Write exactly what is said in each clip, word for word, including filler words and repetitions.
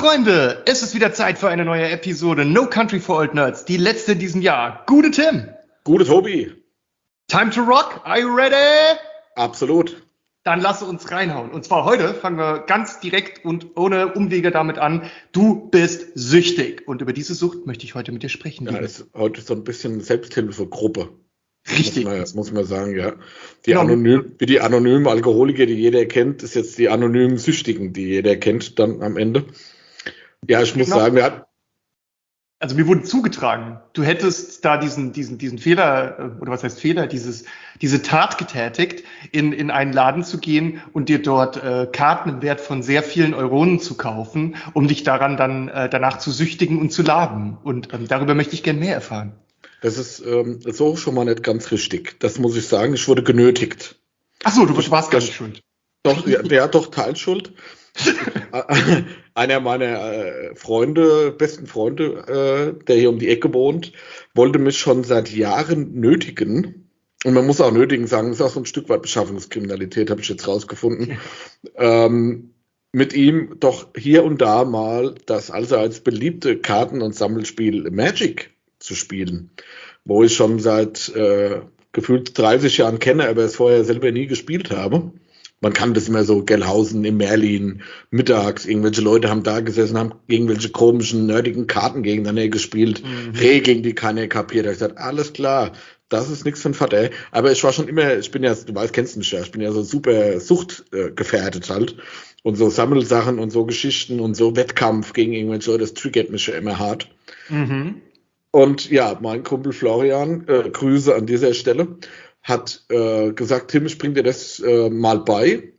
Freunde, es ist wieder Zeit für eine neue Episode No Country for Old Nerds, die letzte in diesem Jahr. Gute Tim. Gute Tobi. Time to rock, are you ready? Absolut. Dann lasse uns reinhauen. Und zwar heute fangen wir ganz direkt und ohne Umwege damit an. Du bist süchtig. Und über diese Sucht möchte ich heute mit dir sprechen. Ja, das ist heute so ein bisschen Selbsthilfegruppe. Richtig. Muss man, muss man sagen, ja. Die Genau. anonym, wie die anonymen Alkoholiker, die jeder kennt, ist jetzt die anonymen Süchtigen, die jeder kennt dann am Ende. Ja, ich muss Genau. sagen, wir hatten, Also mir wurde zugetragen, du hättest da diesen, diesen, diesen Fehler, oder was heißt Fehler, dieses, diese Tat getätigt, in, in einen Laden zu gehen und dir dort äh, Karten im Wert von sehr vielen Euronen zu kaufen, um dich daran dann äh, danach zu süchtigen und zu laden. Und ähm, darüber möchte ich gern mehr erfahren. das ist ähm, so schon mal nicht ganz richtig. Das muss ich sagen, ich wurde genötigt. Ach so, du warst gar nicht schuld. Doch, ja, der hat doch Teilschuld. Einer meiner äh, Freunde, besten Freunde, äh, der hier um die Ecke wohnt, wollte mich schon seit Jahren nötigen. Und man muss auch nötigen sagen, das ist auch so ein Stück weit Beschaffungskriminalität, habe ich jetzt rausgefunden. ähm, mit ihm doch hier und da mal das also als beliebte Karten- und Sammelspiel Magic zu spielen, wo ich schon seit äh, gefühlt dreißig Jahren kenne, aber es vorher selber nie gespielt habe. Man kann das immer so, Gellhausen im Merlin, mittags, irgendwelche Leute haben da gesessen, haben irgendwelche komischen, nerdigen Karten gegeneinander gespielt, mhm. Regeln, die keiner kapiert. Da habe ich gesagt, alles klar, das ist nichts für ein Vater. Aber ich war schon immer, ich bin ja, du weißt, kennst mich ja, ich bin ja so super suchtgefährdet halt. Und so Sammelsachen und so Geschichten und so Wettkampf gegen irgendwelche Leute, das triggert mich ja immer hart. Mhm. Und ja, mein Kumpel Florian, äh, Grüße an dieser Stelle, hat äh, gesagt, Tim, ich bring dir das äh, mal bei.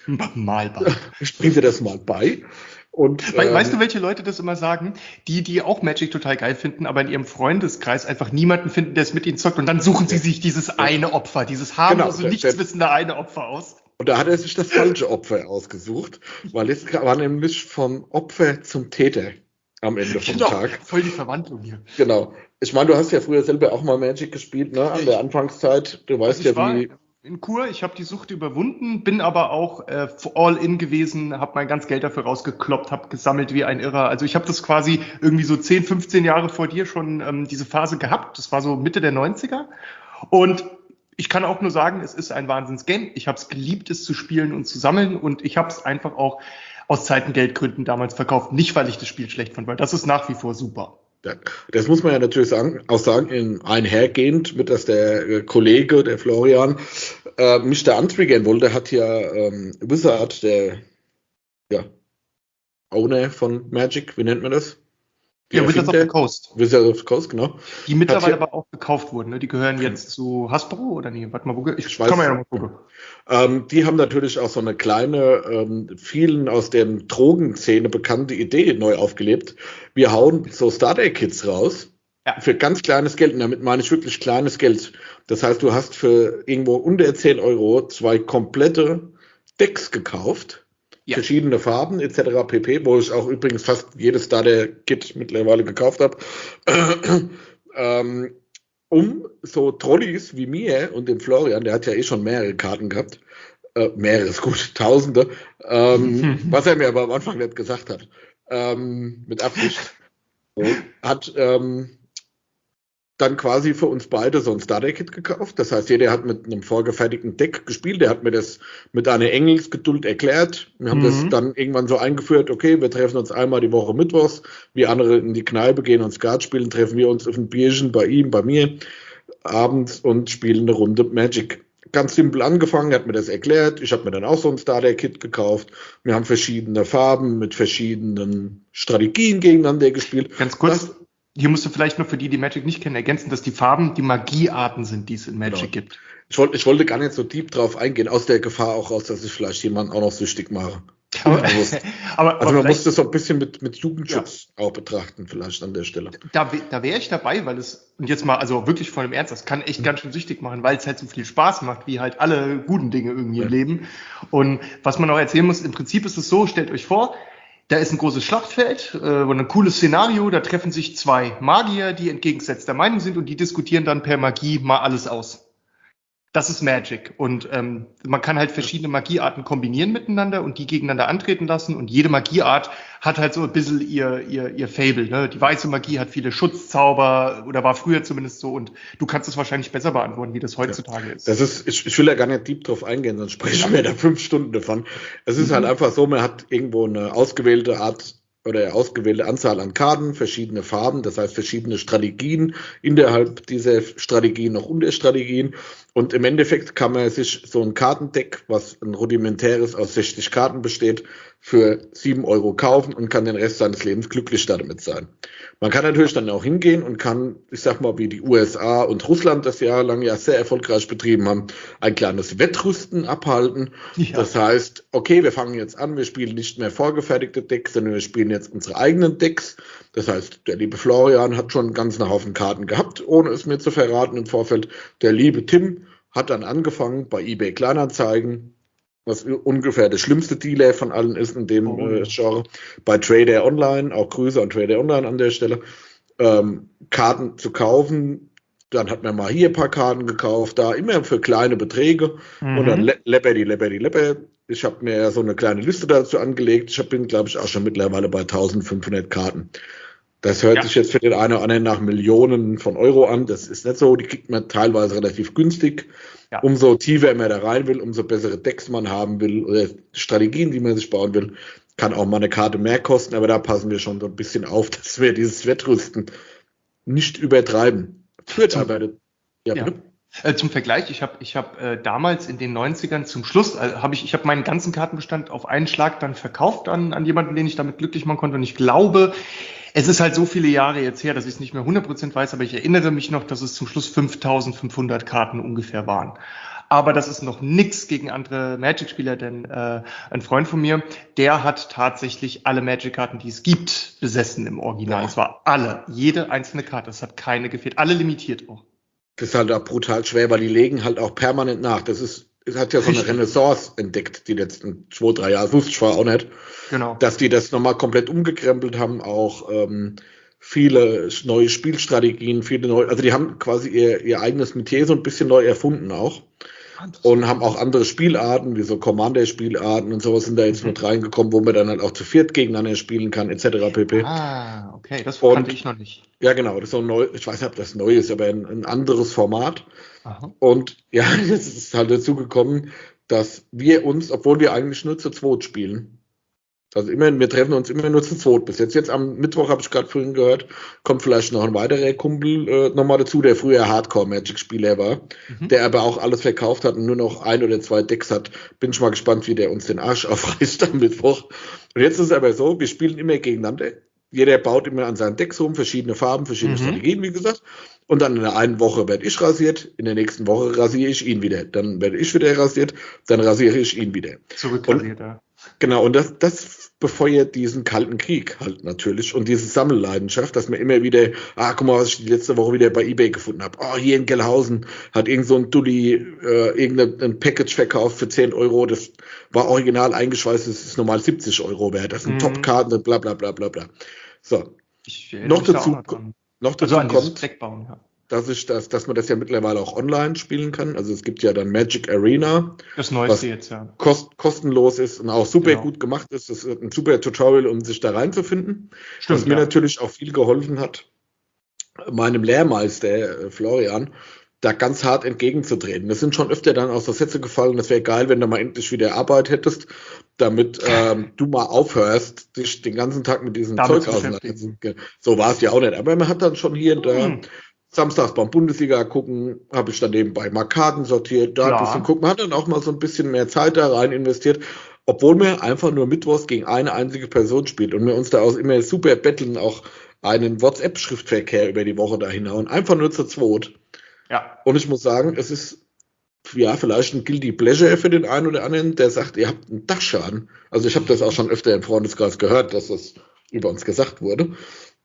Mal bei. Ich bring dir das mal bei. Und, We ähm, weißt du, welche Leute das immer sagen? Die, die auch Magic total geil finden, aber in ihrem Freundeskreis einfach niemanden finden, der es mit ihnen zockt. Und dann suchen sie sich dieses eine Opfer, dieses harmlose, genau, nichtswissende eine Opfer aus. Und da hat er sich das falsche Opfer ausgesucht, weil jetzt war nämlich vom Opfer zum Täter am Ende vom genau, Tag. Voll die Verwandlung hier. Genau. Ich meine, du hast ja früher selber auch mal Magic gespielt, ne? An der Anfangszeit. Du weißt also ja, wie. In Kur, ich habe die Sucht überwunden, bin aber auch äh, all in gewesen, habe mein ganz Geld dafür rausgekloppt, habe gesammelt wie ein Irrer. Also ich habe das quasi irgendwie so zehn, fünfzehn Jahre vor dir schon ähm, diese Phase gehabt. Das war so Mitte der neunziger. Und ich kann auch nur sagen, es ist ein Wahnsinns-Game. Ich habe es geliebt, es zu spielen und zu sammeln. Und ich habe es einfach auch aus Zeitengeldgründen damals verkauft. Nicht, weil ich das Spiel schlecht fand, weil das ist nach wie vor super. Ja, das muss man ja natürlich sagen, auch sagen, in einhergehend mit, dass der äh, Kollege, der Florian, äh, mich da antriggern wollte, hat ja ähm, Wizard, der ja, Owner von Magic, wie nennt man das? Ja, Wizards of the Coast. Wizards of the Coast, genau. Die mittlerweile aber auch gekauft wurden, ne? Die gehören jetzt zu Hasbro oder nee? Warte mal, wo ich, ich weiß, kann man ja noch mal gucken. Ähm, die haben natürlich auch so eine kleine, ähm, vielen aus der Drogenszene bekannte Idee neu aufgelebt. Wir hauen so Starter-Kits raus. Ja. Für ganz kleines Geld. Und damit meine ich wirklich kleines Geld. Das heißt, du hast für irgendwo unter zehn Euro zwei komplette Decks gekauft. Ja. Verschiedene Farben et cetera pp., wo ich auch übrigens fast jedes Starter-Kit mittlerweile gekauft habe, ähm, um so Trolleys wie mir und dem Florian, der hat ja eh schon mehrere Karten gehabt, äh, mehrere ist gut, Tausende, ähm, was er mir aber am Anfang nicht gesagt hat, ähm, mit Absicht, so, hat ähm, dann quasi für uns beide so ein Starter-Kit gekauft. Das heißt, jeder hat mit einem vorgefertigten Deck gespielt. Der hat mir das mit einer Engelsgeduld erklärt. Wir haben mhm. das dann irgendwann so eingeführt, okay, wir treffen uns einmal die Woche mittwochs, wir andere in die Kneipe gehen und Skat spielen, treffen wir uns auf ein Bierchen bei ihm, bei mir, abends und spielen eine Runde Magic. Ganz simpel angefangen, er hat mir das erklärt. Ich habe mir dann auch so ein Starter-Kit gekauft. Wir haben verschiedene Farben mit verschiedenen Strategien gegeneinander gespielt. Ganz kurz. Das, Hier musst du vielleicht noch für die, die Magic nicht kennen, ergänzen, dass die Farben die Magiearten sind, die es in Magic genau. gibt. Ich, wollt, ich wollte gar nicht so deep drauf eingehen, aus der Gefahr auch raus, dass ich vielleicht jemanden auch noch süchtig mache. Aber, aber, also man muss das so ein bisschen mit, mit Jugendschutz ja. auch betrachten, vielleicht an der Stelle. Da, da wäre ich dabei, weil es, und jetzt mal, also wirklich voll im Ernst, das kann echt mhm. ganz schön süchtig machen, weil es halt so viel Spaß macht, wie halt alle guten Dinge irgendwie ja. im Leben. Und was man auch erzählen muss, im Prinzip ist es so, stellt euch vor, da ist ein großes Schlachtfeld äh, und ein cooles Szenario, da treffen sich zwei Magier, die entgegengesetzter Meinung sind und die diskutieren dann per Magie mal alles aus. Das ist Magic. Und ähm, man kann halt verschiedene Magiearten kombinieren miteinander und die gegeneinander antreten lassen. Und jede Magieart hat halt so ein bisschen ihr, ihr, ihr Fable. Ne? Die weiße Magie hat viele Schutzzauber oder war früher zumindest so. Und du kannst es wahrscheinlich besser beantworten, wie das heutzutage ja. ist. Das ist ich, ich will da gar nicht deep drauf eingehen, sonst sprechen wir da fünf Stunden davon. Es ist mhm. halt einfach so, man hat irgendwo eine ausgewählte Art oder eine ausgewählte Anzahl an Karten, verschiedene Farben, das heißt verschiedene Strategien, innerhalb dieser Strategien noch Unterstrategien. Und im Endeffekt kann man sich so ein Kartendeck, was ein rudimentäres aus sechzig Karten besteht, für sieben Euro kaufen und kann den Rest seines Lebens glücklich damit sein. Man kann natürlich dann auch hingehen und kann, ich sag mal, wie die U S A und Russland das jahrelang ja sehr erfolgreich betrieben haben, ein kleines Wettrüsten abhalten. Ja. Das heißt, okay, wir fangen jetzt an, wir spielen nicht mehr vorgefertigte Decks, sondern wir spielen jetzt unsere eigenen Decks. Das heißt, der liebe Florian hat schon einen ganzen Haufen Karten gehabt, ohne es mir zu verraten im Vorfeld. Der liebe Tim hat dann angefangen bei eBay Kleinanzeigen, was ungefähr der schlimmste Dealer von allen ist in dem oh. äh, Genre, bei Trader Online, auch Grüße an Trader Online an der Stelle, ähm, Karten zu kaufen. Dann hat man mal hier ein paar Karten gekauft, da immer für kleine Beträge mhm. und dann lepperdi, lepperdi, lepper. Ich habe mir so eine kleine Liste dazu angelegt. Ich bin, glaube ich, auch schon mittlerweile bei eintausendfünfhundert Karten. Das hört ja. sich jetzt für den einen oder anderen nach Millionen von Euro an. Das ist nicht so. Die kriegt man teilweise relativ günstig. Ja. Umso tiefer man da rein will, umso bessere Decks man haben will oder Strategien, die man sich bauen will, kann auch mal eine Karte mehr kosten. Aber da passen wir schon so ein bisschen auf, dass wir dieses Wettrüsten nicht übertreiben. Führt aber. Ja, ja. Äh, zum Vergleich, ich habe ich hab, äh, damals in den neunzigern zum Schluss, äh, habe ich, ich habe meinen ganzen Kartenbestand auf einen Schlag dann verkauft an, an jemanden, den ich damit glücklich machen konnte. Und ich glaube, es ist halt so viele Jahre jetzt her, dass ich es nicht mehr hundert Prozent weiß, aber ich erinnere mich noch, dass es zum Schluss fünftausendfünfhundert Karten ungefähr waren. Aber das ist noch nix gegen andere Magic-Spieler, denn äh, ein Freund von mir, der hat tatsächlich alle Magic-Karten, die es gibt, besessen im Original. Es war alle, jede einzelne Karte, es hat keine gefehlt, alle limitiert auch. Das ist halt auch brutal schwer, weil die legen halt auch permanent nach. Das ist, es hat ja so eine Richtig. Renaissance entdeckt, die letzten zwei, drei Jahre, wusste ich vorher auch nicht. Genau. Dass die das nochmal komplett umgekrempelt haben, auch ähm, viele neue Spielstrategien, viele neue, also die haben quasi ihr, ihr eigenes Metier so ein bisschen neu erfunden auch. Und haben auch andere Spielarten, wie so Commander-Spielarten und sowas sind da jetzt mhm. mit reingekommen, wo man dann halt auch zu viert gegeneinander spielen kann, et cetera pp. Ah, okay, das kannte und, ich noch nicht. Ja, genau, das ist so ein neu, ich weiß nicht, ob das neu ist, aber ein, ein anderes Format. Aha. Und ja, jetzt ist halt dazu gekommen, dass wir uns, obwohl wir eigentlich nur zu zweit spielen, also immer, wir treffen uns immer nur zu zweit bis jetzt. Jetzt am Mittwoch, habe ich gerade vorhin gehört, kommt vielleicht noch ein weiterer Kumpel äh, nochmal dazu, der früher Hardcore-Magic-Spieler war, mhm. der aber auch alles verkauft hat und nur noch ein oder zwei Decks hat. Bin ich mal gespannt, wie der uns den Arsch aufreißt am Mittwoch. Und jetzt ist es aber so, wir spielen immer gegeneinander. Jeder baut immer an seinen Decks rum, verschiedene Farben, verschiedene mhm. Strategien, wie gesagt. Und dann in der einen Woche werde ich rasiert, in der nächsten Woche rasiere ich ihn wieder. Dann werde ich wieder rasiert, dann rasiere ich ihn wieder. Zurückrasiert, ja. Genau, und das, das befeuert diesen kalten Krieg halt natürlich und diese Sammelleidenschaft, dass man immer wieder, ah, guck mal, was ich die letzte Woche wieder bei eBay gefunden habe. Oh, hier in Gelnhausen hat irgend so ein Dulli äh, irgendein Package verkauft für zehn Euro, das war original eingeschweißt, das ist normal siebzig Euro wert, das sind mhm. Top-Karten, bla bla bla bla bla. So, ich noch dazu, noch, noch dazu also kommt, Deckbauen, ja. dass ich das, dass man das ja mittlerweile auch online spielen kann. Also es gibt ja dann Magic Arena. Das Neueste jetzt, ja. Kost, kostenlos ist und auch super genau. gut gemacht ist. Das ist ein super Tutorial, um sich da reinzufinden. Stimmt, was mir ja. natürlich auch viel geholfen hat, meinem Lehrmeister Florian, da ganz hart entgegenzutreten. Das sind schon öfter dann aus der Sätze gefallen, das wäre geil, wenn du mal endlich wieder Arbeit hättest, damit ähm, du mal aufhörst, dich den ganzen Tag mit diesem Damit Zeug auseinanderzusetzen. So war es ja auch nicht. Aber man hat dann schon hier und da hm. samstags beim Bundesliga gucken, habe ich dann nebenbei mal Karten sortiert, da ein bisschen gucken. Man hat dann auch mal so ein bisschen mehr Zeit da rein investiert, obwohl man einfach nur mittwochs gegen eine einzige Person spielt und wir uns da auch immer super betteln, auch einen WhatsApp-Schriftverkehr über die Woche da hinhauen. Einfach nur zu zweit. Ja. Und ich muss sagen, es ist ja vielleicht ein Guilty Pleasure für den einen oder anderen, der sagt, ihr habt einen Dachschaden. Also ich habe das auch schon öfter im Freundeskreis gehört, dass das über uns gesagt wurde.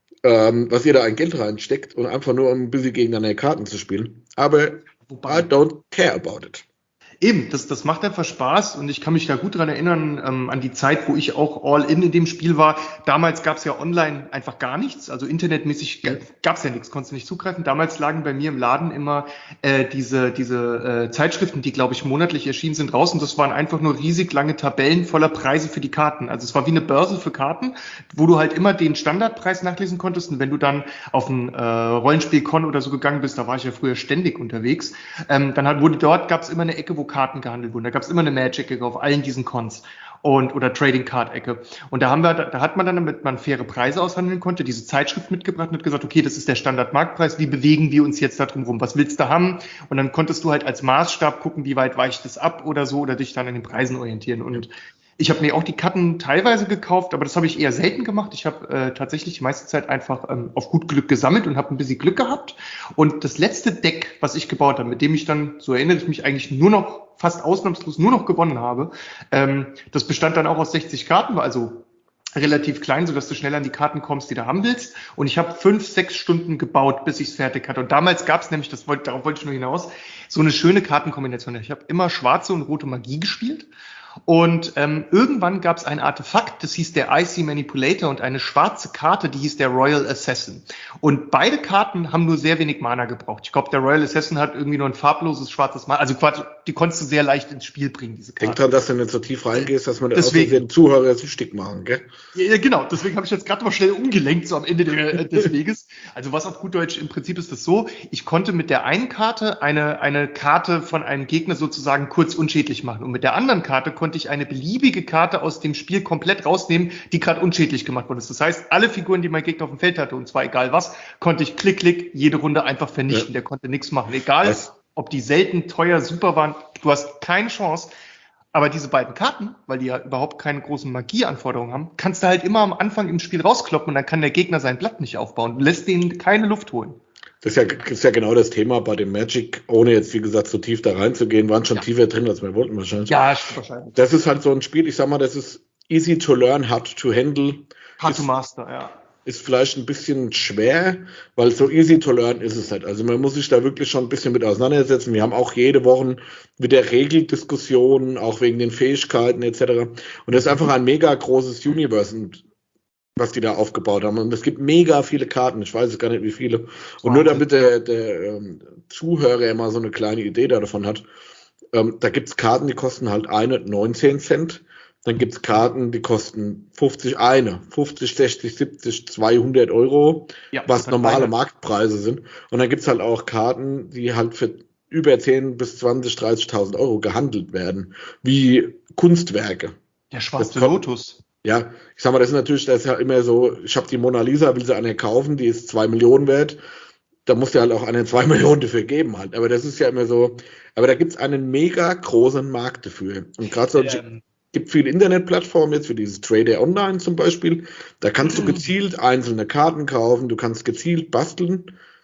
Ähm, was ihr da ein Geld reinsteckt und einfach nur um ein bisschen gegeneinander Karten zu spielen. Aber Wobei, I don't care about it. Eben, das, das macht einfach Spaß und ich kann mich da gut dran erinnern, ähm, an die Zeit, wo ich auch all in in dem Spiel war. Damals gab es ja online einfach gar nichts, also internetmäßig gab es ja nichts, konntest du nicht zugreifen. Damals lagen bei mir im Laden immer äh, diese, diese äh, Zeitschriften, die, glaube ich, monatlich erschienen sind, raus und das waren einfach nur riesig lange Tabellen voller Preise für die Karten. Also es war wie eine Börse für Karten, wo du halt immer den Standardpreis nachlesen konntest und wenn du dann auf ein äh, Rollenspiel-Con oder so gegangen bist, da war ich ja früher ständig unterwegs, ähm, dann hat, wurde dort gab es immer eine Ecke, wo Karten gehandelt wurden. Da gab es immer eine Magic-Ecke auf allen diesen Cons und oder Trading Card-Ecke. Und da haben wir, da hat man dann, damit man faire Preise aushandeln konnte, diese Zeitschrift mitgebracht und hat gesagt, okay, das ist der Standardmarktpreis, wie bewegen wir uns jetzt da drum rum? Was willst du haben? Und dann konntest du halt als Maßstab gucken, wie weit weicht es ab oder so oder dich dann an den Preisen orientieren. Und ich habe mir auch die Karten teilweise gekauft, aber das habe ich eher selten gemacht. Ich habe äh, tatsächlich die meiste Zeit einfach ähm, auf gut Glück gesammelt und habe ein bisschen Glück gehabt. Und das letzte Deck, was ich gebaut habe, mit dem ich dann, so erinnere ich mich, eigentlich nur noch, fast ausnahmslos nur noch gewonnen habe, ähm, das bestand dann auch aus sechzig Karten, war also relativ klein, sodass du schnell an die Karten kommst, die du haben willst. Und ich habe fünf, sechs Stunden gebaut, bis ich es fertig hatte. Und damals gab es nämlich, das wollte, darauf wollte ich nur hinaus, so eine schöne Kartenkombination. Ich habe immer schwarze und rote Magie gespielt. Und ähm, irgendwann gab es ein Artefakt, das hieß der Icy Manipulator und eine schwarze Karte, die hieß der Royal Assassin. Und beide Karten haben nur sehr wenig Mana gebraucht. Ich glaube, der Royal Assassin hat irgendwie nur ein farbloses schwarzes Mana. Also Quatsch, die konntest du sehr leicht ins Spiel bringen, diese Karte. Denk dran, dass du nicht so tief reingehst, dass man deswegen, den Zuhörer süchtig machen, gell? Ja, genau, deswegen habe ich jetzt gerade mal schnell umgelenkt, so am Ende der, des Weges. Also was auf gut Deutsch, im Prinzip ist das so, ich konnte mit der einen Karte eine, eine Karte von einem Gegner sozusagen kurz unschädlich machen. Und mit der anderen Karte konnte ich eine beliebige Karte aus dem Spiel komplett rausnehmen, die gerade unschädlich gemacht worden ist. Das heißt, alle Figuren, die mein Gegner auf dem Feld hatte, und zwar egal was, konnte ich klick, klick, jede Runde einfach vernichten. Ja. Der konnte nichts machen. Egal, was? Ob die selten, teuer, super waren, du hast keine Chance. Aber diese beiden Karten, weil die ja überhaupt keine großen Magieanforderungen haben, kannst du halt immer am Anfang im Spiel rauskloppen und dann kann der Gegner sein Blatt nicht aufbauen. Du lässt denen keine Luft holen. Das ist, ja, das ist ja genau das Thema bei dem Magic, ohne jetzt, wie gesagt, so tief da reinzugehen, waren schon ja. tiefer drin, als wir wollten wahrscheinlich. Ja, wahrscheinlich. Das ist halt so ein Spiel, ich sag mal, das ist easy to learn, hard to handle. Hard ist, to master, ja. Ist vielleicht ein bisschen schwer, weil so easy to learn ist es halt. Also man muss sich da wirklich schon ein bisschen mit auseinandersetzen. Wir haben auch jede Woche wieder Regeldiskussionen, auch wegen den Fähigkeiten et cetera. Und das ist einfach ein mega großes Universe, was die da aufgebaut haben. Und es gibt mega viele Karten, ich weiß gar nicht wie viele. Und Wahnsinn. Nur damit der, der ähm, Zuhörer immer so eine kleine Idee davon hat, ähm, da gibt's Karten, die kosten halt eine neunzehn Cent. Dann gibt's Karten, die kosten fünfzig eine, fünfzig, sechzig, siebzig, zweihundert Euro, ja, was normale eine. Marktpreise sind. Und dann gibt's halt auch Karten, die halt für über zehn bis zwanzig, dreißigtausend Euro gehandelt werden, wie Kunstwerke. Der schwarze Lotus. Ja, ich sag mal, das ist natürlich, das ist ja immer so, ich habe die Mona Lisa, will sie einer kaufen, die ist zwei Millionen wert. Da muss der halt auch eine zwei Millionen dafür geben halt. Aber das ist ja immer so, aber da gibt's einen mega großen Markt dafür. Und gerade so ähm. gibt viele Internetplattformen jetzt, für dieses Trader Online zum Beispiel. Da kannst du gezielt einzelne Karten kaufen, du kannst gezielt basteln.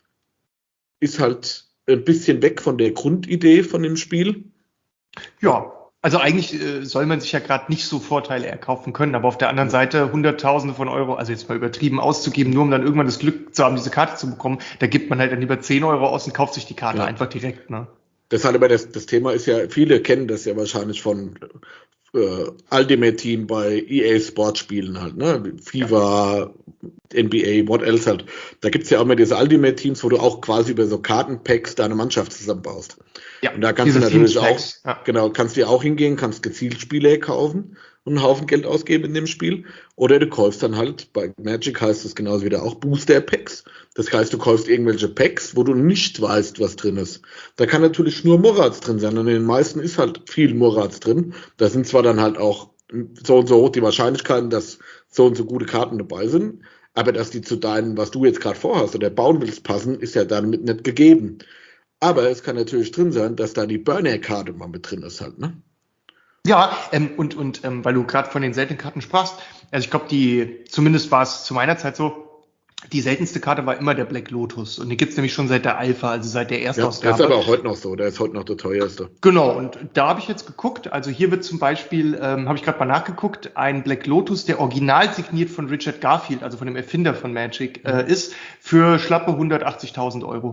Ist halt ein bisschen weg von der Grundidee von dem Spiel. Ja, also eigentlich äh, soll man sich ja gerade nicht so Vorteile erkaufen können, aber auf der anderen Seite Hunderttausende von Euro, also jetzt mal übertrieben auszugeben, nur um dann irgendwann das Glück zu haben, diese Karte zu bekommen, da gibt man halt dann lieber zehn Euro aus und kauft sich die Karte ja. einfach direkt. Ne? Das ist halt aber das, das Thema ist ja, viele kennen das ja wahrscheinlich von Uh, Ultimate Team bei E A Sportspielen halt, ne? FIFA, ja. N B A, what else halt. Da gibt's ja auch immer diese Ultimate Teams, wo du auch quasi über so Kartenpacks deine Mannschaft zusammenbaust. Ja, und da kannst du natürlich auch, ja. genau, kannst du auch hingehen, kannst gezielt Spieler kaufen und einen Haufen Geld ausgeben in dem Spiel. Oder du kaufst dann halt, bei Magic heißt es genauso wieder auch Booster Packs. Das heißt, du kaufst irgendwelche Packs, wo du nicht weißt, was drin ist. Da kann natürlich nur Morats drin sein. Und in den meisten ist halt viel Morats drin. Da sind zwar dann halt auch so und so hoch die Wahrscheinlichkeiten, dass so und so gute Karten dabei sind. Aber dass die zu deinen, was du jetzt gerade vorhast oder bauen willst, passen, ist ja damit nicht gegeben. Aber es kann natürlich drin sein, dass da die Burner-Karte mal mit drin ist halt, ne? Ja, ähm, und, und ähm, weil du gerade von den seltenen Karten sprachst, also ich glaube, die, zumindest war es zu meiner Zeit so, die seltenste Karte war immer der Black Lotus. Und die gibt's nämlich schon seit der Alpha, also seit der Erstausgabe. Ja, der ist aber auch heute noch so, der ist heute noch der teuerste. Genau, und da habe ich jetzt geguckt, also hier wird zum Beispiel, ähm, habe ich gerade mal nachgeguckt, ein Black Lotus, der original signiert von Richard Garfield, also von dem Erfinder von Magic, äh, ist für schlappe hundertachtzigtausend Euro.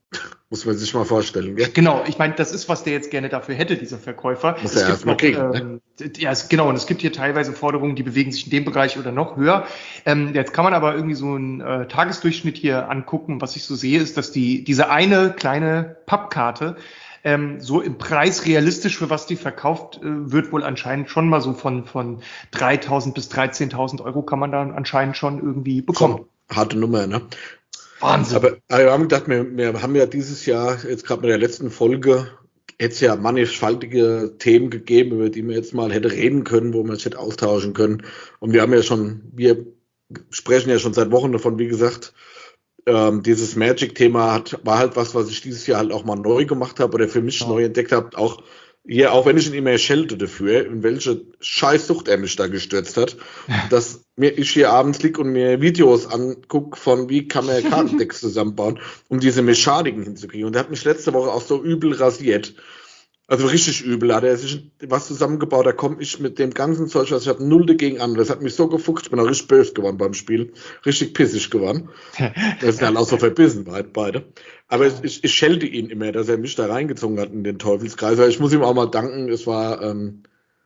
Muss man sich mal vorstellen, gell? Genau, ich meine, das ist, was der jetzt gerne dafür hätte, dieser Verkäufer. Muss es er gibt erst mal noch, kriegen, ähm, ne? Ja, es, genau, und es gibt hier teilweise Forderungen, die bewegen sich in dem Bereich oder noch höher. Ähm, jetzt kann man aber irgendwie so einen äh, Tagesdurchschnitt hier angucken. Was ich so sehe, ist, dass die diese eine kleine Pappkarte ähm, so im Preis realistisch, für was die verkauft äh, wird, wohl anscheinend schon mal so von von dreitausend bis dreizehntausend Euro kann man da anscheinend schon irgendwie bekommen. Schon harte Nummer, ne? Wahnsinn. Aber, aber wir haben gedacht, wir, wir haben ja dieses Jahr, jetzt gerade mit der letzten Folge, hätte es ja mannigfaltige Themen gegeben, über die man jetzt mal hätte reden können, wo man sich hätte austauschen können. Und wir haben ja schon, wir sprechen ja schon seit Wochen davon, wie gesagt, ähm, dieses Magic-Thema hat, war halt was, was ich dieses Jahr halt auch mal neu gemacht habe oder für mich ja. neu entdeckt habe. Auch hier, auch wenn ich ihn immer schelte dafür, in welche Scheißsucht er mich da gestürzt hat, dass mir ich hier abends lieg und mir Videos angucke von wie kann man Kartendecks zusammenbauen, um diese Mechaniken hinzukriegen. Und er hat mich letzte Woche auch so übel rasiert. Also richtig übel. Hat er sich was zusammengebaut, da komme ich mit dem ganzen Zeug, was ich habe, null dagegen an. Das hat mich so gefuchst, ich bin auch richtig böse geworden beim Spiel. Richtig pissig geworden. Das sind halt auch so verbissen beide. Aber ich, ich schelte ihn immer, dass er mich da reingezogen hat in den Teufelskreis. Ich muss ihm auch mal danken, es war ähm,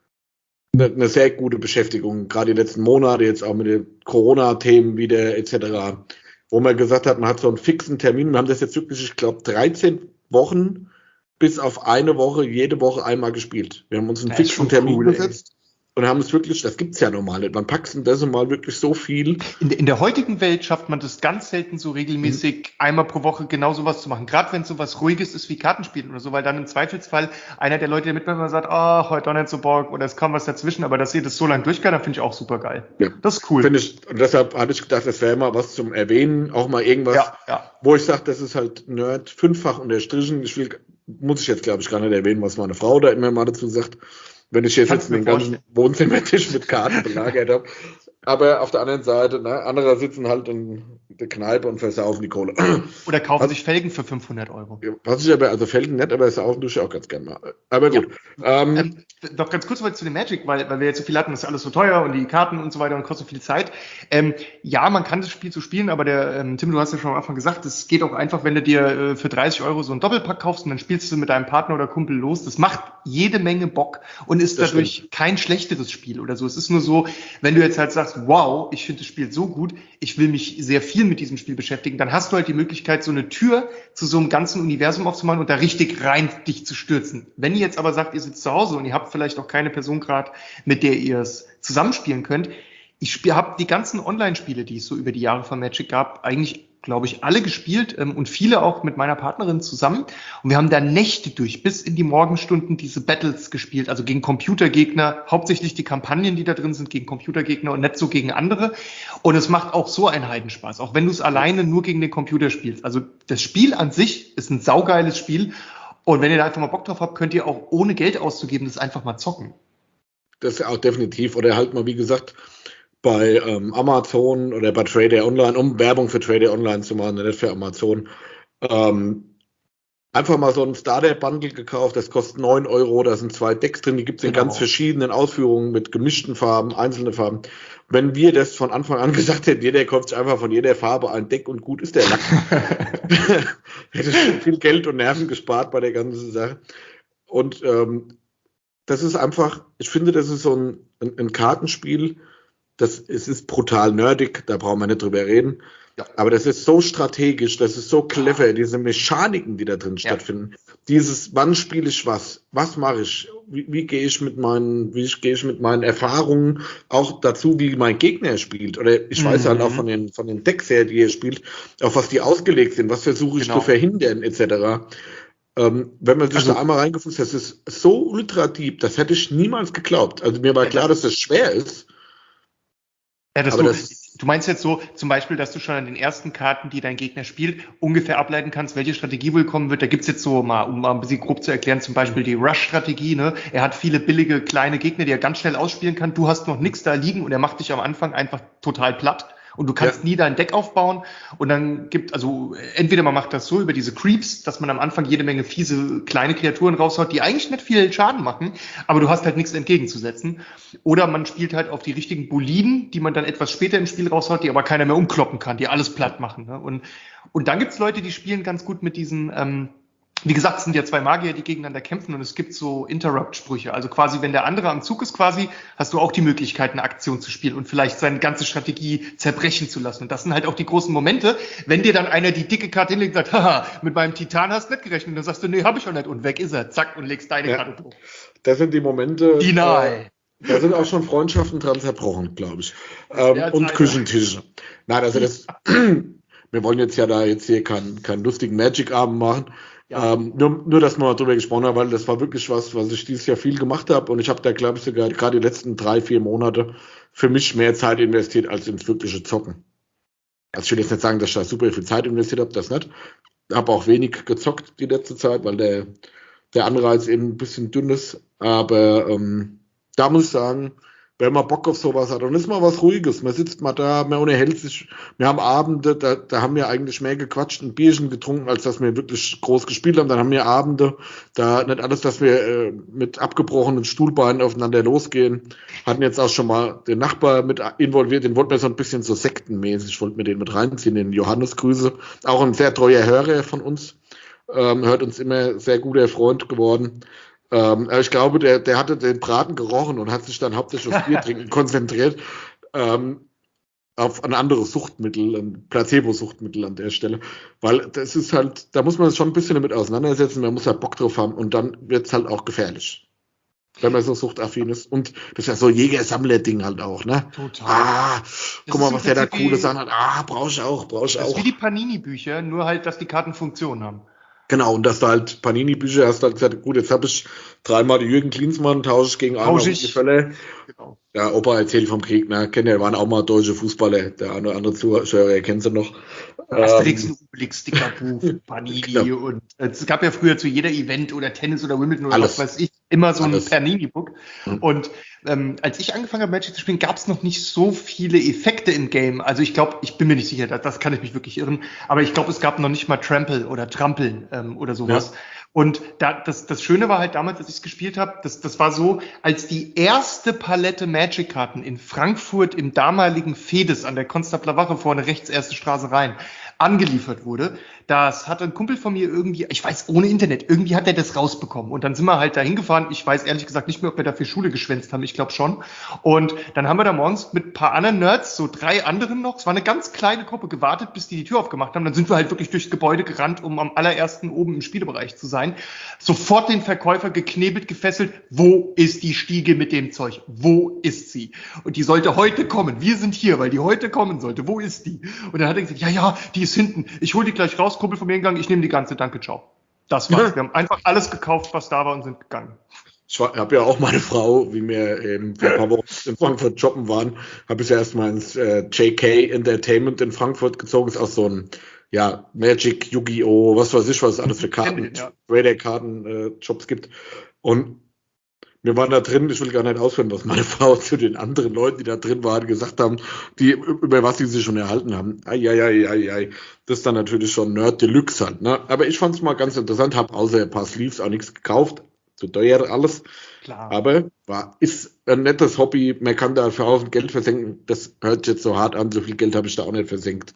eine, eine sehr gute Beschäftigung, gerade die letzten Monate, jetzt auch mit den Corona-Themen wieder et cetera. Wo man gesagt hat, man hat so einen fixen Termin. Wir haben das jetzt wirklich, ich glaube, dreizehn Wochen bis auf eine Woche, jede Woche einmal gespielt. Wir haben uns einen fixen Termin cool, gesetzt und haben es wirklich, das gibt's ja normal nicht, man packt in das mal wirklich so viel. In, in der heutigen Welt schafft man das ganz selten so regelmäßig mhm. einmal pro Woche genau sowas zu machen. Gerade wenn es sowas Ruhiges ist wie Kartenspielen oder so, weil dann im Zweifelsfall einer der Leute, der mitmacht, sagt, ah, oh, heute auch nicht so Bock oder es kam was dazwischen, aber dass ihr das so lange durchgeht, dann finde ich auch super geil. Ja. Das ist cool. Finde ich, und deshalb hatte ich gedacht, das wäre mal was zum Erwähnen, auch mal irgendwas, ja, ja. wo ich sage, das ist halt Nerd, fünffach unterstrichen, ich will muss ich jetzt, glaube ich, gar nicht erwähnen, was meine Frau da immer mal dazu sagt, wenn ich jetzt, jetzt den ganzen Wohnzimmertisch mit Karten belagert habe. Aber auf der anderen Seite, ne, andere sitzen halt in der Kneipe und versaufen die Kohle. Oder kaufen was, sich Felgen für fünfhundert Euro. Was ich aber, also Felgen nicht, aber saufen tue ich auch ganz gerne mal. Aber gut. Ja. Ähm, ähm, noch ganz kurz mal zu dem Magic, weil, weil wir jetzt so viel hatten, das ist alles so teuer und die Karten und so weiter und kostet so viel Zeit. Ähm, ja, man kann das Spiel so spielen, aber der ähm, Tim, du hast ja schon am Anfang gesagt, es geht auch einfach, wenn du dir äh, für dreißig Euro so einen Doppelpack kaufst und dann spielst du mit deinem Partner oder Kumpel los. Das macht jede Menge Bock und ist das dadurch stimmt. kein schlechteres Spiel oder so. Es ist nur so, wenn du jetzt halt sagst, wow, ich finde das Spiel so gut, ich will mich sehr viel mit diesem Spiel beschäftigen, dann hast du halt die Möglichkeit, so eine Tür zu so einem ganzen Universum aufzumachen und da richtig rein dich zu stürzen. Wenn ihr jetzt aber sagt, ihr sitzt zu Hause und ihr habt vielleicht auch keine Person gerade, mit der ihr es zusammenspielen könnt, ich habe die ganzen Online-Spiele, die es so über die Jahre von Magic gab, eigentlich glaube ich, alle gespielt ähm, und viele auch mit meiner Partnerin zusammen. Und wir haben da Nächte durch, bis in die Morgenstunden diese Battles gespielt, also gegen Computergegner, hauptsächlich die Kampagnen, die da drin sind, gegen Computergegner und nicht so gegen andere. Und es macht auch so einen Heidenspaß, auch wenn du es alleine nur gegen den Computer spielst. Also das Spiel an sich ist ein saugeiles Spiel. Und wenn ihr da einfach mal Bock drauf habt, könnt ihr auch ohne Geld auszugeben, das einfach mal zocken. Das ist auch definitiv. Oder halt mal, wie gesagt, bei ähm, Amazon oder bei Trader Online, um Werbung für Trader Online zu machen, nicht für Amazon, ähm, einfach mal so ein Starter-Bundle gekauft, das kostet neun Euro, da sind zwei Decks drin, die gibt es in genau. ganz verschiedenen Ausführungen mit gemischten Farben, einzelne Farben. Wenn wir das von Anfang an gesagt hätten, jeder kauft sich einfach von jeder Farbe ein Deck und gut ist der Lack, hätte schon viel Geld und Nerven gespart bei der ganzen Sache. Und ähm, das ist einfach, ich finde, das ist so ein, ein, ein Kartenspiel, das, es ist brutal nerdig, da brauchen wir nicht drüber reden. Ja. Aber das ist so strategisch, das ist so clever, diese Mechaniken, die da drin ja. stattfinden. Dieses, wann spiele ich was? Was mache ich? Wie, wie gehe ich mit meinen, wie gehe ich mit meinen Erfahrungen auch dazu, wie mein Gegner spielt? Oder ich mhm. weiß halt auch von den, von den Decks her, die er spielt, auf was die ausgelegt sind, was versuche ich genau. zu verhindern, et cetera. Ähm, wenn man sich also, da einmal reingefunden hat, das ist so ultra deep, das hätte ich niemals geglaubt. Also mir war klar, dass das schwer ist. Ja, das, du, das du meinst jetzt so zum Beispiel, dass du schon an den ersten Karten, die dein Gegner spielt, ungefähr ableiten kannst, welche Strategie wohl kommen wird. Da gibt's jetzt so mal, um mal ein bisschen grob zu erklären, zum Beispiel die Rush-Strategie. Ne? Er hat viele billige kleine Gegner, die er ganz schnell ausspielen kann. Du hast noch nichts da liegen und er macht dich am Anfang einfach total platt. Und du kannst Ja. nie dein Deck aufbauen. Und dann gibt, also entweder man macht das so über diese Creeps, dass man am Anfang jede Menge fiese kleine Kreaturen raushaut, die eigentlich nicht viel Schaden machen, aber du hast halt nichts entgegenzusetzen. Oder man spielt halt auf die richtigen Boliden, die man dann etwas später im Spiel raushaut, die aber keiner mehr umkloppen kann, die alles platt machen. Ne? Und, und dann gibt's Leute, die spielen ganz gut mit diesen, ähm, wie gesagt, es sind ja zwei Magier, die gegeneinander kämpfen und es gibt so Interrupt-Sprüche. Also quasi, wenn der andere am Zug ist quasi, hast du auch die Möglichkeit, eine Aktion zu spielen und vielleicht seine ganze Strategie zerbrechen zu lassen. Und das sind halt auch die großen Momente, wenn dir dann einer die dicke Karte hinlegt und sagt, haha, mit meinem Titan hast du nicht gerechnet. Und dann sagst du, nee, hab ich auch nicht. Und weg ist er. Zack, und legst deine Ja. Karte durch. Das sind die Momente. Final. Äh, da sind auch schon Freundschaften dran zerbrochen, glaube ich. Ähm, Ja, und leider. Küchentische. Nein, also das, wir wollen jetzt ja da jetzt hier keinen keinen lustigen Magic-Abend machen. Ja. Ähm, nur, nur, dass wir mal drüber gesprochen haben, weil das war wirklich was, was ich dieses Jahr viel gemacht habe. Und ich habe da, glaube ich, sogar gerade die letzten drei, vier Monate für mich mehr Zeit investiert als ins wirkliche Zocken. Also ich will jetzt nicht sagen, dass ich da super viel Zeit investiert habe, das nicht. Habe auch wenig gezockt die letzte Zeit, weil der, der Anreiz eben ein bisschen dünn ist. Aber ähm, da muss ich sagen, wenn man Bock auf sowas hat, und ist mal was Ruhiges, man sitzt mal da, man unterhält sich, wir haben Abende, da, da haben wir eigentlich mehr gequatscht und Bierchen getrunken, als dass wir wirklich groß gespielt haben. Dann haben wir Abende, da nicht alles, dass wir äh, mit abgebrochenen Stuhlbeinen aufeinander losgehen. Hatten jetzt auch schon mal den Nachbar mit involviert, den wollten wir so ein bisschen so sektenmäßig, wollten wir den mit reinziehen, den Johannes Grüße. Auch ein sehr treuer Hörer von uns, ähm, hört uns immer, sehr guter Freund geworden. Ähm, aber ich glaube, der, der hatte den Braten gerochen und hat sich dann hauptsächlich aufs Bier trinken konzentriert. Ähm, auf ein anderes Suchtmittel, ein Placebo-Suchtmittel an der Stelle. Weil das ist halt, da muss man sich schon ein bisschen damit auseinandersetzen, man muss halt Bock drauf haben und dann wird es halt auch gefährlich. Wenn man so suchtaffin ist. Und das ist ja so Jäger-Sammler-Ding halt auch, ne? Total. Ah, guck mal, ist was im der da Prinzip coole wie- Sachen hat. Ah, brauch ich auch, brauch ich Das ist auch. wie die Panini-Bücher, nur halt, dass die Karten Funktion haben. Genau, und dass du halt Panini-Bücher hast, halt gesagt, gut, jetzt habe ich dreimal die Jürgen Klinsmann, tausche ich gegen einen Tausch auf ich. die Fälle. Genau. Ja, Opa erzählt vom Krieg, ne? Kennt ja, waren auch mal deutsche Fußballer, der eine oder andere Zuhörer kennt sie noch. Asterix Ähm, und Obelix, Stickerbuch, Panini Genau. und äh, es gab ja früher zu jeder Event oder Tennis oder Wimbledon oder Alles. was weiß ich, immer so ein Alles. Panini-Book. Mhm. Und ähm, als ich angefangen habe, Magic zu spielen, gab es noch nicht so viele Effekte im Game. Also ich glaube, ich bin mir nicht sicher, das, das kann ich mich wirklich irren, aber ich glaube, es gab noch nicht mal Trample oder Trampeln ähm, oder sowas. Ja. Und da, das, das Schöne war halt damals, als ich es gespielt habe, das, das war so, als die erste Palette Magic-Karten in Frankfurt im damaligen Fedes an der Konstabler Wache vorne rechts erste Straße rein angeliefert wurde. Das hat ein Kumpel von mir irgendwie, ich weiß, ohne Internet, irgendwie hat er das rausbekommen. Und dann sind wir halt da hingefahren. Ich weiß ehrlich gesagt nicht mehr, ob wir dafür Schule geschwänzt haben. Ich glaube schon. Und dann haben wir da morgens mit ein paar anderen Nerds, so drei anderen noch, es war eine ganz kleine Gruppe, gewartet, bis die die Tür aufgemacht haben. Dann sind wir halt wirklich durchs Gebäude gerannt, um am allerersten oben im Spielebereich zu sein. Sofort den Verkäufer geknebelt, gefesselt. Wo ist die Stiege mit dem Zeug? Wo ist sie? Und die sollte heute kommen. Wir sind hier, weil die heute kommen sollte. Wo ist die? Und dann hat er gesagt, ja, ja, die ist hinten. Ich hole die gleich raus, Kumpel von mir gegangen. Ich nehme die ganze. Danke, ciao. Das war's. Ja. Wir haben einfach alles gekauft, was da war und sind gegangen. Ich habe ja auch meine Frau, wie wir ähm, vor ein paar Wochen in Frankfurt shoppen waren, habe ich ja erstmal ins äh, J K Entertainment in Frankfurt gezogen. Ist auch so ein, ja, Magic, Yu-Gi-Oh!, was weiß ich, was es alles für Karten, Ja. Raider-Karten-Shops gibt. Und wir waren da drin, ich will gar nicht ausführen, was meine Frau zu den anderen Leuten, die da drin waren, gesagt haben, die, über was sie sich schon erhalten haben. Ai, ai, ai, ai, ai. Das ist dann natürlich schon Nerd Deluxe halt, ne? Aber ich fand es mal ganz interessant, habe außer ein paar Sleeves auch nichts gekauft. Zu teuer alles. Klar. Aber war, ist ein nettes Hobby. Man kann da für Haufen Geld versenken. Das hört jetzt so hart an. So viel Geld habe ich da auch nicht versenkt.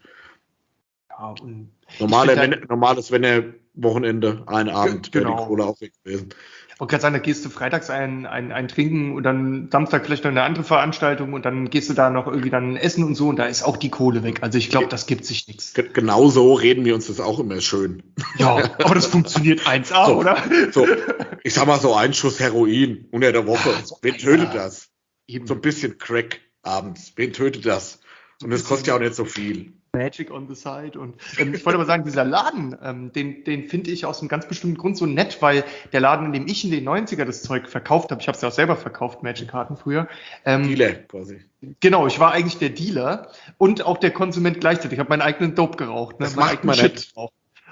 Ja, und Normale, ich find wenn, normales, wenn er Wochenende, ein Abend, wäre genau. die Kohle auch weg gewesen. Ich wollte gerade sagen, da gehst du freitags ein, ein, ein Trinken und dann Samstag vielleicht noch eine andere Veranstaltung und dann gehst du da noch irgendwie dann essen und so und da ist auch die Kohle weg. Also ich glaube, das gibt sich nichts. Ge- Genau so reden wir uns das auch immer schön. Ja, aber das funktioniert eins A, So. oder? So, ich sag mal so, ein Schuss Heroin unter der Woche. Ja, so Wen einer. tötet das? Eben. So ein bisschen Crack abends. Wen tötet das? Und das kostet ja auch nicht so viel. Magic on the side. Und ähm, ich wollte aber sagen, dieser Laden, ähm, den, den finde ich aus einem ganz bestimmten Grund so nett, weil der Laden, in dem ich in den neunziger das Zeug verkauft habe, ich habe es ja auch selber verkauft, Magic-Karten früher. Ähm, Dealer quasi. Genau, ich war eigentlich der Dealer und auch der Konsument gleichzeitig. Ich habe meinen eigenen Dope geraucht. Ne? Das meinen macht eigenen man Shit nicht. geraucht.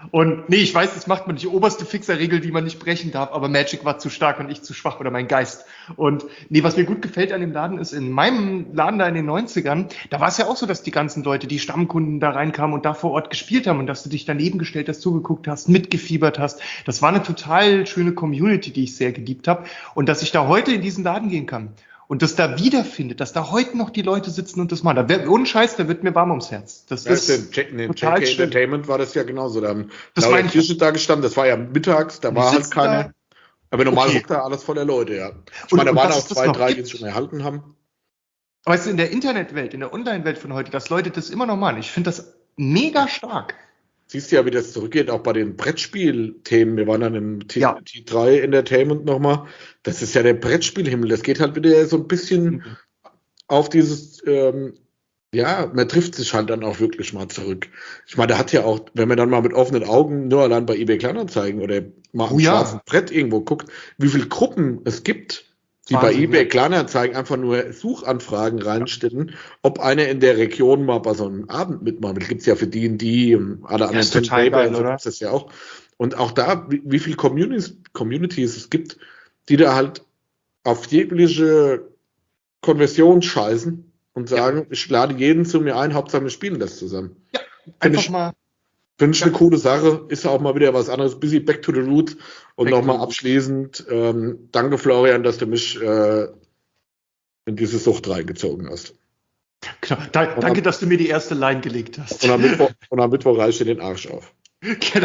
Und nee, ich weiß, das macht man nicht. Die oberste Fixerregel, die man nicht brechen darf, aber Magic war zu stark und ich zu schwach oder mein Geist. Und nee, was mir gut gefällt an dem Laden ist, in meinem Laden da in den neunzigern, da war es ja auch so, dass die ganzen Leute, die Stammkunden da reinkamen und da vor Ort gespielt haben und dass du dich daneben gestellt hast, zugeguckt hast, mitgefiebert hast. Das war eine total schöne Community, die ich sehr geliebt habe. Und dass ich da heute in diesen Laden gehen kann und das da wiederfindet, dass da heute noch die Leute sitzen und das machen. Da wär, ohne Scheiß, da wird mir warm ums Herz. Das ja, ist in den J K Entertainment war das ja genauso. Da haben das lauter Tische da gestanden, das war ja mittags, da war halt keiner. Da. Aber normal Okay. hockt da alles voller Leute, ja. Ich Und- meine, da und waren dass auch es das zwei, noch drei, die gibt. es schon erhalten haben. Weißt du, in der Internetwelt, in der Online-Welt von heute, dass Leute das immer noch machen. Ich finde das mega stark. Siehst du ja, wie das zurückgeht, auch bei den Brettspielthemen. Wir waren dann im T Ja. T drei Entertainment nochmal. Das ist ja der Brettspielhimmel. Das geht halt wieder so ein bisschen Mhm. auf dieses, ähm, ja, man trifft sich halt dann auch wirklich mal zurück. Ich meine, da hat ja auch, wenn man dann mal mit offenen Augen nur allein bei eBay Kleinanzeigen oder mal am Oh ja. schwarzen Brett irgendwo guckt, wie viele Gruppen es gibt, die bei Wahnsinn, eBay ja. Kleinanzeigen einfach nur Suchanfragen reinstellen, ob einer in der Region mal bei so einem Abend mitmacht. Das gibt's ja für D und D und alle anderen ist total Pen and Paper geil, und so oder? gibt's das ja auch. Und auch da, wie, wie viele Communities, Communities es gibt, die da halt auf jegliche Konversion scheißen und sagen, ich lade jeden zu mir ein, Hauptsache wir spielen das zusammen. Finde Einfach ich, mal. finde ich Ja. eine coole Sache, ist ja auch mal wieder was anderes, bisschen back to the roots. Und Back to nochmal the roots. abschließend, ähm, danke Florian, dass du mich äh, in diese Sucht reingezogen hast. Genau. Da, danke, dass du mir die erste Line gelegt hast. Und am Mittwoch, und am Mittwoch reißt dir den Arsch auf. Genau.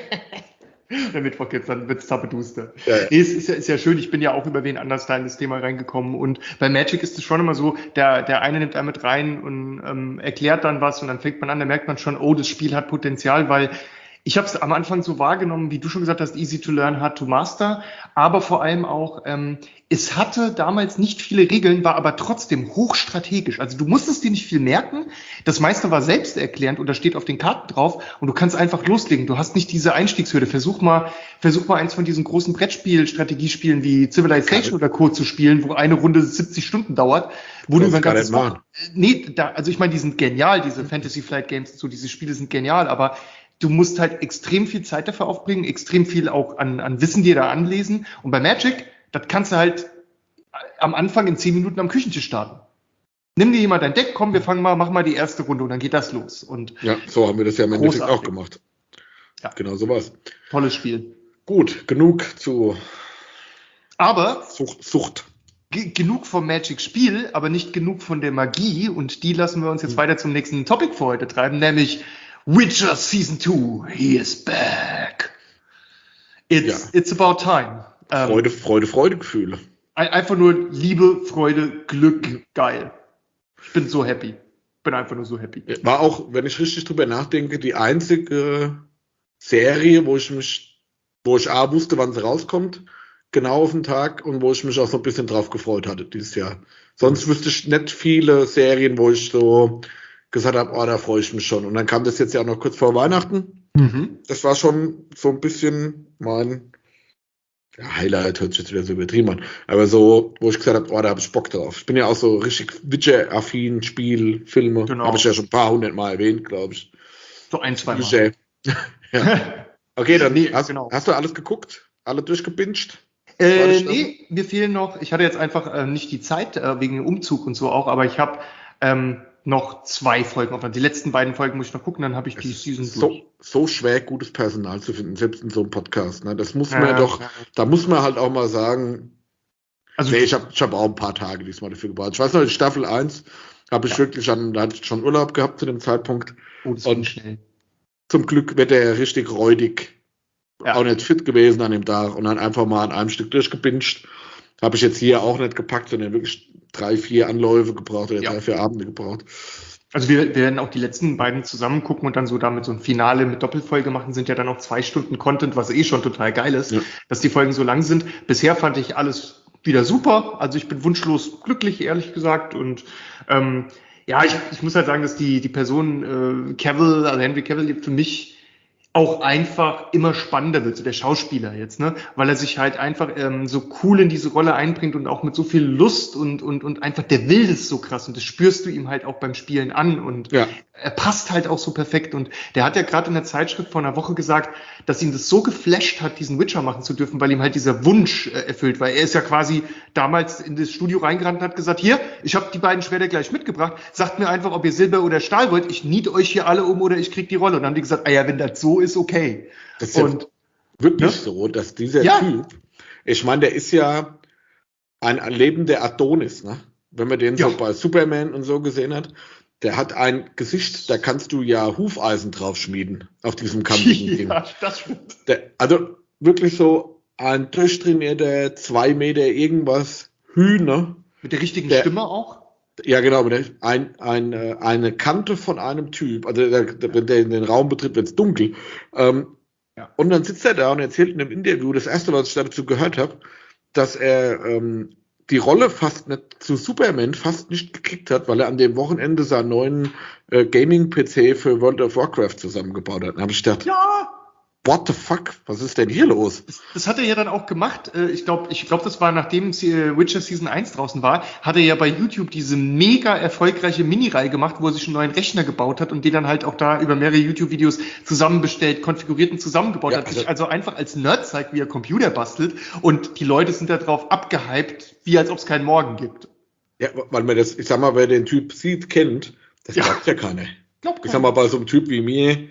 Der Mittwoch jetzt, dann wird's tappeduster. Ja, ja. Nee, es ist ja, ist ja schön, ich bin ja auch über wen anders da in das Thema reingekommen und bei Magic ist es schon immer so, der, der eine nimmt einen mit rein und ähm, erklärt dann was und dann fängt man an, da merkt man schon, oh, das Spiel hat Potenzial, weil ich habe es am Anfang so wahrgenommen, wie du schon gesagt hast, easy to learn, hard to master, aber vor allem auch, ähm, es hatte damals nicht viele Regeln, war aber trotzdem hochstrategisch. Also du musstest dir nicht viel merken, das meiste war selbsterklärend und da steht auf den Karten drauf und du kannst einfach loslegen. Du hast nicht diese Einstiegshürde. Versuch mal, versuch mal eins von diesen großen Brettspiel-Strategiespielen wie Civilization oder Co. zu spielen, wo eine Runde siebzig Stunden dauert, wo du Das über ein gar ganzes nicht machen. Wochen- Nee, da, also ich meine, die sind genial, diese Fantasy Flight Games, so diese Spiele sind genial, aber du musst halt extrem viel Zeit dafür aufbringen, extrem viel auch an, an Wissen dir da anlesen. Und bei Magic, das kannst du halt am Anfang in zehn Minuten am Küchentisch starten. Nimm dir jemand dein Deck, komm, wir fangen mal, mach mal die erste Runde und dann geht das los. Und Ja, so haben wir das ja im Endeffekt Großartig. auch gemacht. Ja. Genau so war's. tolles Spiel. Gut, genug zu Aber Sucht. Sucht. ge- genug vom Magic-Spiel, aber nicht genug von der Magie. Und die lassen wir uns jetzt weiter zum nächsten Topic für heute treiben, nämlich Witcher Season two, he is back. It's, Ja. it's about time. Ähm, Freude, Freude, Freudegefühle. ein- einfach nur Liebe, Freude, Glück, geil. Ich bin so happy. Bin einfach nur so happy. War auch, wenn ich richtig drüber nachdenke, die einzige Serie, wo ich mich, wo ich A wusste, wann sie rauskommt, genau auf den Tag und wo ich mich auch so ein bisschen drauf gefreut hatte dieses Jahr. Sonst wüsste ich nicht viele Serien, wo ich so gesagt habe, oh, da freue ich mich schon. Und dann kam das jetzt ja auch noch kurz vor Weihnachten. Mhm. Das war schon so ein bisschen mein ja, Highlight, hört sich jetzt wieder so übertrieben an. Aber so, wo ich gesagt habe, oh, da habe ich Bock drauf. Ich bin ja auch so richtig Witcher-affin, Spiel, Filme. Genau. Habe ich ja schon ein paar hundert Mal erwähnt, glaube ich. So ein, zwei Mal. Witcher. Ja. Okay, dann Nee, hast, genau. hast du alles geguckt? Alle durchgebinged? Äh, Zweite nee, mir fehlen noch, ich hatte jetzt einfach äh, nicht die Zeit, äh, wegen dem Umzug und so auch, aber ich habe ähm, noch zwei Folgen offen. Die letzten beiden Folgen muss ich noch gucken, dann habe ich die Season durch. So, so schwer, gutes Personal zu finden, selbst in so einem Podcast. Ne? Das muss man Ja, doch, ja. da muss man halt auch mal sagen, Also nee, ich habe ich hab auch ein paar Tage diesmal dafür gebraucht. Ich weiß noch, in Staffel eins habe ich Ja. wirklich an, da hatte ich schon Urlaub gehabt zu dem Zeitpunkt. oh, das und- ging schnell. Zum Glück wird er richtig räudig, Ja. auch nicht fit gewesen an dem Tag und dann einfach mal an einem Stück durchgepinscht. Habe ich jetzt hier auch nicht gepackt, sondern wirklich drei, vier Anläufe gebraucht oder Ja. drei, vier Abende gebraucht. Also wir, wir werden auch die letzten beiden zusammen gucken und dann so damit so ein Finale mit Doppelfolge machen, sind ja dann auch zwei Stunden Content, was eh schon total geil ist, Ja. dass die Folgen so lang sind. Bisher fand ich alles wieder super. Also ich bin wunschlos glücklich, ehrlich gesagt. Und ähm, ja, ich, ich muss halt sagen, dass die, die Person äh, Cavill, also Henry Cavill, für mich auch einfach immer spannender wird, so der Schauspieler jetzt, ne? Weil er sich halt einfach ähm, so cool in diese Rolle einbringt und auch mit so viel Lust und, und, und einfach, der will das so krass und das spürst du ihm halt auch beim Spielen an und Ja. er passt halt auch so perfekt. Und der hat ja gerade in der Zeitschrift vor einer Woche gesagt, dass ihn das so geflasht hat, diesen Witcher machen zu dürfen, weil ihm halt dieser Wunsch äh, erfüllt, weil er ist ja quasi damals in das Studio reingerannt und hat gesagt, hier, ich habe die beiden Schwerter gleich mitgebracht, sagt mir einfach, ob ihr Silber oder Stahl wollt, ich niete euch hier alle um oder ich krieg die Rolle. Und dann haben die gesagt, ah ja, wenn das so ist, okay. Das ist und, ja wirklich ne? so, dass dieser ja. Typ, ich meine, der ist ja ein, ein lebender Adonis, ne? Wenn man den ja. so bei Superman und so gesehen hat, der hat ein Gesicht, da kannst du ja Hufeisen drauf schmieden, auf diesem kantigen Ding. Ja, das stimmt. Der, also wirklich so ein durchtrainierter, zwei Meter irgendwas Hühner. Mit der richtigen der, Stimme auch? Ja, genau, mit der, ein, ein, eine Kante von einem Typ, also der, der, wenn der in den Raum betritt, wird es dunkel. Ähm, ja. Und dann sitzt er da und erzählt in einem Interview, das erste, was ich dazu gehört habe, dass er ähm, die Rolle fast nicht zu Superman fast nicht gekriegt hat, weil er an dem Wochenende seinen neuen äh, Gaming-P C für World of Warcraft zusammengebaut hat. Dann habe ich gedacht, ja, what the fuck, was ist denn hier los? Das, das hat er ja dann auch gemacht. Ich glaube, ich glaube, das war nachdem Witcher Season eins draußen war, hat er ja bei YouTube diese mega erfolgreiche Mini-Reihe gemacht, wo er sich einen neuen Rechner gebaut hat und den dann halt auch da über mehrere YouTube-Videos zusammenbestellt, konfiguriert und zusammengebaut ja, hat. Also, sich also einfach als Nerd zeigt, wie er Computer bastelt und die Leute sind da drauf abgehypt, wie als ob es keinen Morgen gibt. Ja, weil man das, ich sag mal, wer den Typ sieht, kennt, das ja. glaubt ja keiner. Glaubt ich sag mal, bei so einem Typ wie mir,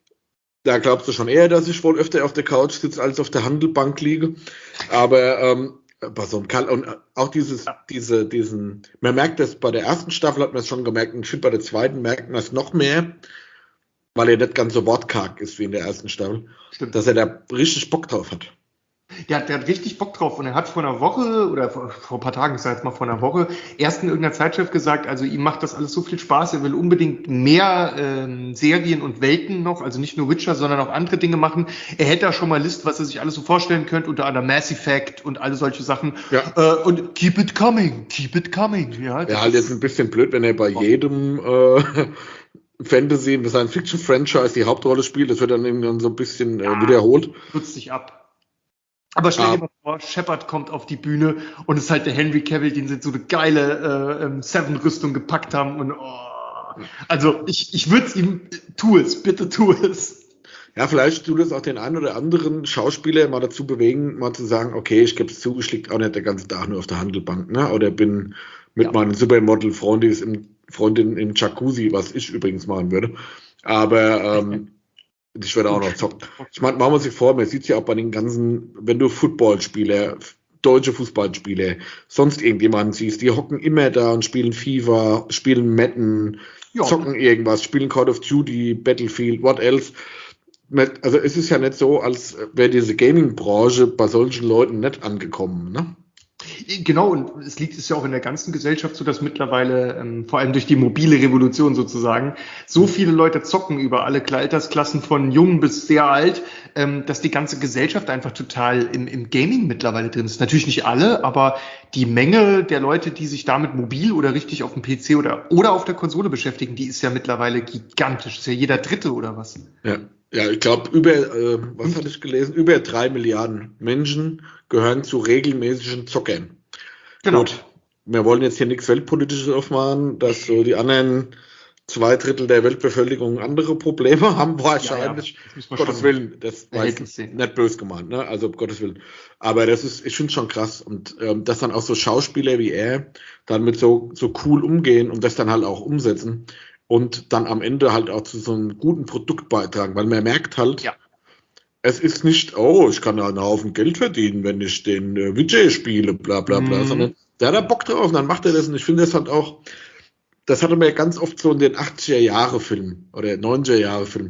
da glaubst du schon eher, dass ich wohl öfter auf der Couch sitze, als auf der Handelbank liege. Aber ähm, bei so einem Kall und auch dieses, ja. diese, diesen, man merkt das bei der ersten Staffel, hat man es schon gemerkt, und ich finde, bei der zweiten merkt man es noch mehr, weil er nicht ganz so wortkarg ist wie in der ersten Staffel, Stimmt. dass er da richtig Bock drauf hat. Ja, der hat richtig Bock drauf und er hat vor einer Woche oder vor, vor ein paar Tagen, ich sag jetzt mal vor einer Woche, erst in irgendeiner Zeitschrift gesagt, also ihm macht das alles so viel Spaß, er will unbedingt mehr ähm, Serien und Welten noch, also nicht nur Witcher, sondern auch andere Dinge machen. Er hätte da schon mal List, was er sich alles so vorstellen könnte, unter anderem Mass Effect und alle solche Sachen. Ja. Äh, und keep it coming, keep it coming. Ja, ja halt jetzt ein bisschen blöd, wenn er bei oh. jedem äh, Fantasy, Science-Fiction-Franchise die Hauptrolle spielt, das wird dann irgendwann so ein bisschen äh, ja, wiederholt. Nutzt sich ab. Aber stell dir ah. mal vor, Shepard kommt auf die Bühne und es ist halt der Henry Cavill, den sie so eine geile äh, Seven-Rüstung gepackt haben. Und oh, also ich, ich würde es ihm, tu es, bitte tu es. Ja, vielleicht tut es auch den einen oder anderen Schauspieler mal dazu bewegen, mal zu sagen, okay, ich gebe es zu, ich liege auch nicht den ganzen Tag nur auf der Handelbank, ne? Oder bin mit ja. meinen Supermodel-Freundin im, Freundin im Jacuzzi, was ich übrigens machen würde. Aber ähm, ich werde auch noch zocken. Ich meine, machen wir sich vor, man sieht es ja auch bei den ganzen, wenn du Footballspieler, deutsche Fußballspieler, sonst irgendjemanden siehst, die hocken immer da und spielen FIFA, spielen Madden, ja. zocken irgendwas, spielen Call of Duty, Battlefield, what else. Also es ist ja nicht so, als wäre diese Gaming-Branche bei solchen Leuten nicht angekommen, ne? Genau, und es liegt es ja auch in der ganzen Gesellschaft so, dass mittlerweile, ähm, vor allem durch die mobile Revolution sozusagen, so viele Leute zocken über alle Altersklassen von jung bis sehr alt, ähm, dass die ganze Gesellschaft einfach total im, im Gaming mittlerweile drin ist. Natürlich nicht alle, aber die Menge der Leute, die sich damit mobil oder richtig auf dem P C oder, oder auf der Konsole beschäftigen, die ist ja mittlerweile gigantisch. Ist ja jeder Dritte oder was? Ja. Ja, ich glaube, über, äh, was hatte ich gelesen? Über drei Milliarden Menschen gehören zu regelmäßigen Zockern. Genau. Gut, wir wollen jetzt hier nichts Weltpolitisches aufmachen, dass so die anderen zwei Drittel der Weltbevölkerung andere Probleme haben, wahrscheinlich. Ja, ja. Gottes Willen, das war nicht böse gemeint, ne? Also, Gottes Willen. Aber das ist, ich finde es schon krass. Und ähm, dass dann auch so Schauspieler wie er dann mit so, so cool umgehen und das dann halt auch umsetzen. Und dann am Ende halt auch zu so einem guten Produkt beitragen, weil man merkt halt, ja. es ist nicht, oh, ich kann da einen Haufen Geld verdienen, wenn ich den äh, Vijay spiele, bla bla bla, mhm. sondern der hat da Bock drauf und dann macht er das und ich finde das halt auch, das hatte man ja ganz oft so in den achtziger-Jahre-Filmen oder neunziger-Jahre-Filmen.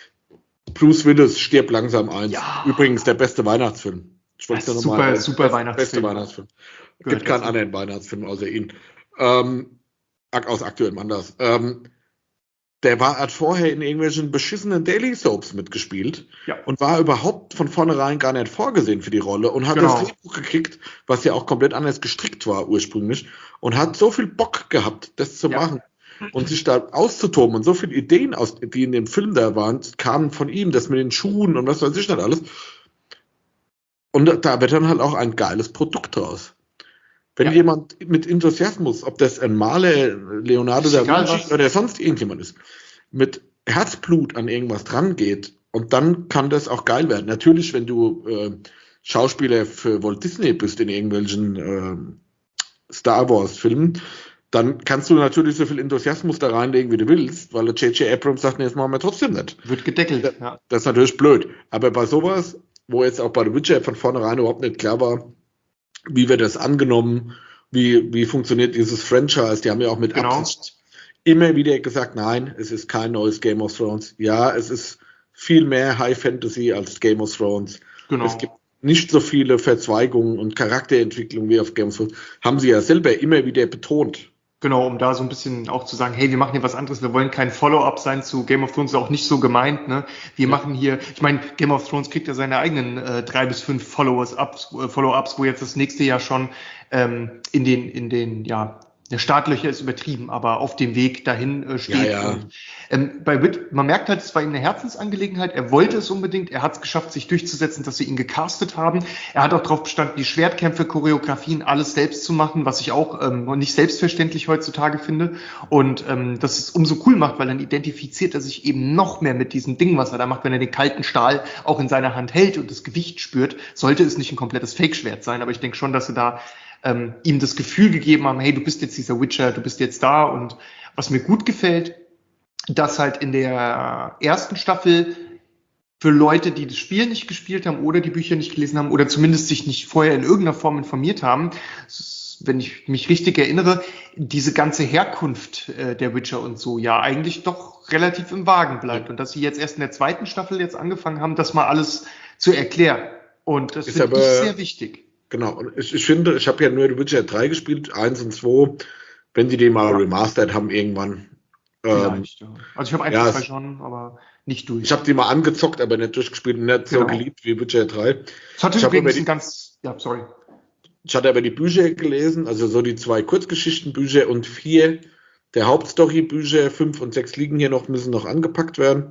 Bruce Willis stirbt langsam eins. Ja. Übrigens der beste Weihnachtsfilm. Ich wollte noch super, mal, super Weihnachtsfilm. Beste Weihnachtsfilm. Es gibt keinen anderen Weihnachtsfilm außer ihn. Ähm, aus aktuellem Anlass. Ähm, Der war, hat vorher in irgendwelchen beschissenen Daily Soaps mitgespielt ja. und war überhaupt von vornherein gar nicht vorgesehen für die Rolle und hat genau. das Drehbuch gekriegt, was ja auch komplett anders gestrickt war ursprünglich und hat so viel Bock gehabt, das zu ja. machen und sich da auszutoben und so viele Ideen, aus, die in dem Film da waren, kamen von ihm, das mit den Schuhen und was weiß ich nicht alles. Und da wird dann halt auch ein geiles Produkt draus. Wenn ja. jemand mit Enthusiasmus, ob das ein Maler, Leonardo da Vinci oder sonst irgendjemand ist, mit Herzblut an irgendwas dran geht. Und dann kann das auch geil werden. Natürlich, wenn du äh, Schauspieler für Walt Disney bist in irgendwelchen äh, Star Wars Filmen, dann kannst du natürlich so viel Enthusiasmus da reinlegen, wie du willst, weil der J J Abrams sagt, nee, das machen wir trotzdem nicht. Wird gedeckelt, das, ja. Das ist natürlich blöd. Aber bei sowas, wo jetzt auch bei The Witcher von vornherein überhaupt nicht klar war, wie wird das angenommen, wie, wie funktioniert dieses Franchise, die haben ja auch mit Genau. Absicht immer wieder gesagt, nein, es ist kein neues Game of Thrones. Ja, es ist viel mehr High Fantasy als Game of Thrones. Genau. Es gibt nicht so viele Verzweigungen und Charakterentwicklungen wie auf Game of Thrones. Haben sie ja selber immer wieder betont. Genau, um da so ein bisschen auch zu sagen, hey, wir machen hier was anderes, wir wollen kein Follow-up sein zu Game of Thrones, ist auch nicht so gemeint, ne? Wir ja. machen hier, ich meine, Game of Thrones kriegt ja seine eigenen äh, drei bis fünf Followers-ups, äh, Follow-ups, wo jetzt das nächste Jahr schon ähm, in den, in den, ja, der Startlöcher ist übertrieben, aber auf dem Weg dahin äh, steht. Ja, ja. Und, ähm, bei Witt, man merkt halt, es war ihm eine Herzensangelegenheit. Er wollte es unbedingt. Er hat es geschafft, sich durchzusetzen, dass sie ihn gecastet haben. Er hat auch darauf bestanden, die Schwertkämpfe, Choreografien, alles selbst zu machen, was ich auch ähm, nicht selbstverständlich heutzutage finde. Und ähm, das es umso cool macht, weil dann identifiziert er sich eben noch mehr mit diesem Ding, was er da macht, wenn er den kalten Stahl auch in seiner Hand hält und das Gewicht spürt. Sollte es nicht ein komplettes Fake-Schwert sein, aber ich denke schon, dass er da Ähm, ihm das Gefühl gegeben haben, hey, du bist jetzt dieser Witcher, du bist jetzt da. Und was mir gut gefällt, dass halt in der ersten Staffel für Leute, die das Spiel nicht gespielt haben oder die Bücher nicht gelesen haben oder zumindest sich nicht vorher in irgendeiner Form informiert haben, wenn ich mich richtig erinnere, diese ganze Herkunft äh, der Witcher und so ja eigentlich doch relativ im Wagen bleibt. Und dass sie jetzt erst in der zweiten Staffel jetzt angefangen haben, das mal alles zu erklären. Und das finde ich sehr wichtig. Genau, und ich, ich finde, ich habe ja nur The Witcher drei gespielt, eins und zwei, wenn die den mal remastered haben irgendwann. Ähm, ja. Also ich habe eins ja, und zwei schon, aber nicht durch. Ich habe die mal angezockt, aber nicht durchgespielt und nicht genau. so geliebt wie Witcher drei. Das hatte ich übrigens die, ein ganz, ja, sorry. Ich hatte aber die Bücher gelesen, also so die zwei Kurzgeschichtenbücher und vier der Hauptstory-Bücher, fünf und sechs liegen hier noch, müssen noch angepackt werden.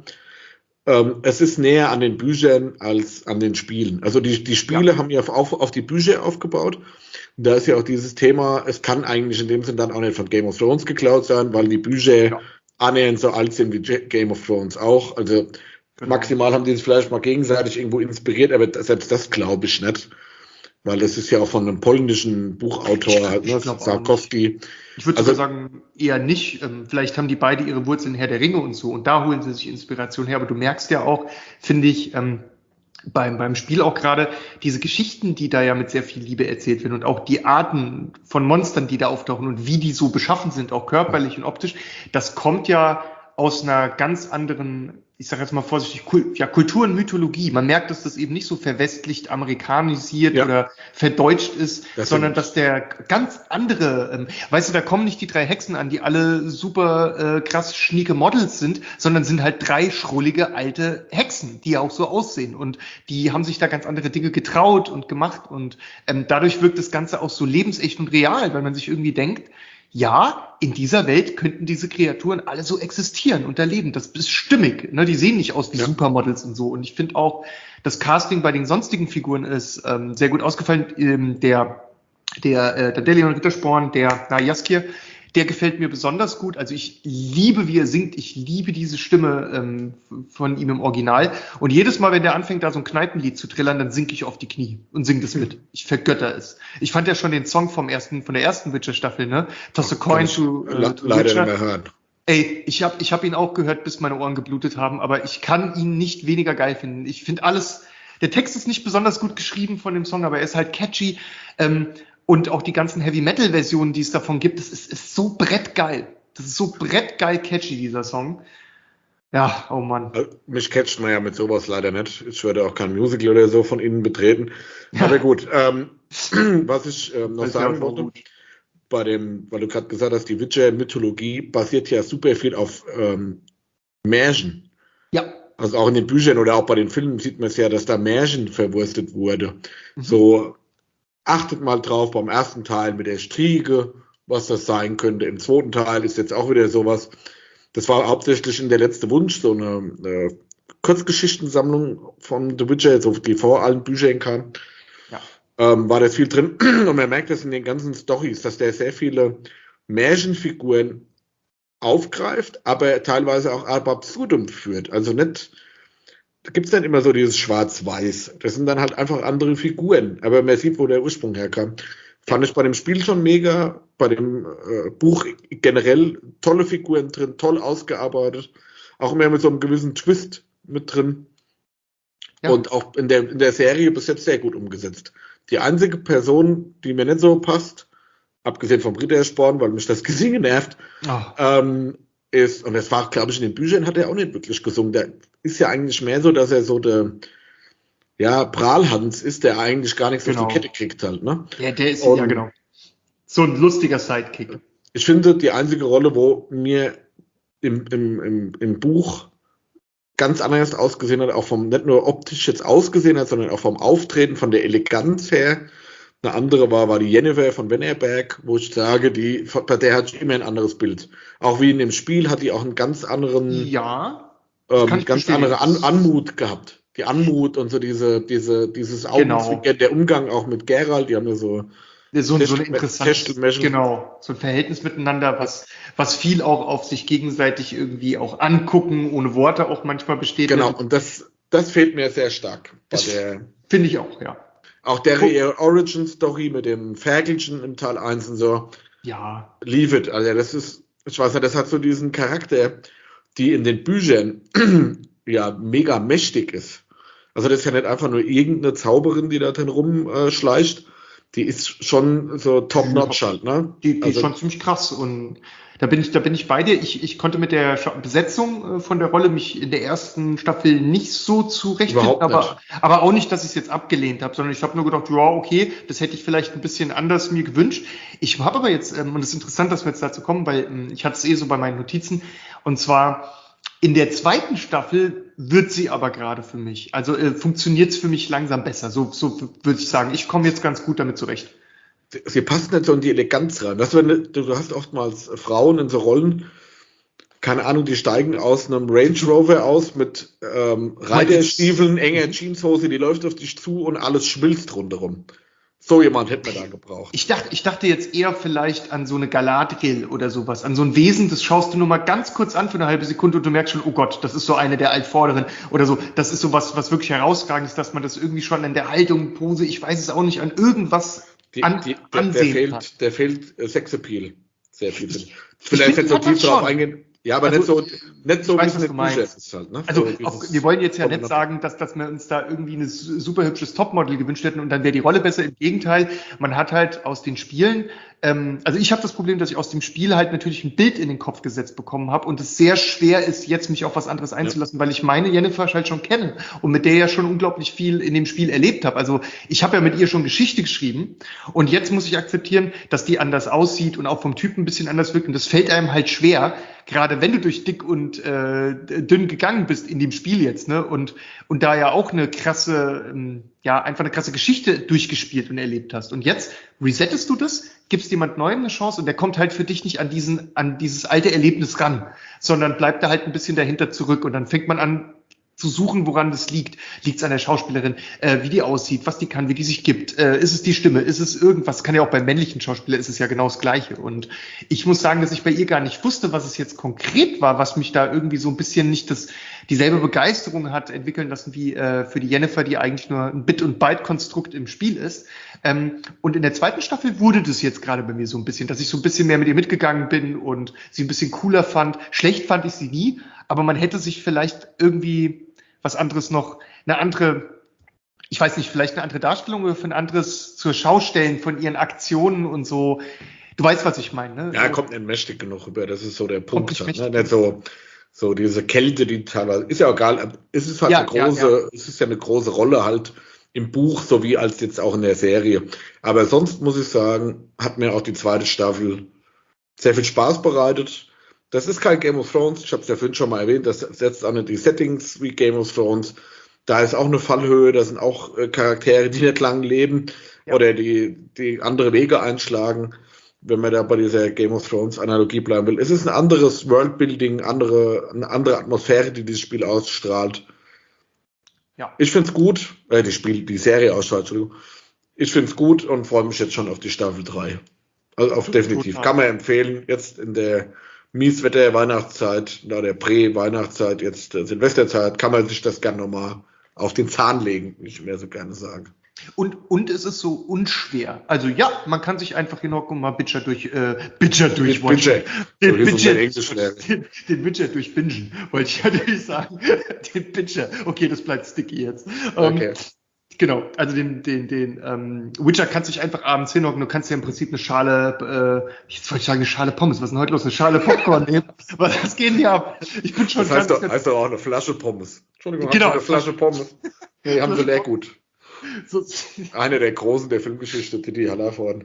Ähm, es ist näher an den Büchern als an den Spielen. Also die, die Spiele ja. haben ja auf, auf die Bücher aufgebaut. Und da ist ja auch dieses Thema, es kann eigentlich in dem Sinn dann auch nicht von Game of Thrones geklaut sein, weil die Bücher ja. annähernd so alt sind wie Game of Thrones auch. Also genau. maximal haben die sich vielleicht mal gegenseitig irgendwo inspiriert, aber selbst das glaube ich nicht. Weil das ist ja auch von einem polnischen Buchautor, halt, ne, Sarkowski. Ich würde also, sogar sagen, eher nicht. Ähm, vielleicht haben die beide ihre Wurzeln in Herr der Ringe und so und da holen sie sich Inspiration her. Aber du merkst ja auch, finde ich, ähm, beim, beim Spiel auch gerade diese Geschichten, die da ja mit sehr viel Liebe erzählt werden und auch die Arten von Monstern, die da auftauchen und wie die so beschaffen sind, auch körperlich und optisch, das kommt ja aus einer ganz anderen, ich sage jetzt mal vorsichtig, Kul- ja, Kultur und Mythologie. Man merkt, dass das eben nicht so verwestlicht, amerikanisiert ja. oder verdeutscht ist, das sondern dass der ganz andere, ähm, weißt du, da kommen nicht die drei Hexen an, die alle super äh, krass schnieke Models sind, sondern sind halt drei schrullige alte Hexen, die auch so aussehen und die haben sich da ganz andere Dinge getraut und gemacht und ähm, dadurch wirkt das Ganze auch so lebensecht und real, weil man sich irgendwie denkt, ja, in dieser Welt könnten diese Kreaturen alle so existieren und erleben. Das ist stimmig. Ne? Die sehen nicht aus wie ja. Supermodels und so. Und ich finde auch, das Casting bei den sonstigen Figuren ist ähm, sehr gut ausgefallen. Ähm, der der, äh, der Delion Rittersporn, der na, Jaskier, der gefällt mir besonders gut. Also ich liebe, wie er singt. Ich liebe diese Stimme ähm, von ihm im Original. Und jedes Mal, wenn der anfängt, da so ein Kneipenlied zu trillern, dann sinke ich auf die Knie und singe das mit. Ich vergötter es. Ich fand ja schon den Song vom ersten, von der ersten Witcher-Staffel, ne? Toss a coin to, äh, to leider Witcher. nicht mehr hören. Ey, ich habe ich hab ihn auch gehört, bis meine Ohren geblutet haben, aber ich kann ihn nicht weniger geil finden. Ich finde alles, der Text ist nicht besonders gut geschrieben von dem Song, aber er ist halt catchy. Ähm, Und auch die ganzen Heavy-Metal-Versionen, die es davon gibt, das ist, ist so brettgeil. Das ist so brettgeil catchy, dieser Song. Ja, oh Mann. Mich catcht man ja mit sowas leider nicht. Ich würde auch kein Musical oder so von Ihnen betreten. Ja. Aber gut, ähm, was ich ähm, noch das sagen wollte, bei dem, weil du gerade gesagt hast, die Witcher-Mythologie basiert ja super viel auf ähm, Märchen. Ja. Also auch in den Büchern oder auch bei den Filmen sieht man es ja, dass da Märchen verwurstet wurde. Mhm. So, achtet mal drauf beim ersten Teil mit der Striege, was das sein könnte. Im zweiten Teil ist jetzt auch wieder sowas. Das war hauptsächlich in der letzte Wunsch, so eine, eine Kurzgeschichtensammlung von The Witcher, so die vor allen Büchern kam. Ja. Ähm, war da viel drin. Und man merkt das in den ganzen Storys, dass da sehr viele Märchenfiguren aufgreift, aber teilweise auch ab absurdum führt. Also nicht, da gibt es nicht immer so dieses Schwarz-Weiß. Das sind dann halt einfach andere Figuren. Aber man sieht, wo der Ursprung herkam. Fand ich bei dem Spiel schon mega, bei dem äh, Buch generell tolle Figuren drin, toll ausgearbeitet. Auch immer mit so einem gewissen Twist mit drin. Ja. Und auch in der, in der Serie bis jetzt sehr gut umgesetzt. Die einzige Person, die mir nicht so passt, abgesehen vom Rittersporn, weil mich das Gesinge nervt, oh. ähm, ist, und das war, glaube ich, in den Büchern hat er auch nicht wirklich gesungen. Der ist ja eigentlich mehr so, dass er so der, ja, Prahlhans ist, der eigentlich gar nichts genau. auf die Kette kriegt halt, ne? Ja, der ist, und ja, genau. So ein lustiger Sidekick. Ich finde, die einzige Rolle, wo mir im, im, im, im Buch ganz anders ausgesehen hat, auch vom, nicht nur optisch jetzt ausgesehen hat, sondern auch vom Auftreten, von der Eleganz her. Eine andere war, war die Jennifer von Wennerberg, wo ich sage, die, bei der hat immer ein anderes Bild. Auch wie in dem Spiel hat die auch einen ganz anderen, ja, ähm, ganz verstehen. andere An Anmut gehabt. Die Anmut und so diese, diese, dieses Augenzwinkern, genau. Der Umgang auch mit Geralt, die haben ja so, so, so ein interessantes, genau, so ein Verhältnis miteinander, was, was viel auch auf sich gegenseitig irgendwie auch angucken, ohne Worte auch manchmal besteht. Genau, und das, das fehlt mir sehr stark. Finde ich auch, ja. Auch der oh. Origin-Story mit dem Ferkelchen im Teil eins und so. Ja. Leave it. Also das ist, ich weiß nicht, das hat so diesen Charakter, die in den Büchern ja mega mächtig ist. Also das ist ja nicht einfach nur irgendeine Zauberin, die da drin rumschleicht. Die ist schon so top-notch halt, ne? Die, die also, ist schon ziemlich krass und da bin ich, da bin ich bei dir. Ich, ich konnte mit der Besetzung von der Rolle mich in der ersten Staffel nicht so zurechtfinden, aber, aber auch nicht, dass ich es jetzt abgelehnt habe, sondern ich habe nur gedacht, ja, okay, das hätte ich vielleicht ein bisschen anders mir gewünscht. Ich habe aber jetzt, und es ist interessant, dass wir jetzt dazu kommen, weil ich hatte es eh so bei meinen Notizen, und zwar in der zweiten Staffel wird sie aber gerade für mich, also äh, funktioniert es für mich langsam besser, so, so würde ich sagen. Ich komme jetzt ganz gut damit zurecht. Sie passt nicht so in die Eleganz rein. Das, wenn, du hast oftmals Frauen in so Rollen, keine Ahnung, die steigen aus einem Range Rover aus mit ähm, Reiterstiefeln, enger Jeanshose, die läuft auf dich zu und alles schmilzt rundherum. So jemand hätte man da gebraucht. Ich dachte, ich dachte jetzt eher vielleicht an so eine Galadriel oder sowas, an so ein Wesen, das schaust du nur mal ganz kurz an für eine halbe Sekunde und du merkst schon, oh Gott, das ist so eine der Altvorderen oder so. Das ist so was, was wirklich herausragend ist, dass man das irgendwie schon an der Haltung, Pose, ich weiß es auch nicht, an irgendwas die, an, die, der, ansehen der fehlt, kann. Der fehlt äh, Sexappeal. Sehr viel. Vielleicht jetzt so tief drauf eingehen. Ja, aber also, nicht so, nicht so wie es in den Büchern ist halt, ne? Also, so, auch, wir wollen jetzt ja nicht sagen, dass, dass wir uns da irgendwie ein super hübsches Topmodel gewünscht hätten und dann wäre die Rolle besser. Im Gegenteil, man hat halt aus den Spielen, ähm, also ich habe das Problem, dass ich aus dem Spiel halt natürlich ein Bild in den Kopf gesetzt bekommen habe und es sehr schwer ist, jetzt mich auf was anderes einzulassen, ja. weil ich meine Jennifer halt schon kenne und mit der ja schon unglaublich viel in dem Spiel erlebt habe. Also ich habe ja mit ihr schon Geschichte geschrieben und jetzt muss ich akzeptieren, dass die anders aussieht und auch vom Typ ein bisschen anders wirkt und das fällt einem halt schwer, gerade wenn du durch dick und äh, dünn gegangen bist in dem Spiel jetzt, ne, und und da ja auch eine krasse, ähm, ja, einfach eine krasse Geschichte durchgespielt und erlebt hast. Und jetzt resettest du das, gibst jemand Neuem eine Chance und der kommt halt für dich nicht an diesen, an dieses alte Erlebnis ran, sondern bleibt da halt ein bisschen dahinter zurück und dann fängt man an zu suchen, woran das liegt. Liegt es an der Schauspielerin, äh, wie die aussieht, was die kann, wie die sich gibt. Äh, ist es die Stimme? Ist es irgendwas? Kann ja auch beim männlichen Schauspieler ist es ja genau das Gleiche. Und ich muss sagen, dass ich bei ihr gar nicht wusste, was es jetzt konkret war, was mich da irgendwie so ein bisschen nicht das dieselbe Begeisterung hat entwickeln lassen wie äh, für die Jennifer, die eigentlich nur ein Bit- und Byte-Konstrukt im Spiel ist. Ähm, und in der zweiten Staffel wurde das jetzt gerade bei mir so ein bisschen, dass ich so ein bisschen mehr mit ihr mitgegangen bin und sie ein bisschen cooler fand. Schlecht fand ich sie nie, aber man hätte sich vielleicht irgendwie was anderes noch, eine andere, ich weiß nicht, vielleicht eine andere Darstellung oder für ein anderes zur Schaustellen von ihren Aktionen und so. Du weißt, was ich meine, ne? Ja, so. Kommt nicht mächtig genug rüber, das ist so der Punkt. Halt, ne? Nicht so, so diese Kälte, die teilweise, ist ja egal, es ist halt ja, eine große, ja, ja. es ist ja eine große Rolle halt im Buch, sowie als jetzt auch in der Serie. Aber sonst muss ich sagen, hat mir auch die zweite Staffel sehr viel Spaß bereitet. Das ist kein Game of Thrones, ich habe es ja vorhin schon mal erwähnt, das setzt auch nicht die Settings wie Game of Thrones. Da ist auch eine Fallhöhe, da sind auch äh, Charaktere, die nicht lang leben ja. oder die, die andere Wege einschlagen, wenn man da bei dieser Game of Thrones Analogie bleiben will. Es ist ein anderes Worldbuilding, andere, eine andere Atmosphäre, die dieses Spiel ausstrahlt. Ja. Ich finde es gut, äh, die, Spiel, die Serie ausstrahlt, Entschuldigung. Ich finde es gut und freue mich jetzt schon auf die Staffel drei. Also auf definitiv. Kann man empfehlen, jetzt in der Mieswetter, Weihnachtszeit, na der Prä-Weihnachtszeit, jetzt äh, Silvesterzeit, kann man sich das gerne nochmal auf den Zahn legen, wie ich mehr so gerne sage. Und, und es ist so unschwer. Also ja, man kann sich einfach hinhocken und mal Bitcher durch, äh, Bitcher durch Bitcher. Den, so Bitcher, den, den, den Bitcher durch Bingen, wollte ich natürlich sagen. Den Bitcher. Okay, das bleibt sticky jetzt. Okay. Um, genau, also den, den, den ähm, Witcher kannst du dich einfach abends hinhocken, du kannst dir im Prinzip eine Schale, äh, jetzt wollte ich sagen, eine Schale Pommes, was ist denn heute los? Eine Schale Popcorn nehmen. Was das geht nicht ab. Ich bin schon das heißt ganz, doch, heißt doch auch eine Flasche Pommes. Entschuldigung, genau, eine Flasche Pommes. Nee, haben sie leer gut. So, Eine der Großen der Filmgeschichte, Didi Hallervorden.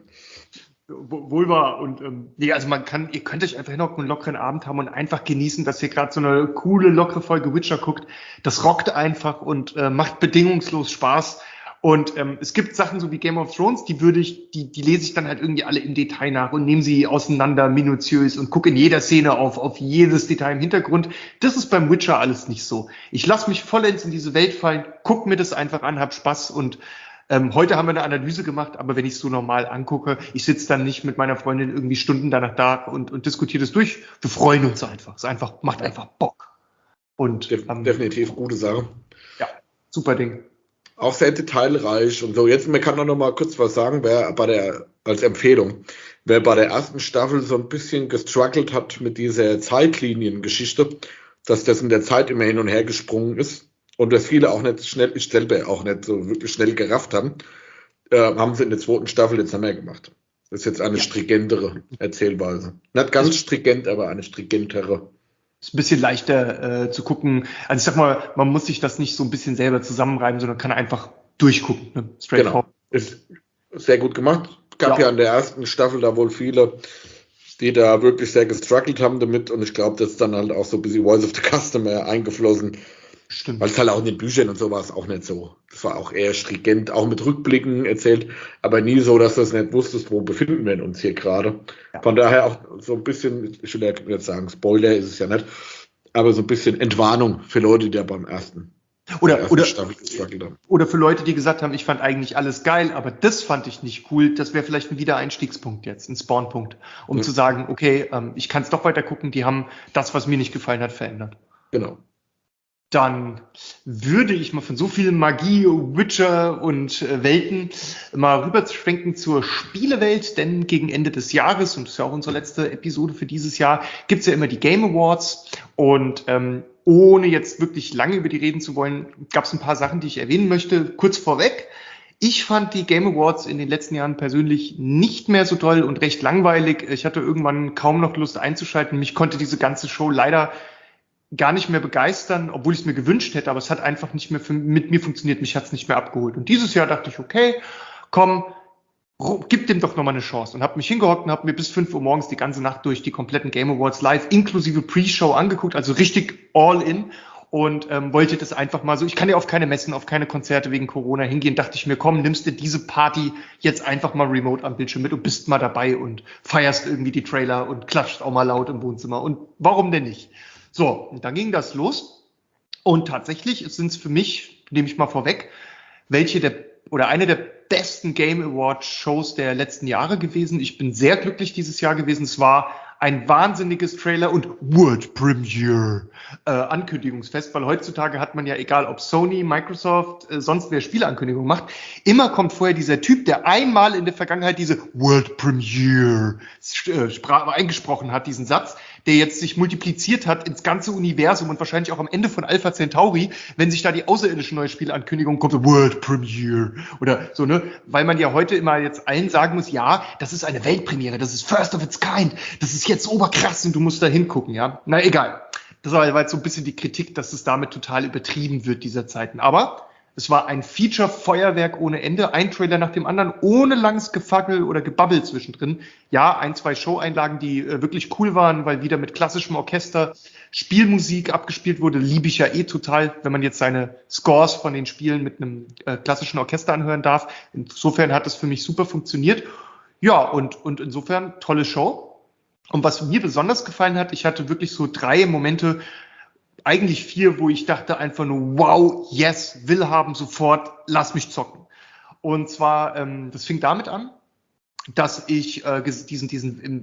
Wohl wahr. Und ähm, nee, also man kann, ihr könnt euch einfach hinhocken und einen lockeren Abend haben und einfach genießen, dass ihr gerade so eine coole, lockere Folge Witcher guckt. Das rockt einfach und äh, macht bedingungslos Spaß. Und ähm, es gibt Sachen so wie Game of Thrones, die würde ich, die, die lese ich dann halt irgendwie alle im Detail nach und nehme sie auseinander minutiös und gucke in jeder Szene auf, auf jedes Detail im Hintergrund. Das ist beim Witcher alles nicht so. Ich lasse mich vollends in diese Welt fallen, guck mir das einfach an, hab Spaß und ähm, heute haben wir eine Analyse gemacht, aber wenn ich es so normal angucke, ich sitze dann nicht mit meiner Freundin irgendwie Stunden danach da und, und diskutiere das durch. Wir freuen uns einfach. Es einfach, macht einfach Bock. Und Def ähm, definitiv gute Sache. Ja, super Ding. Auch sehr detailreich und so. Jetzt, man kann doch noch mal kurz was sagen, wer bei der, als Empfehlung, wer bei der ersten Staffel so ein bisschen gestruggelt hat mit dieser Zeitliniengeschichte, dass das in der Zeit immer hin und her gesprungen ist und dass viele auch nicht schnell, ich selber auch nicht so wirklich schnell gerafft haben, äh, haben sie in der zweiten Staffel jetzt einmal gemacht. Das ist jetzt eine ja. stringentere Erzählweise. Nicht ganz stringent, aber eine stringentere. Ist ein bisschen leichter äh, zu gucken. Also ich sag mal, man muss sich das nicht so ein bisschen selber zusammenreiben, sondern kann einfach durchgucken. Ne? Genau. Ist sehr gut gemacht. Gab ja. ja in der ersten Staffel da wohl viele, die da wirklich sehr gestruggelt haben damit. Und ich glaube, das ist dann halt auch so ein bisschen Voice of the Customer eingeflossen. Stimmt. Weil es halt auch in den Büchern und so war es auch nicht so. Das war auch eher stringent, auch mit Rückblicken erzählt, aber nie so, dass du es nicht wusstest, wo befinden wir uns hier gerade. Ja. Von daher auch so ein bisschen, ich will jetzt sagen, Spoiler ist es ja nicht, aber so ein bisschen Entwarnung für Leute, die ja beim ersten oder, ersten oder, Staffel gestruggelt haben. Oder für Leute, die gesagt haben, ich fand eigentlich alles geil, aber das fand ich nicht cool. Das wäre vielleicht ein Wiedereinstiegspunkt jetzt, ein Spawnpunkt, um ja. zu sagen, okay, ähm, ich kann es doch weiter gucken, die haben das, was mir nicht gefallen hat, verändert. Genau. Dann würde ich mal von so viel Magie, Witcher und äh, Welten mal rüberschwenken zur Spielewelt, denn gegen Ende des Jahres, und das ist ja auch unsere letzte Episode für dieses Jahr, gibt's ja immer die Game Awards und ähm, ohne jetzt wirklich lange über die reden zu wollen, gab's ein paar Sachen, die ich erwähnen möchte. Kurz vorweg, ich fand die Game Awards in den letzten Jahren persönlich nicht mehr so toll und recht langweilig. Ich hatte irgendwann kaum noch Lust einzuschalten. Mich konnte diese ganze Show leider gar nicht mehr begeistern, obwohl ich es mir gewünscht hätte, aber es hat einfach nicht mehr für, mit mir funktioniert, mich hat es nicht mehr abgeholt. Und dieses Jahr dachte ich, okay, komm, gib dem doch nochmal eine Chance und habe mich hingehockt und habe mir bis fünf Uhr morgens die ganze Nacht durch die kompletten Game Awards live inklusive Pre-Show angeguckt, also richtig all in und ähm, wollte das einfach mal so, ich kann ja auf keine Messen, auf keine Konzerte wegen Corona hingehen, dachte ich mir, komm, nimmst du diese Party jetzt einfach mal remote am Bildschirm mit und bist mal dabei und feierst irgendwie die Trailer und klatscht auch mal laut im Wohnzimmer und warum denn nicht? So, und dann ging das los und tatsächlich sind es für mich, nehme ich mal vorweg, welche der oder eine der besten Game Award Shows der letzten Jahre gewesen. Ich bin sehr glücklich dieses Jahr gewesen. Es war ein wahnsinniges Trailer und World Premiere äh, Ankündigungsfest, weil heutzutage hat man ja, egal ob Sony, Microsoft, äh, sonst wer Spieleankündigungen macht, immer kommt vorher dieser Typ, der einmal in der Vergangenheit diese World Premiere äh, eingesprochen hat, diesen Satz, der jetzt sich multipliziert hat ins ganze Universum und wahrscheinlich auch am Ende von Alpha Centauri, wenn sich da die außerirdische neue Spielankündigung kommt, so World Premiere oder so, ne, weil man ja heute immer jetzt allen sagen muss, ja, das ist eine Weltpremiere, das ist first of its kind, das ist jetzt oberkrass und du musst da hingucken, ja. Na, egal. Das war jetzt so ein bisschen die Kritik, dass es damit total übertrieben wird dieser Zeiten. Aber es war ein Feature-Feuerwerk ohne Ende, ein Trailer nach dem anderen, ohne langes Gefackel oder Gebabbel zwischendrin. Ja, ein, zwei Show-Einlagen, die äh, wirklich cool waren, weil wieder mit klassischem Orchester Spielmusik abgespielt wurde. Liebe ich ja eh total, wenn man jetzt seine Scores von den Spielen mit einem äh, klassischen Orchester anhören darf. Insofern hat es für mich super funktioniert. Ja, und, und insofern tolle Show. Und was mir besonders gefallen hat, ich hatte wirklich so drei Momente, eigentlich vier, wo ich dachte einfach nur, wow, yes, will haben, sofort, lass mich zocken. Und zwar, ähm, das fing damit an, dass ich äh, diesen, diesen im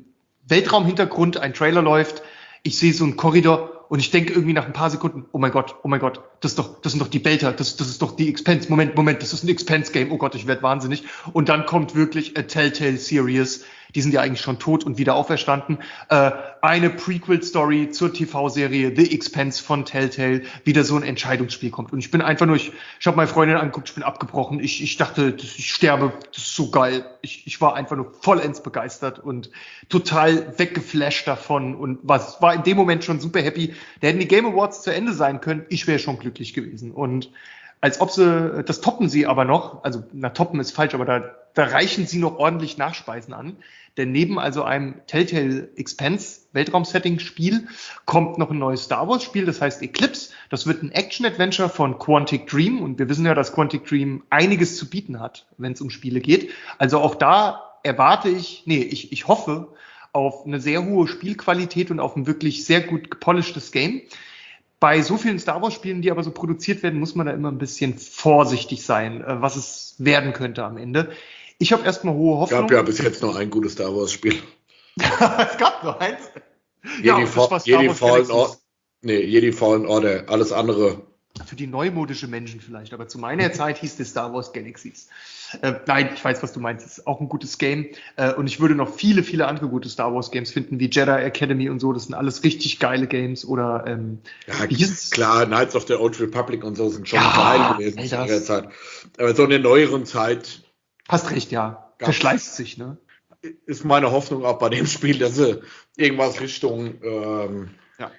Weltraumhintergrund, ein Trailer läuft, ich sehe so einen Korridor und ich denke irgendwie nach ein paar Sekunden, oh mein Gott, oh mein Gott, das ist doch, das sind doch die Belter, das, das ist doch die Expanse, Moment, Moment, das ist ein Expanse-Game, oh Gott, ich werde wahnsinnig. Und dann kommt wirklich a Telltale Series, die sind ja eigentlich schon tot und wieder auferstanden, äh, eine Prequel-Story zur T V-Serie The Expanse von Telltale, wie da so ein Entscheidungsspiel kommt. Und ich bin einfach nur, ich, ich habe meine Freundin angeguckt, ich bin abgebrochen, ich, ich dachte, das, ich sterbe, das ist so geil. Ich, ich war einfach nur vollends begeistert und total weggeflasht davon und was war in dem Moment schon super happy. Da hätten die Game Awards zu Ende sein können, ich wäre schon glücklich gewesen. Und als ob sie, das toppen sie aber noch, also na toppen ist falsch, aber da, da reichen sie noch ordentlich Nachspeisen an. Denn neben also einem Telltale Expanse Weltraum-Setting-Spiel kommt noch ein neues Star Wars-Spiel, das heißt Eclipse. Das wird ein Action-Adventure von Quantic Dream und wir wissen ja, dass Quantic Dream einiges zu bieten hat, wenn es um Spiele geht. Also auch da erwarte ich, nee, ich, ich hoffe auf eine sehr hohe Spielqualität und auf ein wirklich sehr gut gepolischtes Game. Bei so vielen Star Wars-Spielen, die aber so produziert werden, muss man da immer ein bisschen vorsichtig sein, was es werden könnte am Ende. Ich habe erstmal hohe Hoffnung. Es gab ja bis jetzt noch ein gutes Star Wars-Spiel. Es gab noch eins. Jedi, ja, Fa- Jedi, Fallen Order, nee, Jedi Fallen Order, alles andere. Für die neumodische Menschen vielleicht, aber zu meiner Zeit hieß es Star Wars Galaxies. Äh, nein, ich weiß, was du meinst. Es ist auch ein gutes Game. Äh, und ich würde noch viele, viele andere gute Star Wars Games finden, wie Jedi Academy und so. Das sind alles richtig geile Games. Oder, ähm, ja, klar, Knights of the Old Republic und so sind schon ja, geil gewesen in ihrer Zeit. Aber so in der neueren Zeit. Hast recht, ja. Verschleißt sich, ne? Ist meine Hoffnung auch bei dem Spiel, dass sie irgendwas Richtung ähm, ja.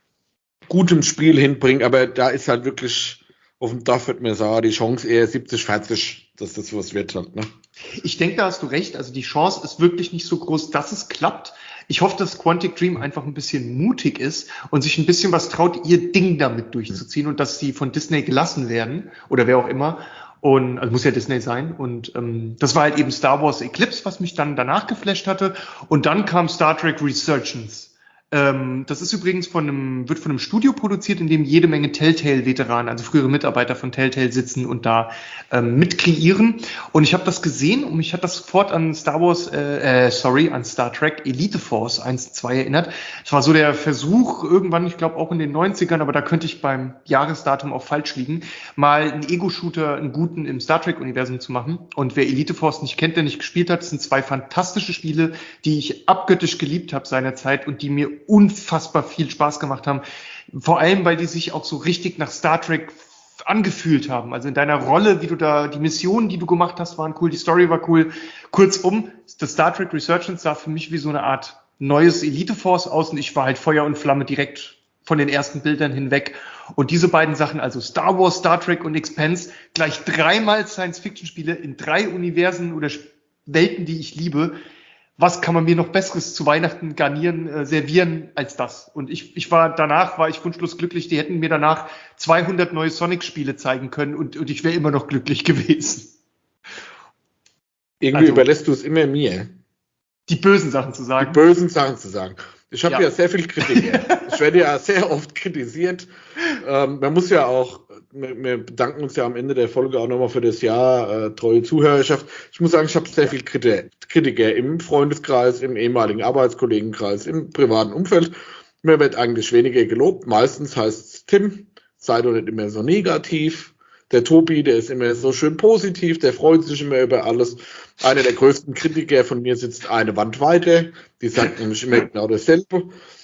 gutem Spiel hinbringen. Aber da ist halt wirklich auf dem Dach, wird mir sagen, die Chance eher siebzig vierzig, dass das was wird halt, ne? Ich denke, da hast du recht. Also die Chance ist wirklich nicht so groß, dass es klappt. Ich hoffe, dass Quantic Dream einfach ein bisschen mutig ist und sich ein bisschen was traut, ihr Ding damit durchzuziehen und dass sie von Disney gelassen werden oder wer auch immer. Und also muss ja Disney sein. Und ähm, das war halt eben Star Wars Eclipse, was mich dann danach geflasht hatte. Und dann kam Star Trek Resurgence. Ähm, das ist übrigens von einem, wird von einem Studio produziert, in dem jede Menge Telltale-Veteranen, also frühere Mitarbeiter von Telltale sitzen und da ähm, mitkreieren. Und ich habe das gesehen und mich hat das sofort an Star Wars, äh, äh, sorry, an Star Trek Elite Force eins zwei erinnert. Es war so der Versuch, irgendwann, ich glaube auch in den neunzigern, aber da könnte ich beim Jahresdatum auch falsch liegen, mal einen Ego-Shooter, einen guten im Star Trek-Universum zu machen. Und wer Elite Force nicht kennt, der nicht gespielt hat, das sind zwei fantastische Spiele, die ich abgöttisch geliebt habe seinerzeit und die mir unfassbar viel Spaß gemacht haben. Vor allem, weil die sich auch so richtig nach Star Trek angefühlt haben. Also in deiner Rolle, wie du da, die Missionen, die du gemacht hast, waren cool, die Story war cool. Kurzum, das Star Trek Resurgence sah für mich wie so eine Art neues Elite Force aus und ich war halt Feuer und Flamme direkt von den ersten Bildern hinweg. Und diese beiden Sachen, also Star Wars, Star Trek und Expanse, gleich dreimal Science-Fiction-Spiele in drei Universen oder Welten, die ich liebe. Was kann man mir noch Besseres zu Weihnachten garnieren, äh, servieren als das? Und ich, ich war danach, war ich wunschlos glücklich. Die hätten mir danach zweihundert neue Sonic-Spiele zeigen können und, und ich wäre immer noch glücklich gewesen. Irgendwie also, überlässt du es immer mir. Die bösen Sachen zu sagen. Die bösen Sachen zu sagen. Ich habe ja. ja sehr viel Kritik. Ich werde ja sehr oft kritisiert. Ähm, man muss ja auch, wir, wir bedanken uns ja am Ende der Folge auch nochmal für das Jahr äh, treue Zuhörerschaft. Ich muss sagen, ich habe sehr viel Kritiker, Kritiker im Freundeskreis, im ehemaligen Arbeitskollegenkreis, im privaten Umfeld. Mir wird eigentlich weniger gelobt. Meistens heißt es Tim, sei doch nicht immer so negativ. Der Tobi, der ist immer so schön positiv, der freut sich immer über alles. Einer der größten Kritiker von mir sitzt eine Wand weiter, die sagt nämlich immer genau dasselbe.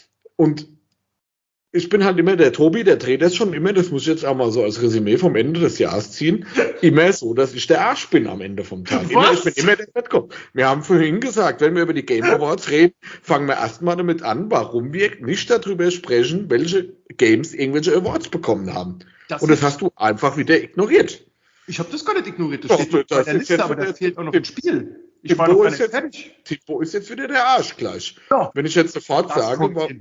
Und ich bin halt immer der Tobi, der dreht das schon immer, das muss ich jetzt auch mal so als Resümee vom Ende des Jahres ziehen, immer so, dass ich der Arsch bin am Ende vom Tag. Immer, ich bin immer der Bettkopf. Wir haben vorhin gesagt, wenn wir über die Game Awards reden, fangen wir erstmal damit an, warum wir nicht darüber sprechen, welche Games irgendwelche Awards bekommen haben. Das Und das hast du einfach wieder ignoriert. Ich habe das gar nicht ignoriert. Das Doch, steht das bei der Liste, aber da fehlt auch noch ein Spiel. Ich war noch gar nicht fertig. Tipo ist jetzt wieder der Arsch gleich. Ja. Wenn ich jetzt sofort das sage, war,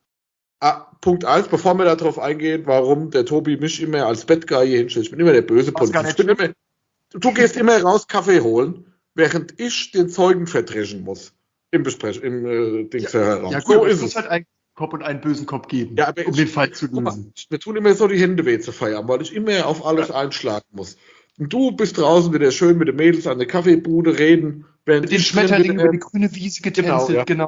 ah, Punkt eins, bevor wir darauf eingehen, warum der Tobi mich immer als Bettguy hier hinstellt. Ich bin immer der böse Polizist. Immer, du gehst immer raus Kaffee holen, während ich den Zeugen verdreschen muss. Im Besprech, im äh, Dingsraum. Ja, ja, gut, so ist es. Halt ein Kopf und einen bösen Kopf geben, ja, aber um ich, den Fall zu lösen. Mir tun immer so die Hände weh zu feiern, weil ich immer auf alles ja. einschlagen muss. Und du bist draußen wieder schön mit den Mädels an der Kaffeebude reden. Mit den Schmetterlingen über die grüne Wiese getänzelt, genau. Ja. genau.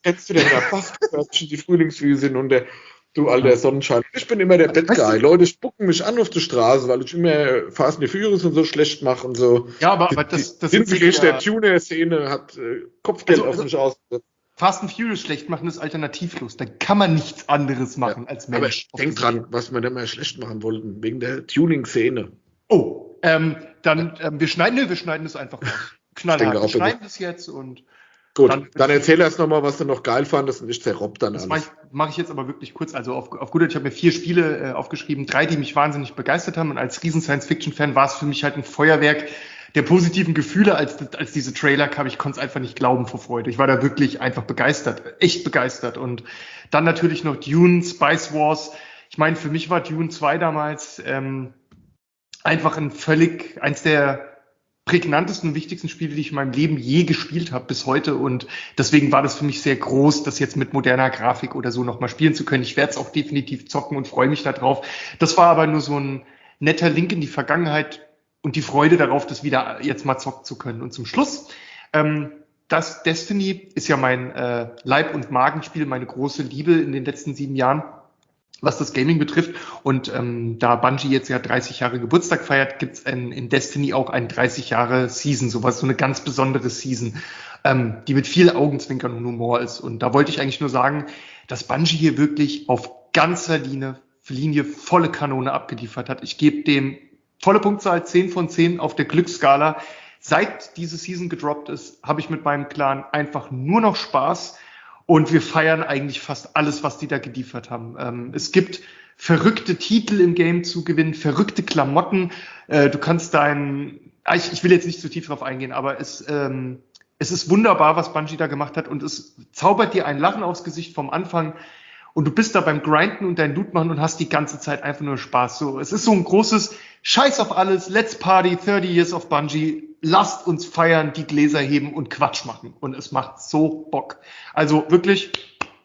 kennst du denn da Bastkörbchen, die Frühlingsfüße sind und der, du alter Sonnenschein. Ich bin immer der Bettguy. Leute spucken mich an auf der Straße, weil ich immer Fast and the Furious und so schlecht mache und so. Ja, aber, aber das, das sind wirklich ja, der Tuner-Szene hat äh, Kopfgeld also, auf also, mich ausgesetzt. Fast and Furious schlecht machen ist alternativlos. Da kann man nichts anderes machen ja, als Mensch. Aber denk dran, was wir da mal schlecht machen wollten, wegen der Tuning-Szene. Oh, ähm, dann, ähm, wir schneiden, ne, wir schneiden das einfach mal. Knallhart. Wir schneiden das jetzt und gut, dann, dann erzähl erst nochmal, was du noch geil fandest und ich zerrobb dann das alles. Das mache ich, mach ich jetzt aber wirklich kurz. Also auf, auf gut Deutsch, ich habe mir vier Spiele äh, aufgeschrieben, drei, die mich wahnsinnig begeistert haben. Und als riesen Science-Fiction-Fan war es für mich halt ein Feuerwerk der positiven Gefühle, als, als diese Trailer kam. Ich konnte es einfach nicht glauben vor Freude. Ich war da wirklich einfach begeistert, echt begeistert. Und dann natürlich noch Dune, Spice Wars. Ich meine, für mich war Dune zwei damals ähm, einfach ein völlig, eins der prägnantesten und wichtigsten Spiele, die ich in meinem Leben je gespielt habe bis heute. Und deswegen war das für mich sehr groß, das jetzt mit moderner Grafik oder so nochmal spielen zu können. Ich werde es auch definitiv zocken und freue mich darauf. Das war aber nur so ein netter Link in die Vergangenheit und die Freude darauf, das wieder jetzt mal zocken zu können. Und zum Schluss, ähm, das Destiny ist ja mein äh, Leib- und Magenspiel, meine große Liebe in den letzten sieben Jahren, was das Gaming betrifft. Und ähm, da Bungie jetzt ja dreißig Jahre Geburtstag feiert, gibt's in, in Destiny auch ein dreißig Jahre Season, sowas, so eine ganz besondere Season, ähm, die mit viel Augenzwinkern und Humor ist. Und da wollte ich eigentlich nur sagen, dass Bungie hier wirklich auf ganzer Linie, Linie volle Kanone abgeliefert hat. Ich gebe dem volle Punktzahl zehn von zehn auf der Glücksskala. Seit diese Season gedroppt ist, habe ich mit meinem Clan einfach nur noch Spaß. Und wir feiern eigentlich fast alles, was die da geliefert haben. Ähm, es gibt verrückte Titel im Game zu gewinnen, verrückte Klamotten. Äh, du kannst dein, ich, ich will jetzt nicht zu tief drauf eingehen, aber es, ähm, es ist wunderbar, was Bungie da gemacht hat. Und es zaubert dir ein Lachen aufs Gesicht vom Anfang. Und du bist da beim Grinden und dein Loot machen und hast die ganze Zeit einfach nur Spaß. So, es ist so ein großes Scheiß auf alles, let's party, thirty years of Bungie, lasst uns feiern, die Gläser heben und Quatsch machen. Und es macht so Bock. Also wirklich,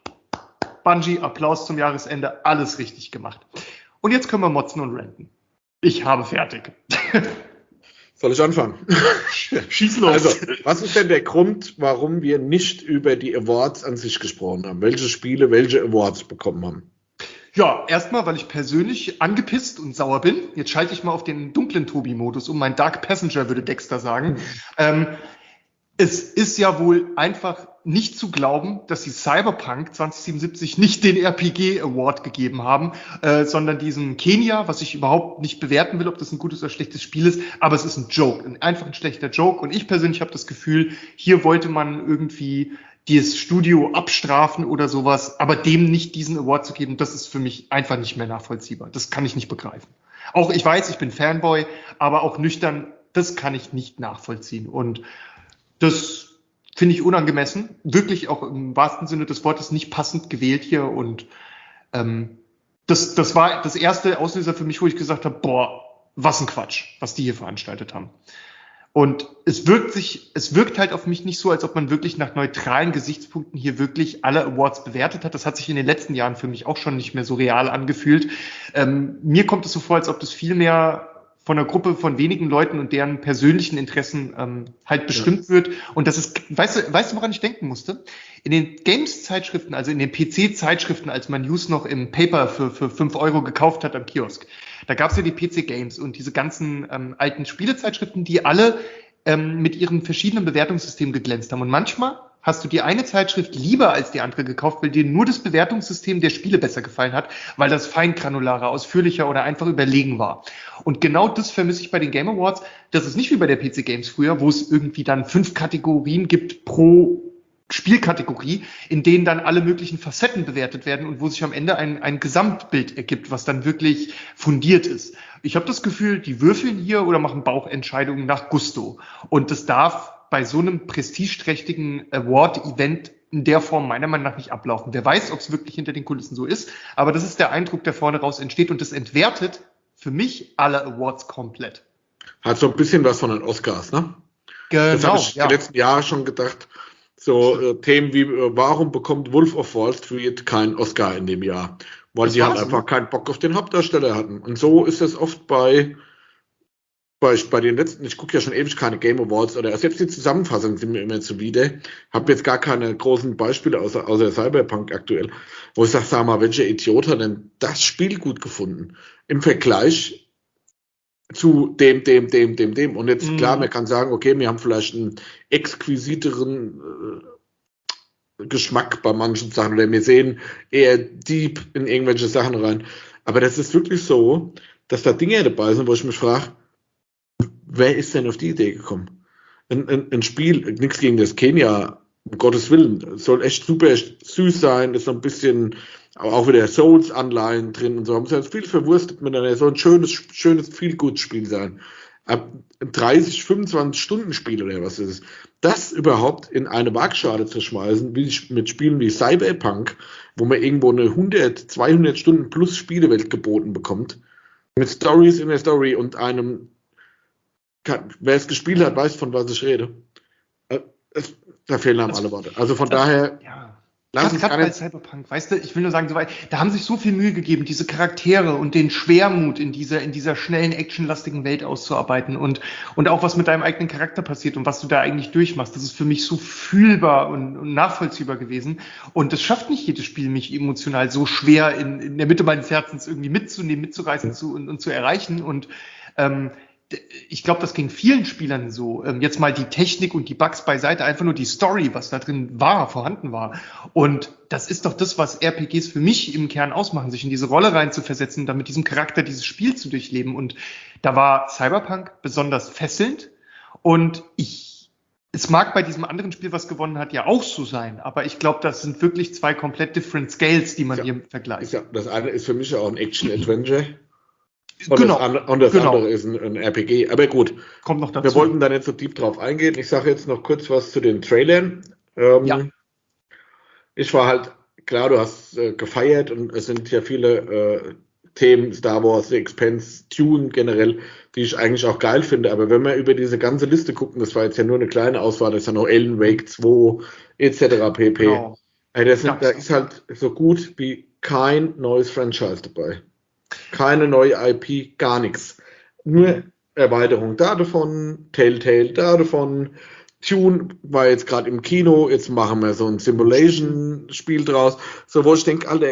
Bungie, Applaus zum Jahresende, alles richtig gemacht. Und jetzt können wir motzen und ranten. Ich habe fertig. Soll ich anfangen? Schieß los. Also, was ist denn der Grund, warum wir nicht über die Awards an sich gesprochen haben? Welche Spiele, welche Awards bekommen haben? Ja, erstmal, weil ich persönlich angepisst und sauer bin. Jetzt schalte ich mal auf den dunklen Tobi-Modus um. Mein Dark Passenger, würde Dexter sagen. Mhm. Ähm, es ist ja wohl einfach nicht zu glauben, dass sie Cyberpunk zwanzig siebenundsiebzig nicht den R P G Award gegeben haben, äh, sondern diesem Kenia, was ich überhaupt nicht bewerten will, ob das ein gutes oder schlechtes Spiel ist, aber es ist ein Joke, ein, einfach ein schlechter Joke. Und ich persönlich habe das Gefühl, hier wollte man irgendwie dieses Studio abstrafen oder sowas, aber dem nicht diesen Award zu geben, das ist für mich einfach nicht mehr nachvollziehbar. Das kann ich nicht begreifen. Auch ich weiß, ich bin Fanboy, aber auch nüchtern, das kann ich nicht nachvollziehen. Und das finde ich unangemessen, wirklich auch im wahrsten Sinne des Wortes nicht passend gewählt hier. Und ähm, das, das war das erste Auslöser für mich, wo ich gesagt habe, boah, was ein Quatsch, was die hier veranstaltet haben. Und es wirkt sich, es wirkt halt auf mich nicht so, als ob man wirklich nach neutralen Gesichtspunkten hier wirklich alle Awards bewertet hat. Das hat sich in den letzten Jahren für mich auch schon nicht mehr so real angefühlt. Ähm, mir kommt es so vor, als ob das viel mehr von einer Gruppe von wenigen Leuten und deren persönlichen Interessen ähm, halt bestimmt ja. wird. Und das ist, weißt du, weißt du, woran ich denken musste? In den Games-Zeitschriften, also in den P C-Zeitschriften, als man News noch im Paper für, für fünf Euro gekauft hat am Kiosk, da gab es ja die P C-Games und diese ganzen ähm, alten Spielezeitschriften, die alle ähm, mit ihren verschiedenen Bewertungssystemen geglänzt haben. Und manchmal hast du die eine Zeitschrift lieber als die andere gekauft, weil dir nur das Bewertungssystem der Spiele besser gefallen hat, weil das feingranularer, ausführlicher oder einfach überlegen war. Und genau das vermisse ich bei den Game Awards. Das ist nicht wie bei der P C Games früher, wo es irgendwie dann fünf Kategorien gibt pro Spielkategorie, in denen dann alle möglichen Facetten bewertet werden und wo sich am Ende ein, ein Gesamtbild ergibt, was dann wirklich fundiert ist. Ich habe das Gefühl, die würfeln hier oder machen Bauchentscheidungen nach Gusto. Und das darf bei so einem prestigeträchtigen Award-Event in der Form meiner Meinung nach nicht ablaufen. Wer weiß, ob es wirklich hinter den Kulissen so ist, aber das ist der Eindruck, der vorne raus entsteht und das entwertet für mich alle Awards komplett. Hat so ein bisschen was von den Oscars, ne? Genau, das habe ich ja. die letzten Jahre schon gedacht. So äh, Themen wie, äh, warum bekommt Wolf of Wall Street keinen Oscar in dem Jahr? Weil sie halt einfach keinen Bock auf den Hauptdarsteller hatten. Und so ist es oft bei bei, bei den letzten, ich gucke ja schon ewig keine Game Awards oder selbst die Zusammenfassungen sind mir immer zuwider. Habe jetzt gar keine großen Beispiele außer, außer Cyberpunk aktuell, wo ich sage, sag mal, welcher Idiot hat denn das Spiel gut gefunden? Im Vergleich zu dem, dem, dem, dem, dem. Und jetzt, mhm. klar, man kann sagen, okay, wir haben vielleicht einen exquisiteren äh, Geschmack bei manchen Sachen oder wir sehen eher deep in irgendwelche Sachen rein. Aber das ist wirklich so, dass da Dinge dabei sind, wo ich mich frage, wer ist denn auf die Idee gekommen? Ein, ein, ein Spiel, nichts gegen das Kenia, um Gottes Willen, soll echt super süß sein, ist so ein bisschen auch wieder Souls-Anleihen drin und so. Haben sie das viel verwurstet miteinander. Soll ein schönes, schönes Feel-Good-Spiel sein. Ab dreißig, fünfundzwanzig Stunden Spiel oder was ist es? Das überhaupt in eine Waagschale zu schmeißen, wie mit Spielen wie Cyberpunk, wo man irgendwo eine hundert, zweihundert Stunden plus Spielewelt geboten bekommt, mit Stories in der Story und einem, kann, wer es gespielt hat, weiß, von was ich rede. Es, da fehlen einem alle Worte. Also von das, daher, ja. lass uns Gerade bei Cyberpunk, weißt du, ich will nur sagen, so weit, da haben sich so viel Mühe gegeben, diese Charaktere und den Schwermut in dieser, in dieser schnellen, actionlastigen Welt auszuarbeiten und, und auch was mit deinem eigenen Charakter passiert und was du da eigentlich durchmachst. Das ist für mich so fühlbar und, und nachvollziehbar gewesen. Und das schafft nicht jedes Spiel, mich emotional so schwer in, in der Mitte meines Herzens irgendwie mitzunehmen, mitzureißen zu, und, und zu erreichen. Und ähm, ich glaube, das ging vielen Spielern so. Ähm, jetzt mal die Technik und die Bugs beiseite, einfach nur die Story, was da drin war, vorhanden war. Und das ist doch das, was R P Gs für mich im Kern ausmachen, sich in diese Rolle reinzuversetzen, dann mit diesem Charakter dieses Spiel zu durchleben. Und da war Cyberpunk besonders fesselnd. Und ich, es mag bei diesem anderen Spiel, was gewonnen hat, ja auch so sein. Aber ich glaube, das sind wirklich zwei komplett different Scales, die man ja, hier vergleicht. Ja, das eine ist für mich auch ein Action-Adventure. Und genau, das, andere, und das genau. andere ist ein, ein R P G. Aber gut, kommt noch dazu. Wir wollten da nicht so deep drauf eingehen. Ich sage jetzt noch kurz was zu den Trailern. Ähm, ja. Ich war halt, klar, du hast äh, gefeiert und es sind ja viele äh, Themen, Star Wars, The Expanse, Dune generell, die ich eigentlich auch geil finde. Aber wenn wir über diese ganze Liste gucken, das war jetzt ja nur eine kleine Auswahl, das ist ja noch Alan Wake zwei et cetera pp. Genau. Also das sind, da ist halt so gut wie kein neues Franchise dabei. Keine neue I P, gar nichts. Nur Erweiterung da davon, Telltale da davon, Dune war jetzt gerade im Kino, jetzt machen wir so ein Simulation-Spiel draus. So, wo ich denke, Alter,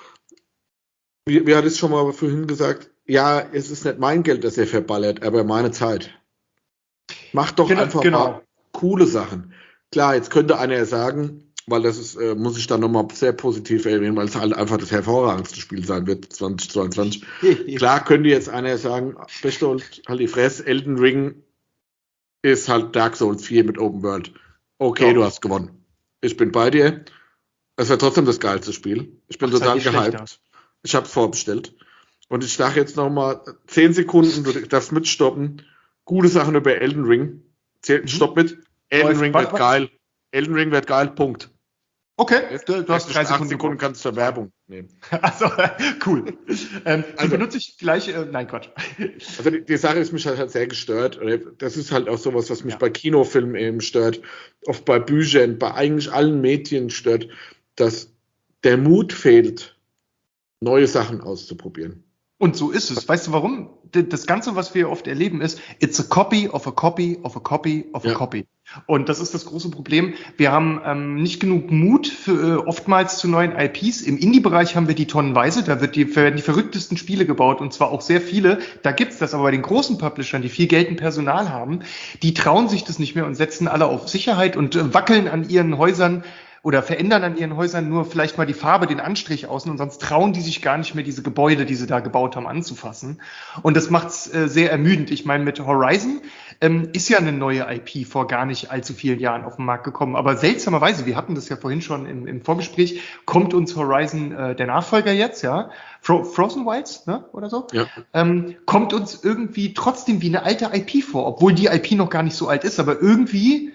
wie, wie hat es schon mal vorhin gesagt, ja, es ist nicht mein Geld, das ihr verballert, aber meine Zeit. Macht doch genau, einfach genau. mal coole Sachen. Klar, jetzt könnte einer sagen, weil das ist, äh, muss ich dann nochmal sehr positiv erwähnen, weil es halt einfach das hervorragendste Spiel sein wird, zwanzig zweiundzwanzig. Klar könnte jetzt einer sagen, Bechtold, halt die Fresse, Elden Ring ist halt Dark Souls vier mit Open World. Okay, ja. Du hast gewonnen. Ich bin bei dir. Es war trotzdem das geilste Spiel. Ich bin Ach, total gehypt. Ich habe es vorbestellt. Und ich sage jetzt nochmal zehn Sekunden, du darfst mitstoppen. Gute Sachen über Elden Ring. Zähl, mhm. Stopp mit. Elden Ring wird geil. Elden Ring wird geil, Punkt. Okay, du, du hast drei Sekunden. Sekunden kannst du zur Werbung nehmen. Also, cool. Ähm, also benutze ich gleich, äh, nein, Quatsch. Also die, die Sache ist mich halt, halt sehr gestört. Das ist halt auch sowas, was mich ja. bei Kinofilmen eben stört, oft bei Büchern, bei eigentlich allen Medien stört, dass der Mut fehlt, neue Sachen auszuprobieren. Und so ist es. Weißt du warum? Das Ganze, was wir oft erleben, ist, it's a copy of a copy of a copy of a ja. copy. Und das ist das große Problem. Wir haben ähm, nicht genug Mut für, äh, oftmals zu neuen I Ps. Im Indie-Bereich haben wir die tonnenweise. Da wird die, werden die verrücktesten Spiele gebaut und zwar auch sehr viele. Da gibt's das. Aber bei den großen Publishern, die viel Geld und Personal haben, die trauen sich das nicht mehr und setzen alle auf Sicherheit und äh, wackeln an ihren Häusern oder verändern an ihren Häusern nur vielleicht mal die Farbe, den Anstrich außen und sonst trauen die sich gar nicht mehr, diese Gebäude, die sie da gebaut haben, anzufassen. Und das macht's äh, sehr ermüdend. Ich meine, mit Horizon ähm, ist ja eine neue I P vor gar nicht allzu vielen Jahren auf den Markt gekommen. Aber seltsamerweise, wir hatten das ja vorhin schon im, im Vorgespräch, kommt uns Horizon, äh, der Nachfolger jetzt, ja, Fro- Frozen Wilds, ne, oder so, ja. ähm, kommt uns irgendwie trotzdem wie eine alte I P vor, obwohl die I P noch gar nicht so alt ist, aber irgendwie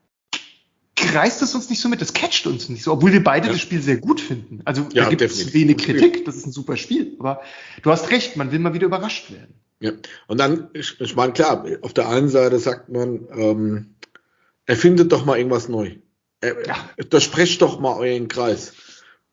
reißt es uns nicht so mit, das catcht uns nicht so, obwohl wir beide ja. das Spiel sehr gut finden. Also ja, da gibt es wenig Kritik, das ist ein super Spiel, aber du hast recht, man will mal wieder überrascht werden. Ja, und dann, ich, ich meine, klar, auf der einen Seite sagt man, ähm, erfindet doch mal irgendwas neu. Er, ja. Durchsprecht doch mal euren Kreis.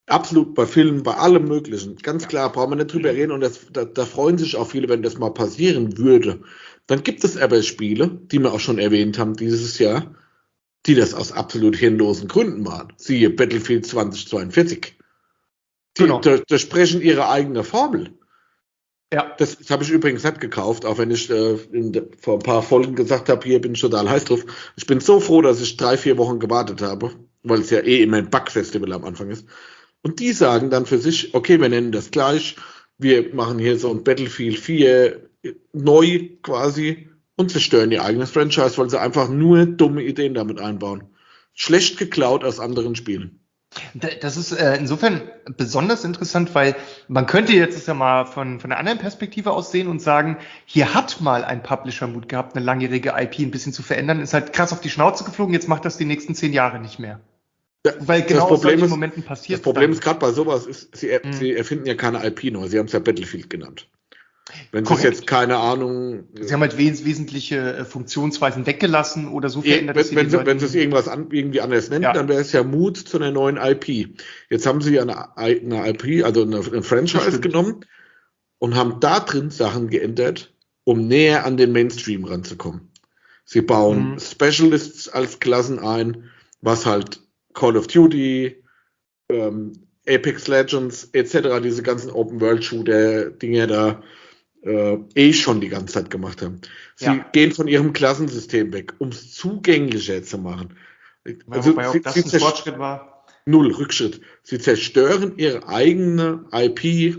Absolut, bei Filmen, bei allem Möglichen. Ganz Ja. klar, brauchen wir nicht drüber reden und das, da, da freuen sich auch viele, wenn das mal passieren würde. Dann gibt es aber Spiele, die wir auch schon erwähnt haben dieses Jahr, die das aus absolut hirnlosen Gründen machen. Siehe Battlefield zwanzig zweiundvierzig. Die Genau. durchsprechen ihre eigene Formel. Ja. Das, das habe ich übrigens nicht gekauft, auch wenn ich äh, in de, vor ein paar Folgen gesagt habe, hier bin ich total heiß drauf. Ich bin so froh, dass ich drei, vier Wochen gewartet habe, weil es ja eh immer ein Bug-Festival am Anfang ist. Und die sagen dann für sich, okay, wir nennen das gleich, wir machen hier so ein Battlefield vier neu quasi und zerstören ihr eigenes Franchise, weil sie einfach nur dumme Ideen damit einbauen. Schlecht geklaut aus anderen Spielen. Das ist äh, insofern besonders interessant, weil man könnte jetzt es ja mal von, von einer anderen Perspektive aus sehen und sagen, hier hat mal ein Publisher Mut gehabt, eine langjährige I P ein bisschen zu verändern, ist halt krass auf die Schnauze geflogen, jetzt macht das die nächsten zehn Jahre nicht mehr. Ja, Weil genau das Problem aus solchen ist, Momenten passiert das Problem dann. ist gerade bei sowas, ist, sie, er, Mhm. sie erfinden ja keine I P neu, sie haben es ja Battlefield genannt. Wenn sie es Korrekt. jetzt, keine Ahnung, Sie haben halt wes wesentliche äh, Funktionsweisen weggelassen oder so eh, verändert, dass wenn, wenn, sie sie, den wenn sie es Leuten- irgendwas an, irgendwie anders nennen, Ja. dann wäre es ja Mut zu einer neuen I P. Jetzt haben sie ja eine, eine I P, also eine, eine Das Franchise stimmt. genommen und haben da drin Sachen geändert, um näher an den Mainstream ranzukommen. Sie bauen Mhm. Specialists als Klassen ein, was halt Call of Duty, ähm, Apex Legends et cetera, diese ganzen Open-World-Shooter-Dinge da äh, eh schon die ganze Zeit gemacht haben. Sie Ja. gehen von ihrem Klassensystem weg, um es zugänglicher zu machen. Also, wobei auch sie, das sie ein zerst- Fortschritt war. Null Rückschritt. Sie zerstören ihre eigene I P,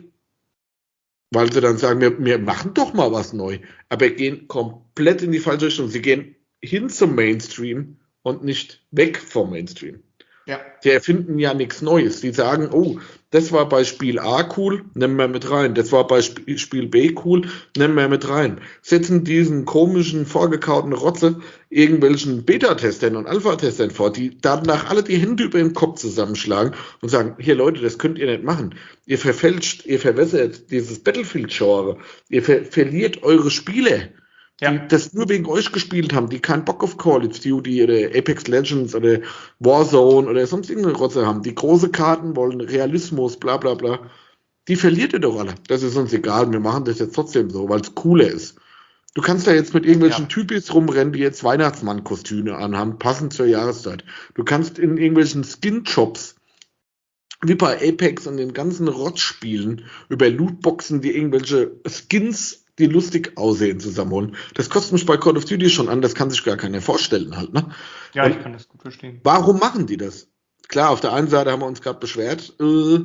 weil sie dann sagen, wir, wir machen doch mal was neu, aber gehen komplett in die falsche Richtung. Sie gehen hin zum Mainstream und nicht weg vom Mainstream. Ja. Die erfinden ja nichts Neues. Die sagen, oh, das war bei Spiel A cool, nehmen wir mit rein. Das war bei Sp- Spiel B cool, nehmen wir mit rein. Setzen diesen komischen, vorgekauten Rotze irgendwelchen Beta-Testern und Alpha-Testern vor, die danach alle die Hände über den Kopf zusammenschlagen und sagen, hier Leute, das könnt ihr nicht machen. Ihr verfälscht, ihr verwässert dieses Battlefield-Genre. Ihr ver verliert eure Spiele. Ja. Die das nur wegen euch gespielt haben, die keinen Bock auf Call of Duty oder Apex Legends oder Warzone oder sonst irgendeine Rotze haben, die große Karten wollen, Realismus, bla bla bla, die verliert ihr doch alle. Das ist uns egal, wir machen das jetzt trotzdem so, weil es cooler ist. Du kannst da jetzt mit irgendwelchen Ja. Typis rumrennen, die jetzt Weihnachtsmann-Kostüme anhaben, passend zur Jahreszeit. Du kannst in irgendwelchen Skin-Shops wie bei Apex und den ganzen Rotspielen über Lootboxen, die irgendwelche Skins, die lustig aussehen, zusammenholen. Das kostet mich bei Call of Duty schon an, das kann sich gar keiner vorstellen halt, ne? Ja, Und ich kann das gut verstehen. warum machen die das? Klar, auf der einen Seite haben wir uns gerade beschwert, äh,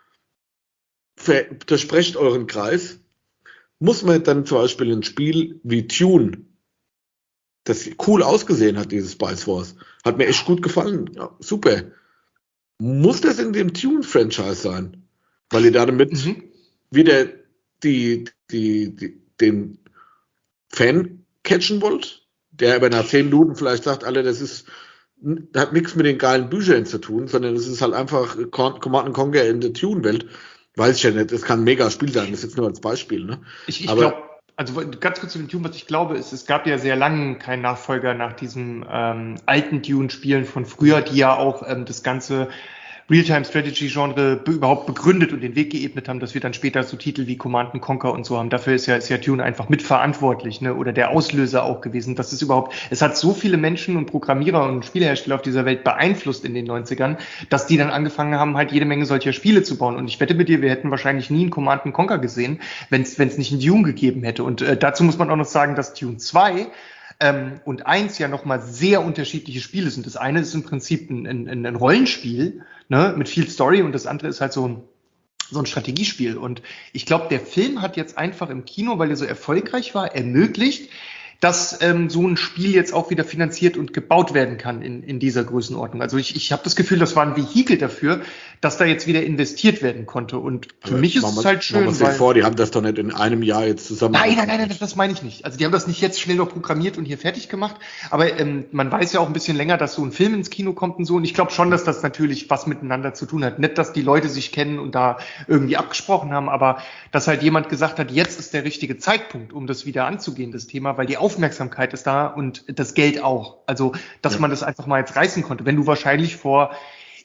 ver- durchbrecht euren Kreis. Muss man dann zum Beispiel ein Spiel wie Tune, das cool ausgesehen hat, dieses Spice Wars, hat mir echt gut gefallen, ja, super. Muss das in dem Tune-Franchise sein? Weil ihr damit Mhm. wieder die, die, die, den Fan catchen wollt, der aber nach zehn Minuten vielleicht sagt, Alter, das ist, hat nichts mit den geilen Büchern zu tun, sondern es ist halt einfach Command and Conquer in der Tune-Welt. Weiß ich ja nicht, es kann ein mega Spiel sein, das ist jetzt nur als Beispiel, ne? Ich, ich Aber- glaube, also ganz kurz zu dem Dune, was ich glaube, ist, es gab ja sehr lange keinen Nachfolger nach diesen ähm, alten Dune-Spielen von früher, die ja auch ähm, das ganze Realtime-Strategy-Genre be überhaupt begründet und den Weg geebnet haben, dass wir dann später so Titel wie Command and Conquer und so haben. Dafür ist ja, ist ja Dune einfach mitverantwortlich, ne? Oder der Auslöser auch gewesen. Das ist überhaupt, es hat so viele Menschen und Programmierer und Spielehersteller auf dieser Welt beeinflusst in den neunzigern, dass die dann angefangen haben, halt jede Menge solcher Spiele zu bauen. Und ich wette mit dir, wir hätten wahrscheinlich nie einen Command and Conquer gesehen, wenn es nicht einen Dune gegeben hätte. Und äh, dazu muss man auch noch sagen, dass Dune zwei ähm, und eins ja nochmal sehr unterschiedliche Spiele sind. Das eine ist im Prinzip ein, ein, ein Rollenspiel, ne, mit viel Story, und das andere ist halt so ein, so ein Strategiespiel. Und ich glaube, der Film hat jetzt einfach im Kino, weil er so erfolgreich war, ermöglicht, dass ähm, so ein Spiel jetzt auch wieder finanziert und gebaut werden kann in, in dieser Größenordnung. Also ich, ich habe das Gefühl, das war ein Vehikel dafür, dass da jetzt wieder investiert werden konnte. Und für mich ist es halt schön, weil weil... vor, die haben das doch nicht in einem Jahr jetzt zusammen. Nein, nein, nein, nein, das meine ich nicht. Also die haben das nicht jetzt schnell noch programmiert und hier fertig gemacht. Aber ähm, man weiß ja auch ein bisschen länger, dass so ein Film ins Kino kommt und so. Und ich glaube schon, dass das natürlich was miteinander zu tun hat. Nicht, dass die Leute sich kennen und da irgendwie abgesprochen haben, aber dass halt jemand gesagt hat, jetzt ist der richtige Zeitpunkt, um das wieder anzugehen, das Thema, weil die Aufmerksamkeit ist da und das Geld auch. Also, dass Ja. man das einfach mal jetzt reißen konnte. Wenn du wahrscheinlich vor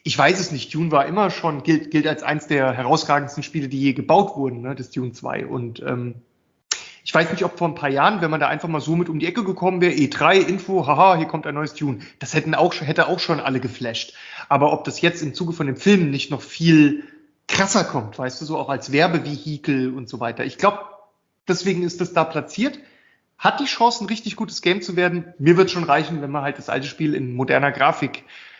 ich weiß es nicht, Dune war immer schon, gilt, gilt als eins der herausragendsten Spiele, die je gebaut wurden, ne, das Dune zwei. Und ähm, ich weiß nicht, ob vor ein paar Jahren, wenn man da einfach mal so mit um die Ecke gekommen wäre, E drei, Info, haha, hier kommt ein neues Dune, das hätten auch, hätte auch schon alle geflasht. Aber ob das jetzt im Zuge von den Filmen nicht noch viel krasser kommt, weißt du, so auch als Werbevehikel und so weiter. Ich glaube, deswegen ist das da platziert. Hat die Chance, ein richtig gutes Game zu werden. Mir wird schon reichen, wenn man halt das alte Spiel in moderner Grafik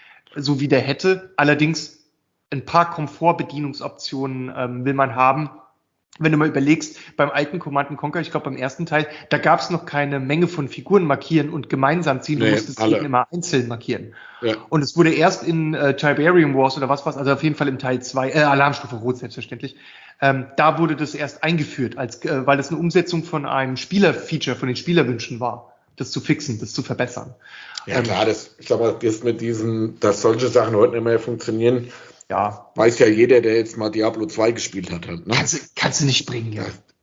so wieder hätte. Allerdings ein paar Komfortbedienungsoptionen ähm, will man haben. Wenn du mal überlegst, beim alten Command and Conquer, ich glaube beim ersten Teil, da gab es noch keine Menge von Figuren markieren und gemeinsam ziehen. Du Nee, musstest alle. jeden immer einzeln markieren. Ja. Und es wurde erst in äh, Tiberium Wars oder was was, also auf jeden Fall im Teil zwei, äh, Alarmstufe Rot selbstverständlich, ähm, da wurde das erst eingeführt, als äh, weil das eine Umsetzung von einem Spielerfeature, von den Spielerwünschen war, das zu fixen, das zu verbessern. Ja Ähm, klar, das, ich sag mal, jetzt mit diesen, dass solche Sachen heute nicht mehr funktionieren, ja, weiß ja jeder, der jetzt mal Diablo zwei gespielt hat. Halt, ne? kannst, du- kannst du nicht bringen, ja.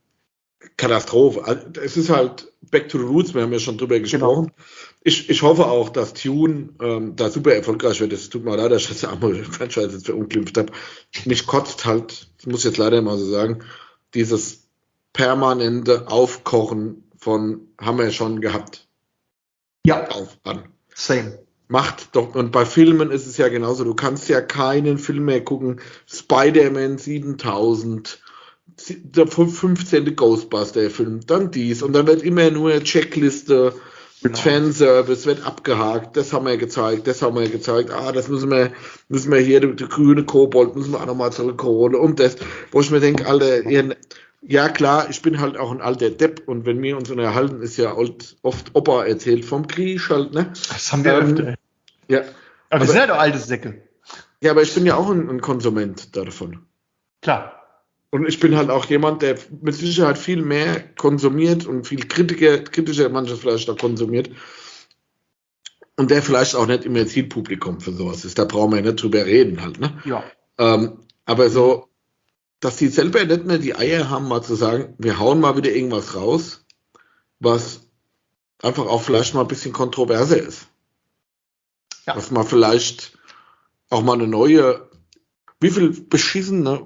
Katastrophe. Also, es ist halt back to the roots, wir haben ja schon drüber gesprochen. Ich, ich hoffe auch, dass Tune ähm, da super erfolgreich wird. Es tut mir leid, dass ich das einmal Franchise jetzt verunglimpft habe. Mich kotzt halt, das muss ich jetzt leider mal so sagen, dieses permanente Aufkochen von haben wir schon gehabt. Ja, Auf an. same. Macht doch, und bei Filmen ist es ja genauso, du kannst ja keinen Film mehr gucken, Spider-Man siebentausend, der fünfzehnte Ghostbuster-Film, dann dies, und dann wird immer nur Checkliste mit Genau. Fanservice, wird abgehakt, das haben wir gezeigt, das haben wir gezeigt, ah, das müssen wir, müssen wir hier, der grüne Kobold müssen wir auch nochmal zurückholen, und das, wo ich mir denke, Alter, ihr, ja klar, ich bin halt auch ein alter Depp, und wenn wir uns unterhalten, ist ja oft, oft Opa erzählt vom Krieg halt, ne? Das haben wir Ähm, öfter. Ja, Aber aber- wir sind ja doch alte Säcke. ja, aber ich bin ja auch ein, ein Konsument davon. Klar. Und ich bin halt auch jemand, der mit Sicherheit viel mehr konsumiert und viel kritiker, kritischer manches vielleicht auch konsumiert. Und der vielleicht auch nicht immer Zielpublikum für sowas ist. Da brauchen wir ja nicht drüber reden halt, ne? Ja. Ähm, aber so, dass die selber nicht mehr die Eier haben, mal zu sagen, wir hauen mal wieder irgendwas raus, was einfach auch vielleicht mal ein bisschen kontroverser ist. Ja. Was mal vielleicht auch mal eine neue, wie viel beschissene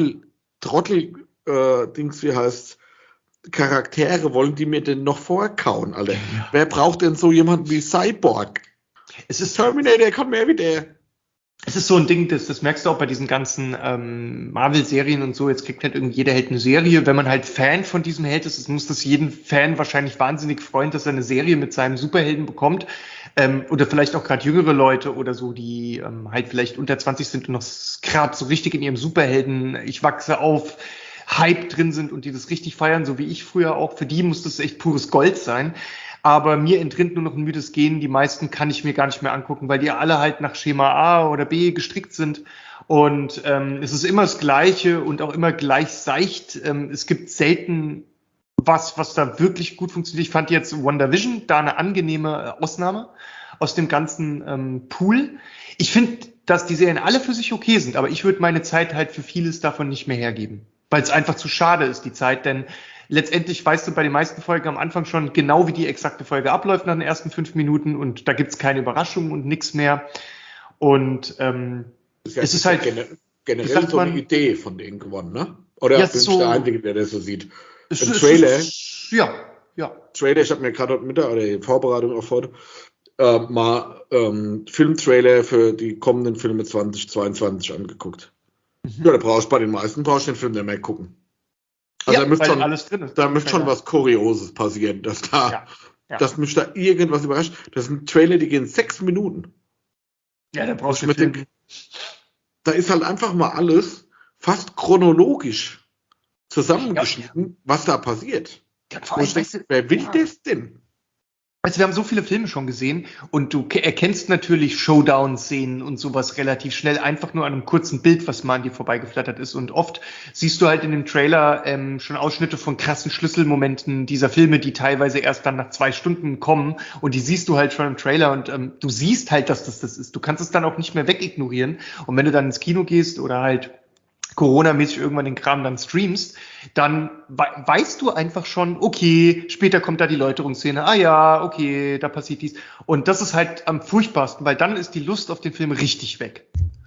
Marvel-Trottel-Dings, wie heißt, Charaktere wollen die mir denn noch vorkauen, Alter? Ja. Wer braucht denn so jemanden wie Cyborg? Es ist, Terminator kommt mehr wieder. es ist so ein Ding, das, das merkst du auch bei diesen ganzen ähm, Marvel-Serien und so. Jetzt kriegt halt irgendwie jeder Held eine Serie. Wenn man halt Fan von diesem Held ist, muss das jeden Fan wahrscheinlich wahnsinnig freuen, dass er eine Serie mit seinem Superhelden bekommt. Ähm, oder vielleicht auch gerade jüngere Leute oder so, die ähm, halt vielleicht unter zwanzig sind und noch gerade so richtig in ihrem Superhelden, ich wachse auf, Hype drin sind und die das richtig feiern, so wie ich früher auch. Für die muss das echt pures Gold sein. Aber mir entrinnt nur noch ein müdes Gehen. Die meisten kann ich mir gar nicht mehr angucken, weil die alle halt nach Schema A oder B gestrickt sind. Und ähm, es ist immer das Gleiche und auch immer gleich seicht. Ähm, es gibt selten was, was da wirklich gut funktioniert. Ich fand jetzt WandaVision da eine angenehme Ausnahme aus dem ganzen ähm, Pool. Ich finde, dass die Serien alle für sich okay sind, aber ich würde meine Zeit halt für vieles davon nicht mehr hergeben, weil es einfach zu schade ist, die Zeit, denn letztendlich weißt du bei den meisten Folgen am Anfang schon genau, wie die exakte Folge abläuft nach den ersten fünf Minuten und da gibt's keine Überraschungen und nichts mehr. Und ähm, Das ist ja, es ist halt, gener- wie generell sagt so eine man- Idee von denen gewonnen, ne? Oder Ja, bin ich so- der Einzige, der das so sieht? es, Im es, Trailer, es, ja, ja, Trailer, ich habe mir gerade heute Mittag oder in Vorbereitung auf heute äh, mal ähm, Filmtrailer für die kommenden Filme zwanzig zweiundzwanzig angeguckt. Mhm. Ja, da brauchst du bei den meisten brauchst du den Film nicht mehr gucken. Also ja, da müsste weil schon, alles drin ist. da müsste schon Ja, was Kurioses passieren, dass da, ja, ja. dass mich da irgendwas überrascht. Das sind Trailer, die gehen sechs Minuten. Ja, da brauchst du mit Film. dem- Da ist halt einfach mal alles fast chronologisch zusammengeschnitten, was da passiert. Ja, vor Wo allem, ich denke, weißt du, wer will ja. das denn? Also wir haben so viele Filme schon gesehen und du ke- erkennst natürlich Showdown-Szenen und sowas relativ schnell, einfach nur an einem kurzen Bild, was mal an dir vorbeigeflattert ist. Und oft siehst du halt in dem Trailer ähm, schon Ausschnitte von krassen Schlüsselmomenten dieser Filme, die teilweise erst dann nach zwei Stunden kommen. Und die siehst du halt schon im Trailer und ähm, du siehst halt, dass das das ist. Du kannst es dann auch nicht mehr wegignorieren. Und wenn du dann ins Kino gehst oder halt Corona-mäßig irgendwann den Kram dann streamst, dann we weißt du einfach schon, okay, später kommt da die Läuterungsszene, ah ja, okay, da passiert dies. Und das ist halt am furchtbarsten, weil dann ist die Lust auf den Film richtig weg.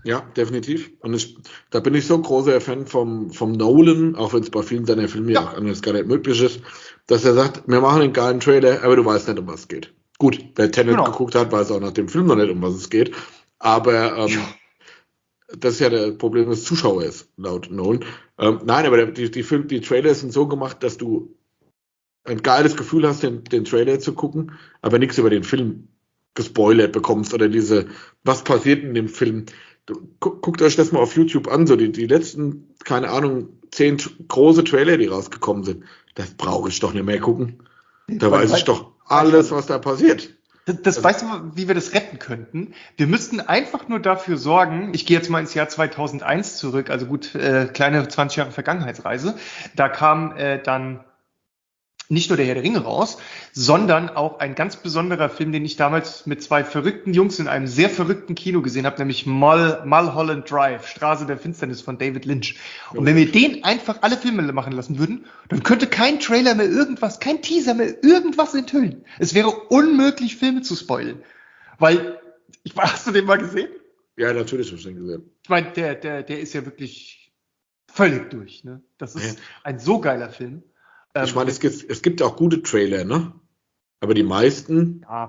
Ja, definitiv. Und ich, da bin ich so ein großer Fan vom, vom Nolan, auch wenn es bei vielen seiner Filme ja auch anders gar nicht möglich ist, dass er sagt, wir machen einen geilen Trailer, aber du weißt nicht, um was es geht. Gut, wer Tenet Genau. geguckt hat, weiß auch nach dem Film noch nicht, um was es geht. Aber ähm, Ja. das ist ja das Problem des Zuschauers, laut Nolan. Ähm, nein, aber die, die, Film, die Trailer sind so gemacht, dass du ein geiles Gefühl hast, den, den Trailer zu gucken, aber nichts über den Film gespoilert bekommst oder diese, was passiert in dem Film. Du, gu guckt euch das mal auf YouTube an, so die, die letzten, keine Ahnung, zehn große Trailer, die rausgekommen sind. Das brauche ich doch nicht mehr gucken. Da Weil- weiß ich weil- doch alles, was da passiert. Das, das weißt du, wie wir das retten könnten? Wir müssten einfach nur dafür sorgen, ich gehe jetzt mal ins Jahr zweitausendeins zurück, also gut, äh, kleine zwanzig Jahre Vergangenheitsreise, da kam äh, dann nicht nur der Herr der Ringe raus, sondern auch ein ganz besonderer Film, den ich damals mit zwei verrückten Jungs in einem sehr verrückten Kino gesehen habe, nämlich Mul Mulholland Drive, Straße der Finsternis von David Lynch. Und wenn wir den einfach alle Filme machen lassen würden, dann könnte kein Trailer mehr irgendwas, kein Teaser mehr irgendwas enthüllen. Es wäre unmöglich, Filme zu spoilen. Weil, ich, hast du den mal gesehen? Ja, natürlich habe ich den gesehen. Ich meine, der, der, der ist ja wirklich völlig durch. Ne? Das ist Ja. ein so geiler Film. Ich meine, es gibt, es gibt auch gute Trailer, ne? Aber die meisten, Ja,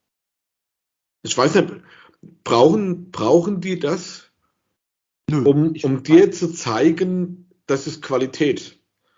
ich weiß nicht, brauchen, brauchen die das, nö. um, Ich- um dir zu zeigen, das ist Qualität?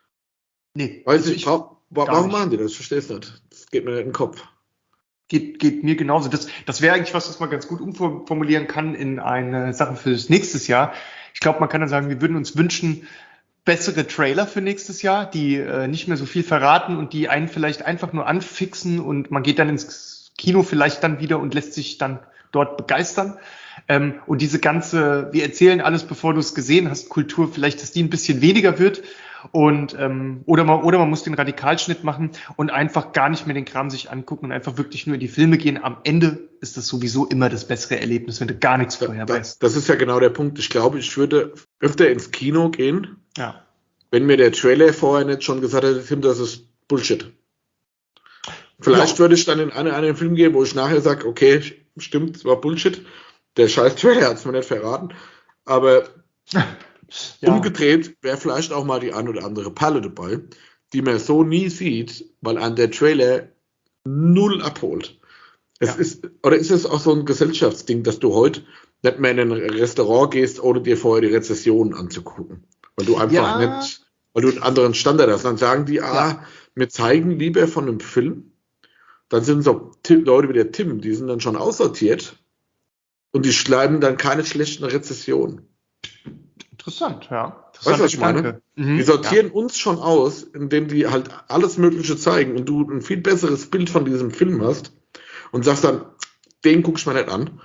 Nee, Weiß also ich, ich, brauch, wa- gar warum nicht. machen die das? Ich verstehe es nicht. Das geht mir nicht in den Kopf. Geht, geht mir genauso. Das, das wäre eigentlich was, was man ganz gut umformulieren kann in eine Sache für das nächste Jahr. Ich glaube, man kann dann sagen, wir würden uns wünschen, bessere Trailer für nächstes Jahr, die äh, nicht mehr so viel verraten und die einen vielleicht einfach nur anfixen und man geht dann ins Kino vielleicht dann wieder und lässt sich dann dort begeistern. Ähm, und diese ganze, wir erzählen alles, bevor du es gesehen hast, Kultur, vielleicht, dass die ein bisschen weniger wird. Und ähm, oder man oder man muss den Radikalschnitt machen und einfach gar nicht mehr den Kram sich angucken und einfach wirklich nur in die Filme gehen. Am Ende ist das sowieso immer das bessere Erlebnis, wenn du gar nichts Da, vorher da, weißt. das ist ja genau der Punkt. Ich glaube, ich würde öfter ins Kino gehen, Ja. wenn mir der Trailer vorher nicht schon gesagt hätte, Tim, das ist Bullshit. Vielleicht Ja. würde ich dann in einen, einen Film gehen, wo ich nachher sage, okay, stimmt, es war Bullshit. Der scheiß Trailer hat es mir nicht verraten. Aber Ja. umgedreht wäre vielleicht auch mal die ein oder andere Perle dabei, die man so nie sieht, weil an der Trailer null abholt. Es Ja. ist, oder ist es auch so ein Gesellschaftsding, dass du heute nicht mehr in ein Restaurant gehst, ohne dir vorher die Rezessionen anzugucken? Weil du einfach Ja. nicht, weil du einen anderen Standard hast. Dann sagen die, ah, Ja. wir zeigen lieber von einem Film. Dann sind so Tim, Leute wie der Tim, die sind dann schon aussortiert und die schreiben dann keine schlechten Rezessionen. Interessant, ja. Weißt du, was ich meine? Gedanke. Mhm. Die sortieren uns schon aus, indem die halt alles Mögliche zeigen und du ein viel besseres Bild von diesem Film hast und sagst dann, den guck ich mir nicht an.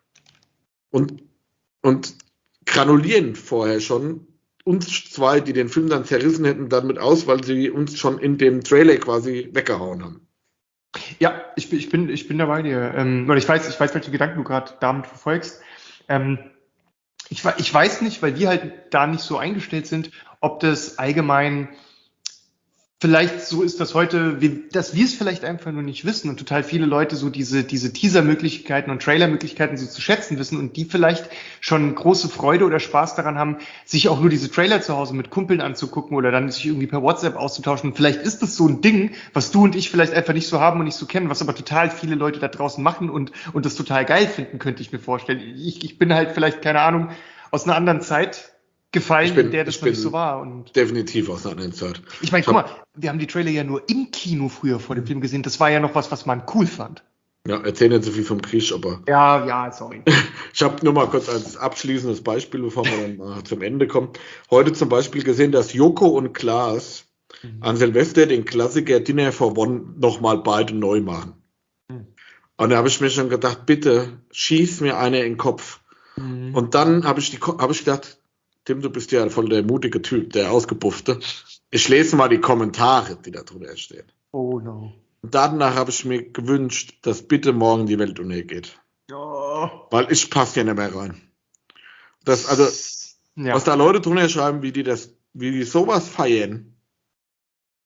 Und, und granulieren vorher schon uns zwei, die den Film dann zerrissen hätten, damit aus, weil sie uns schon in dem Trailer quasi weggehauen haben. Ja, ich, bin- ich, bin, ich bin da bei dir. Ähm, oder ich weiß, ich weiß, welche Gedanken du gerade damit verfolgst. Ähm, ich, we- ich weiß nicht, weil wir halt da nicht so eingestellt sind, ob das allgemein vielleicht so ist, dass heute, wir, dass wir es vielleicht einfach nur nicht wissen und total viele Leute so diese, diese Teaser-Möglichkeiten und Trailer-Möglichkeiten so zu schätzen wissen und die vielleicht schon große Freude oder Spaß daran haben, sich auch nur diese Trailer zu Hause mit Kumpeln anzugucken oder dann sich irgendwie per WhatsApp auszutauschen. Und vielleicht ist das so ein Ding, was du und ich vielleicht einfach nicht so haben und nicht so kennen, was aber total viele Leute da draußen machen und, und das total geil finden, könnte ich mir vorstellen. Ich, ich bin halt vielleicht, keine Ahnung, aus einer anderen Zeit gefallen, Ich bin- in der das ich noch nicht bin- so war. Und Definitiv aus einer anderen Zeit. ich meine, Ich guck hab- mal, wir haben die Trailer ja nur im Kino früher vor dem Film gesehen. Das war ja noch was, was man cool fand. Ja, erzähl nicht so viel vom Krieg, aber Ja, ja, sorry. ich habe nur mal kurz als abschließendes Beispiel, bevor wir dann mal zum Ende kommen. Heute zum Beispiel gesehen, dass Joko und Klaas Mhm. an Silvester den Klassiker Dinner for One nochmal beide neu machen. Mhm. Und da habe ich mir schon gedacht, bitte schieß mir einer in den Kopf. Mhm. Und dann habe ich, die Ko- hab ich gedacht, Tim, du bist ja voll der mutige Typ, der Ausgebuffte. Ich lese mal die Kommentare, die da drunter stehen. Oh no. Und danach habe ich mir gewünscht, dass bitte morgen die Welt untergeht. Oh. Weil ich passe hier nicht mehr rein. Das, also, Ja. was da Leute drunter schreiben, wie die das, wie die sowas feiern,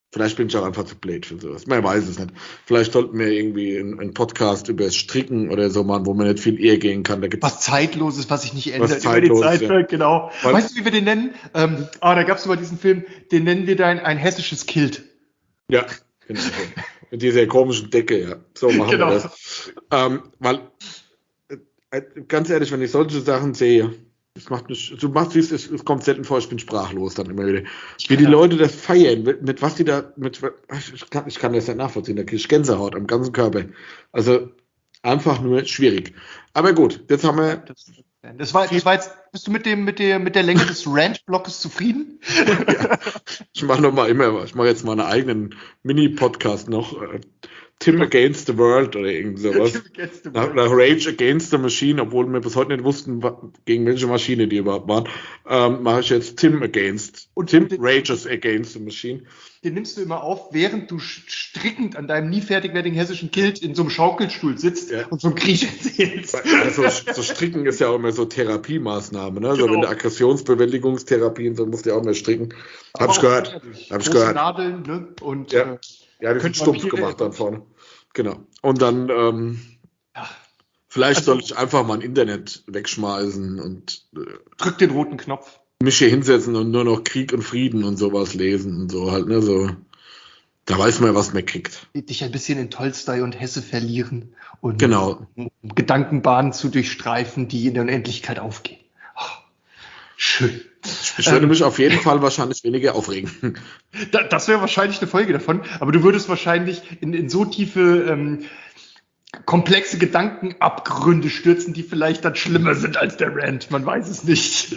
Vielleicht bin ich auch einfach zu blöd für sowas. Man weiß es nicht. Vielleicht sollten wir irgendwie einen, einen Podcast über das Stricken oder so machen, wo man nicht viel eher gehen kann. Da gibt's was Zeitloses, was sich nicht ändert über die Zeit, ja. Genau. Weil, weißt du, wie wir den nennen? Ähm, ah, da gab es über diesen Film, den nennen wir dann ein hessisches Kilt. Ja, genau. Mit dieser komischen Decke, ja. So machen genau. wir das. Ähm, weil, äh, ganz ehrlich, wenn ich solche Sachen sehe, das macht mich, du machst es, es kommt selten vor, ich bin sprachlos dann immer wieder. Wie die Leute das feiern, mit, mit was die da, mit, ich kann, ich kann das nicht nachvollziehen, da kriege ich Gänsehaut am ganzen Körper. Also einfach nur schwierig. Aber gut, jetzt haben wir. Das war, das war jetzt, bist du mit dem, mit der, mit der Länge des Rant-Blockes zufrieden? Ja, ich mache noch mal immer, ich mache jetzt mal einen eigenen Mini-Podcast noch. Tim Against the World oder irgend sowas. Nach, nach Rage Against the Machine, obwohl wir bis heute nicht wussten, gegen welche Maschine die überhaupt waren, ähm, mache ich jetzt Tim Against. Und Tim den, Rages Against the Machine. Den nimmst du immer auf, während du strickend an deinem nie fertig werdenden hessischen Kilt in so einem Schaukelstuhl sitzt ja. und so einen Krieg erzählst. Also so Stricken ist ja auch immer so Therapiemaßnahme, ne? Genau. So wenn der Aggressionsbewältigungstherapie und so musst du ja auch mehr stricken. Aber hab ich gehört. Hab ich gehört. Nadeln, ne? Und ja. Äh, Ja, die sind stumpf gemacht dann vorne. Genau. Und dann, ähm, ja. vielleicht also, soll ich einfach mal ein Internet wegschmeißen und äh, drück den roten Knopf. Mich hier hinsetzen und nur noch Krieg und Frieden und sowas lesen und so halt, ne, so. Da weiß man, was man kriegt. Dich ein bisschen in Tolstoi und Hesse verlieren und genau. Gedankenbahnen zu durchstreifen, die in der Unendlichkeit aufgehen. Oh, schön. Ich würde ähm, mich auf jeden Fall wahrscheinlich weniger aufregen. Da, das wäre wahrscheinlich eine Folge davon, aber du würdest wahrscheinlich in, in so tiefe, ähm, komplexe Gedankenabgründe stürzen, die vielleicht dann schlimmer sind als der Rant. Man weiß es nicht.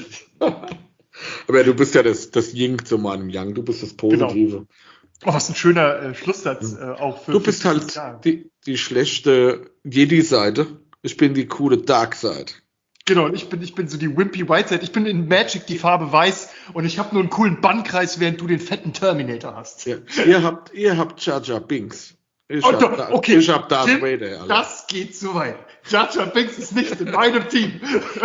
Aber du bist ja das, das Yin zu meinem Yang, du bist das Positive. Genau. Oh, was ein schöner äh, Schlusssatz äh, auch für. Du bist für halt die, die schlechte Jedi-Seite. Ich bin die coole Dark-Side. Genau, und ich bin, ich bin so die Wimpy Whiteside. Ich bin in Magic die Farbe weiß und ich habe nur einen coolen Bannkreis, während du den fetten Terminator hast. Ja. Ihr habt, ihr habt Jar Jar Binks. Ich oh, hab, da, okay. ich hab Darth Tim, Vader. Alter. Das geht zu weit. Jar Jar Binks ist nicht in meinem Team.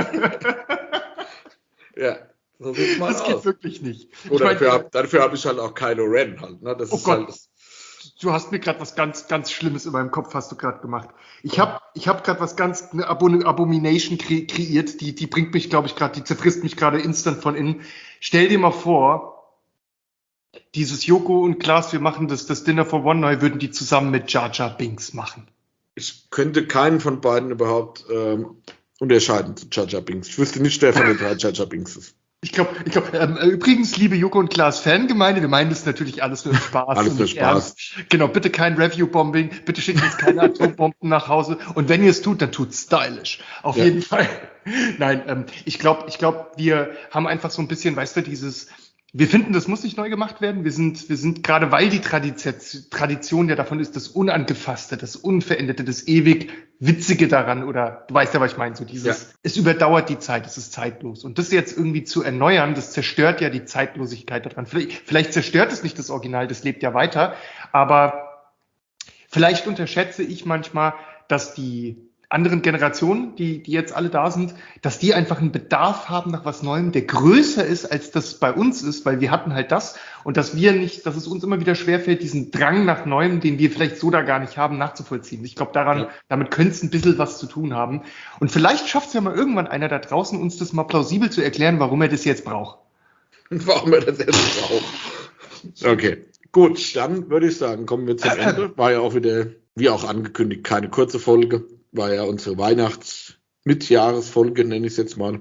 Ja, so sieht's mal das aus. geht wirklich nicht. Oder dafür habe dafür hab ich halt auch Kylo Ren halt. Ne? Das oh ist Gott. Halt das Du hast mir gerade was ganz, ganz Schlimmes in meinem Kopf, hast du gerade gemacht. Ich habe ich hab gerade was ganz, eine Abomination kre- kreiert, die, die bringt mich, glaube ich, gerade, die zerfrisst mich gerade instant von innen. Stell dir mal vor, dieses Joko und Klaas, wir machen das, das Dinner for One neu, würden die zusammen mit Jar Jar Binks machen. Ich könnte keinen von beiden überhaupt ähm, unterscheiden zu Jar Jar Binks. Ich wüsste nicht, wer von den drei Jar Jar Binks ist. Ich glaube, ich glaub, ähm, übrigens, liebe Joko und Klaas Fangemeinde, wir meinen das natürlich alles nur Spaß. Alles nur Spaß. Ernst. Genau, bitte kein Review-Bombing, bitte schickt uns keine Atombomben nach Hause und wenn ihr es tut, dann tut stylisch. Auf ja. jeden Fall. Nein, ähm, ich glaube, ich glaube, wir haben einfach so ein bisschen, weißt du, dieses, wir finden, das muss nicht neu gemacht werden. Wir sind, wir sind gerade, weil die Tradition, Tradition ja davon ist, das Unangefasste, das Unveränderte, das ewig Witzige daran, oder du weißt ja, was ich meine, so dieses, ja. es überdauert die Zeit, es ist zeitlos. Und das jetzt irgendwie zu erneuern, das zerstört ja die Zeitlosigkeit daran. Vielleicht, vielleicht zerstört es nicht das Original, das lebt ja weiter, aber vielleicht unterschätze ich manchmal, dass die anderen Generationen, die, die jetzt alle da sind, dass die einfach einen Bedarf haben nach was Neuem, der größer ist, als das bei uns ist, weil wir hatten halt das und dass wir nicht, dass es uns immer wieder schwerfällt, diesen Drang nach Neuem, den wir vielleicht so da gar nicht haben, nachzuvollziehen. Ich glaube, daran, ja. damit könnte es ein bisschen was zu tun haben. Und vielleicht schafft es ja mal irgendwann einer da draußen, uns das mal plausibel zu erklären, warum er das jetzt braucht. Warum er das jetzt braucht. Okay, gut, dann würde ich sagen, kommen wir zum Ende. War ja auch wieder, wie auch angekündigt, keine kurze Folge. War ja unsere Weihnachts-Mitjahresfolge, nenne ich es jetzt mal.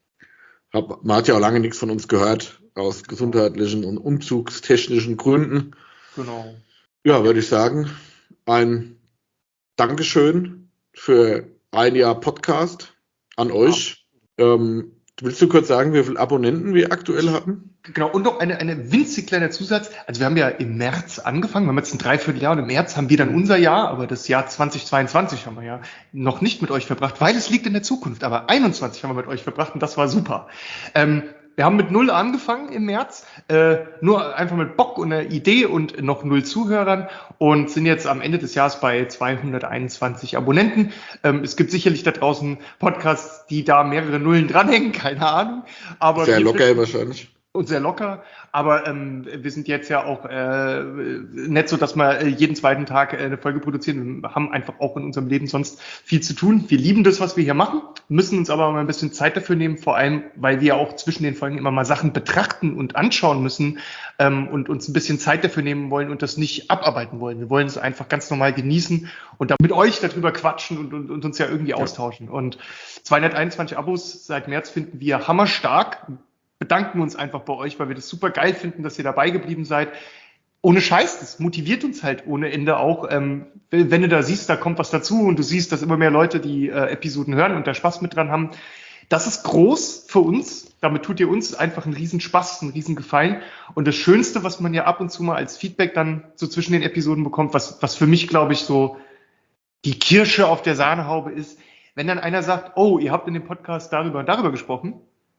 Hab, man hat ja auch lange nichts von uns gehört, aus gesundheitlichen und umzugstechnischen Gründen. Genau. Ja, würde ich sagen, ein Dankeschön für ein Jahr Podcast an euch. Ja. Ähm, willst du kurz sagen, wie viele Abonnenten wir aktuell haben? Genau, und noch eine, eine winzig kleiner Zusatz. Also wir haben ja im März angefangen, wir haben jetzt ein Dreivierteljahr und im März haben wir dann unser Jahr, aber das Jahr zweitausendzweiundzwanzig haben wir ja noch nicht mit euch verbracht, weil es liegt in der Zukunft. Aber einundzwanzig haben wir mit euch verbracht und das war super. Ähm, wir haben mit null angefangen im März, äh, nur einfach mit Bock und einer Idee und noch null Zuhörern und sind jetzt am Ende des Jahres bei zweihunderteinundzwanzig Abonnenten. Ähm, es gibt sicherlich da draußen Podcasts, die da mehrere Nullen dranhängen, keine Ahnung. Aber sehr locker wahrscheinlich. und sehr locker, aber ähm, wir sind jetzt ja auch äh, nicht so, dass wir jeden zweiten Tag eine Folge produzieren. Wir haben einfach auch in unserem Leben sonst viel zu tun. Wir lieben das, was wir hier machen, müssen uns aber mal ein bisschen Zeit dafür nehmen, vor allem, weil wir auch zwischen den Folgen immer mal Sachen betrachten und anschauen müssen ähm, und uns ein bisschen Zeit dafür nehmen wollen und das nicht abarbeiten wollen. Wir wollen es einfach ganz normal genießen und da mit euch darüber quatschen und, und, und uns ja irgendwie austauschen. Und zweihunderteinundzwanzig Abos seit März finden wir hammerstark. Bedanken uns einfach bei euch, weil wir das super geil finden, dass ihr dabei geblieben seid. Ohne Scheiß, das motiviert uns halt ohne Ende auch. Ähm, wenn du da siehst, da kommt was dazu und du siehst, dass immer mehr Leute die äh, Episoden hören und da Spaß mit dran haben. Das ist groß für uns. Damit tut ihr uns einfach einen riesen Spaß, einen riesen Gefallen. Und das Schönste, was man ja ab und zu mal als Feedback dann so zwischen den Episoden bekommt, was, was für mich, glaube ich, so die Kirsche auf der Sahnehaube ist, wenn dann einer sagt, oh, ihr habt in dem Podcast darüber und darüber gesprochen.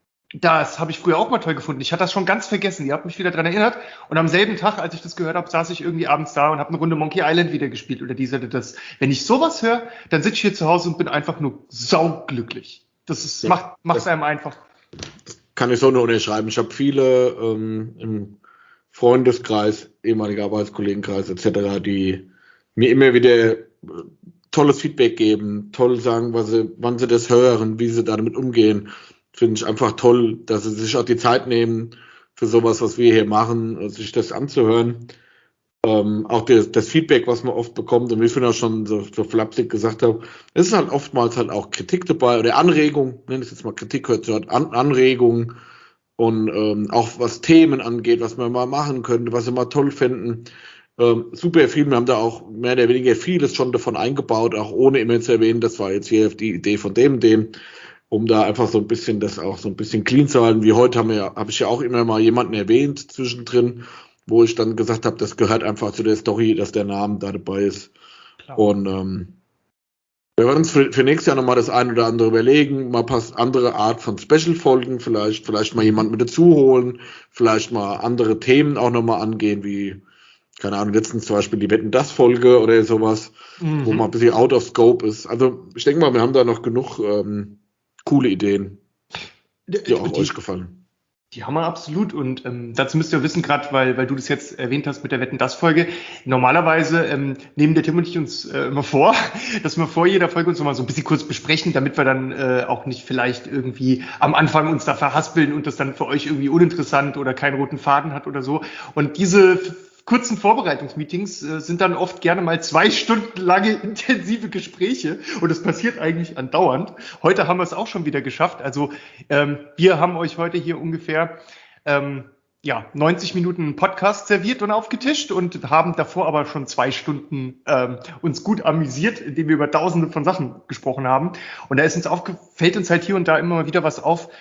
Das habe ich früher auch mal toll gefunden. Ich hatte das schon ganz vergessen. Ihr habt mich wieder dran erinnert. Und am selben Tag, als ich das gehört habe, saß ich irgendwie abends da und habe eine Runde Monkey Island wieder gespielt oder dies oder das. Wenn ich sowas höre, dann sitze ich hier zu Hause und bin einfach nur sauglücklich. Das ist, ja, macht, macht das, einem einfach. Das kann ich so nur unterschreiben. Ich habe viele ähm, im Freundeskreis, ehemaliger Arbeitskollegenkreis et cetera, die mir immer wieder tolles Feedback geben, toll sagen, was sie, wann sie das hören, wie sie damit umgehen. Finde ich einfach toll, dass sie sich auch die Zeit nehmen für sowas, was wir hier machen, sich das anzuhören. Ähm, auch das, das Feedback, was man oft bekommt, und wie ich auch schon so, so flapsig gesagt habe, es ist halt oftmals halt auch Kritik dabei oder Anregung, nenne ich jetzt mal Kritik, hört sich halt An Anregung und ähm, auch was Themen angeht, was man mal machen könnte, was sie mal toll finden. Ähm, super viel, wir haben da auch mehr oder weniger vieles schon davon eingebaut, auch ohne immer zu erwähnen, das war jetzt hier die Idee von dem, dem, um da einfach so ein bisschen das auch so ein bisschen clean zu halten. Wie heute haben wir, habe ich ja auch immer mal jemanden erwähnt zwischendrin, wo ich dann gesagt habe, das gehört einfach zu der Story, dass der Name da dabei ist. Klar. Und ähm, wir werden uns für, für nächstes Jahr nochmal das ein oder andere überlegen, mal passt andere Art von Special-Folgen, vielleicht, vielleicht mal jemanden mit dazu holen, vielleicht mal andere Themen auch nochmal angehen, wie, keine Ahnung, letztens zum Beispiel die Wetten-das-Folge oder sowas, mhm. wo mal ein bisschen out of scope ist. Also ich denke mal, wir haben da noch genug ähm, coole Ideen, die auch die, euch gefallen. Die haben wir absolut und ähm, dazu müsst ihr wissen, gerade weil weil du das jetzt erwähnt hast mit der Wetten-das-Folge, normalerweise ähm, nehmen der Tim und ich uns äh, immer vor, dass wir vor jeder Folge uns nochmal so ein bisschen kurz besprechen, damit wir dann äh, auch nicht vielleicht irgendwie am Anfang uns da verhaspeln und das dann für euch irgendwie uninteressant oder keinen roten Faden hat oder so. Und diese kurzen Vorbereitungsmeetings äh, sind dann oft gerne mal zwei Stunden lange intensive Gespräche und das passiert eigentlich andauernd. Heute haben wir es auch schon wieder geschafft. Also ähm, wir haben euch heute hier ungefähr ähm, ja neunzig Minuten Podcast serviert und aufgetischt und haben davor aber schon zwei Stunden ähm, uns gut amüsiert, indem wir über tausende von Sachen gesprochen haben. Und da ist uns aufge- fällt uns halt hier und da immer mal wieder was auf,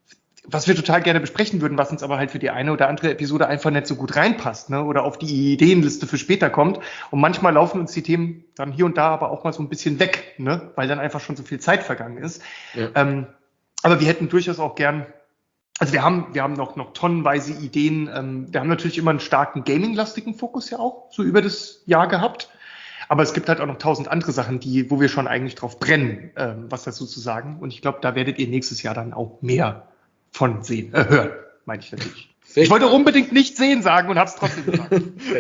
was wir total gerne besprechen würden, was uns aber halt für die eine oder andere Episode einfach nicht so gut reinpasst, ne, oder auf die Ideenliste für später kommt. Und manchmal laufen uns die Themen dann hier und da aber auch mal so ein bisschen weg, ne, weil dann einfach schon so viel Zeit vergangen ist. Ja. Ähm, aber wir hätten durchaus auch gern, also wir haben, wir haben noch, noch tonnenweise Ideen. Ähm, wir haben natürlich immer einen starken Gaming-lastigen Fokus ja auch so über das Jahr gehabt. Aber es gibt halt auch noch tausend andere Sachen, die, wo wir schon eigentlich drauf brennen, ähm, was dazu zu sagen. Und ich glaube, da werdet ihr nächstes Jahr dann auch mehr von sehen, äh, hören, meine ich natürlich. Ich wollte unbedingt nicht sehen sagen und habe es trotzdem gesagt.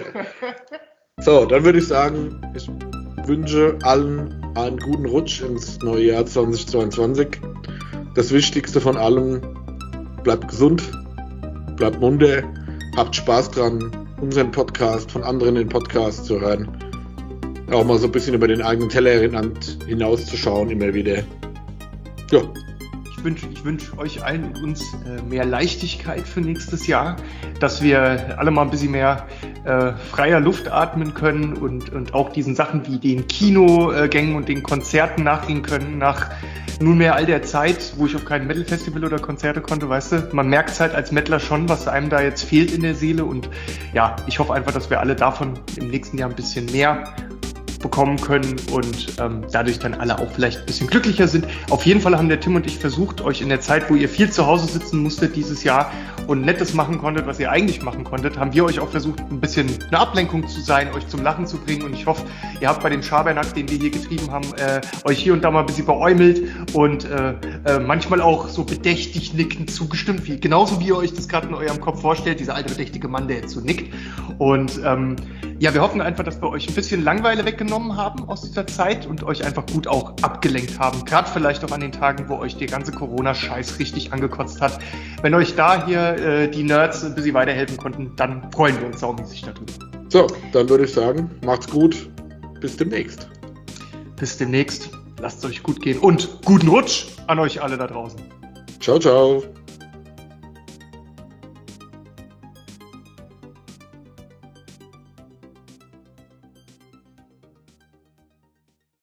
So, dann würde ich sagen, ich wünsche allen einen guten Rutsch ins neue Jahr zweitausendzweiundzwanzig. Das Wichtigste von allem, bleibt gesund, bleibt munter, habt Spaß dran, unseren Podcast von anderen den Podcast zu hören. Auch mal so ein bisschen über den eigenen Tellerrand hinauszuschauen, immer wieder. Ja. Ich wünsche ich wünsch euch allen und uns äh, mehr Leichtigkeit für nächstes Jahr, dass wir alle mal ein bisschen mehr äh, freier Luft atmen können und, und auch diesen Sachen wie den Kinogängen und den Konzerten nachgehen können nach nunmehr all der Zeit, wo ich auf kein Metal-Festival oder Konzerte konnte, weißt du, man merkt es halt als Mettler schon, was einem da jetzt fehlt in der Seele und ja, ich hoffe einfach, dass wir alle davon im nächsten Jahr ein bisschen mehr bekommen können und ähm, dadurch dann alle auch vielleicht ein bisschen glücklicher sind. Auf jeden Fall haben der Tim und ich versucht, euch in der Zeit, wo ihr viel zu Hause sitzen musstet dieses Jahr und Nettes machen konntet, was ihr eigentlich machen konntet, haben wir euch auch versucht, ein bisschen eine Ablenkung zu sein, euch zum Lachen zu bringen und ich hoffe, ihr habt bei dem Schabernack, den wir hier getrieben haben, äh, euch hier und da mal ein bisschen beäumelt und äh, äh, manchmal auch so bedächtig nickend zugestimmt, wie, genauso wie ihr euch das gerade in eurem Kopf vorstellt, dieser alte bedächtige Mann, der jetzt so nickt. Und ähm, ja, wir hoffen einfach, dass wir euch ein bisschen Langeweile weggenommen haben aus dieser Zeit und euch einfach gut auch abgelenkt haben. Gerade vielleicht auch an den Tagen, wo euch der ganze Corona-Scheiß richtig angekotzt hat. Wenn euch da hier äh, die Nerds ein bisschen weiterhelfen konnten, dann freuen wir uns saumäßig darüber. So, dann würde ich sagen, macht's gut. Bis demnächst. Bis demnächst. Lasst es euch gut gehen und guten Rutsch an euch alle da draußen. Ciao, ciao.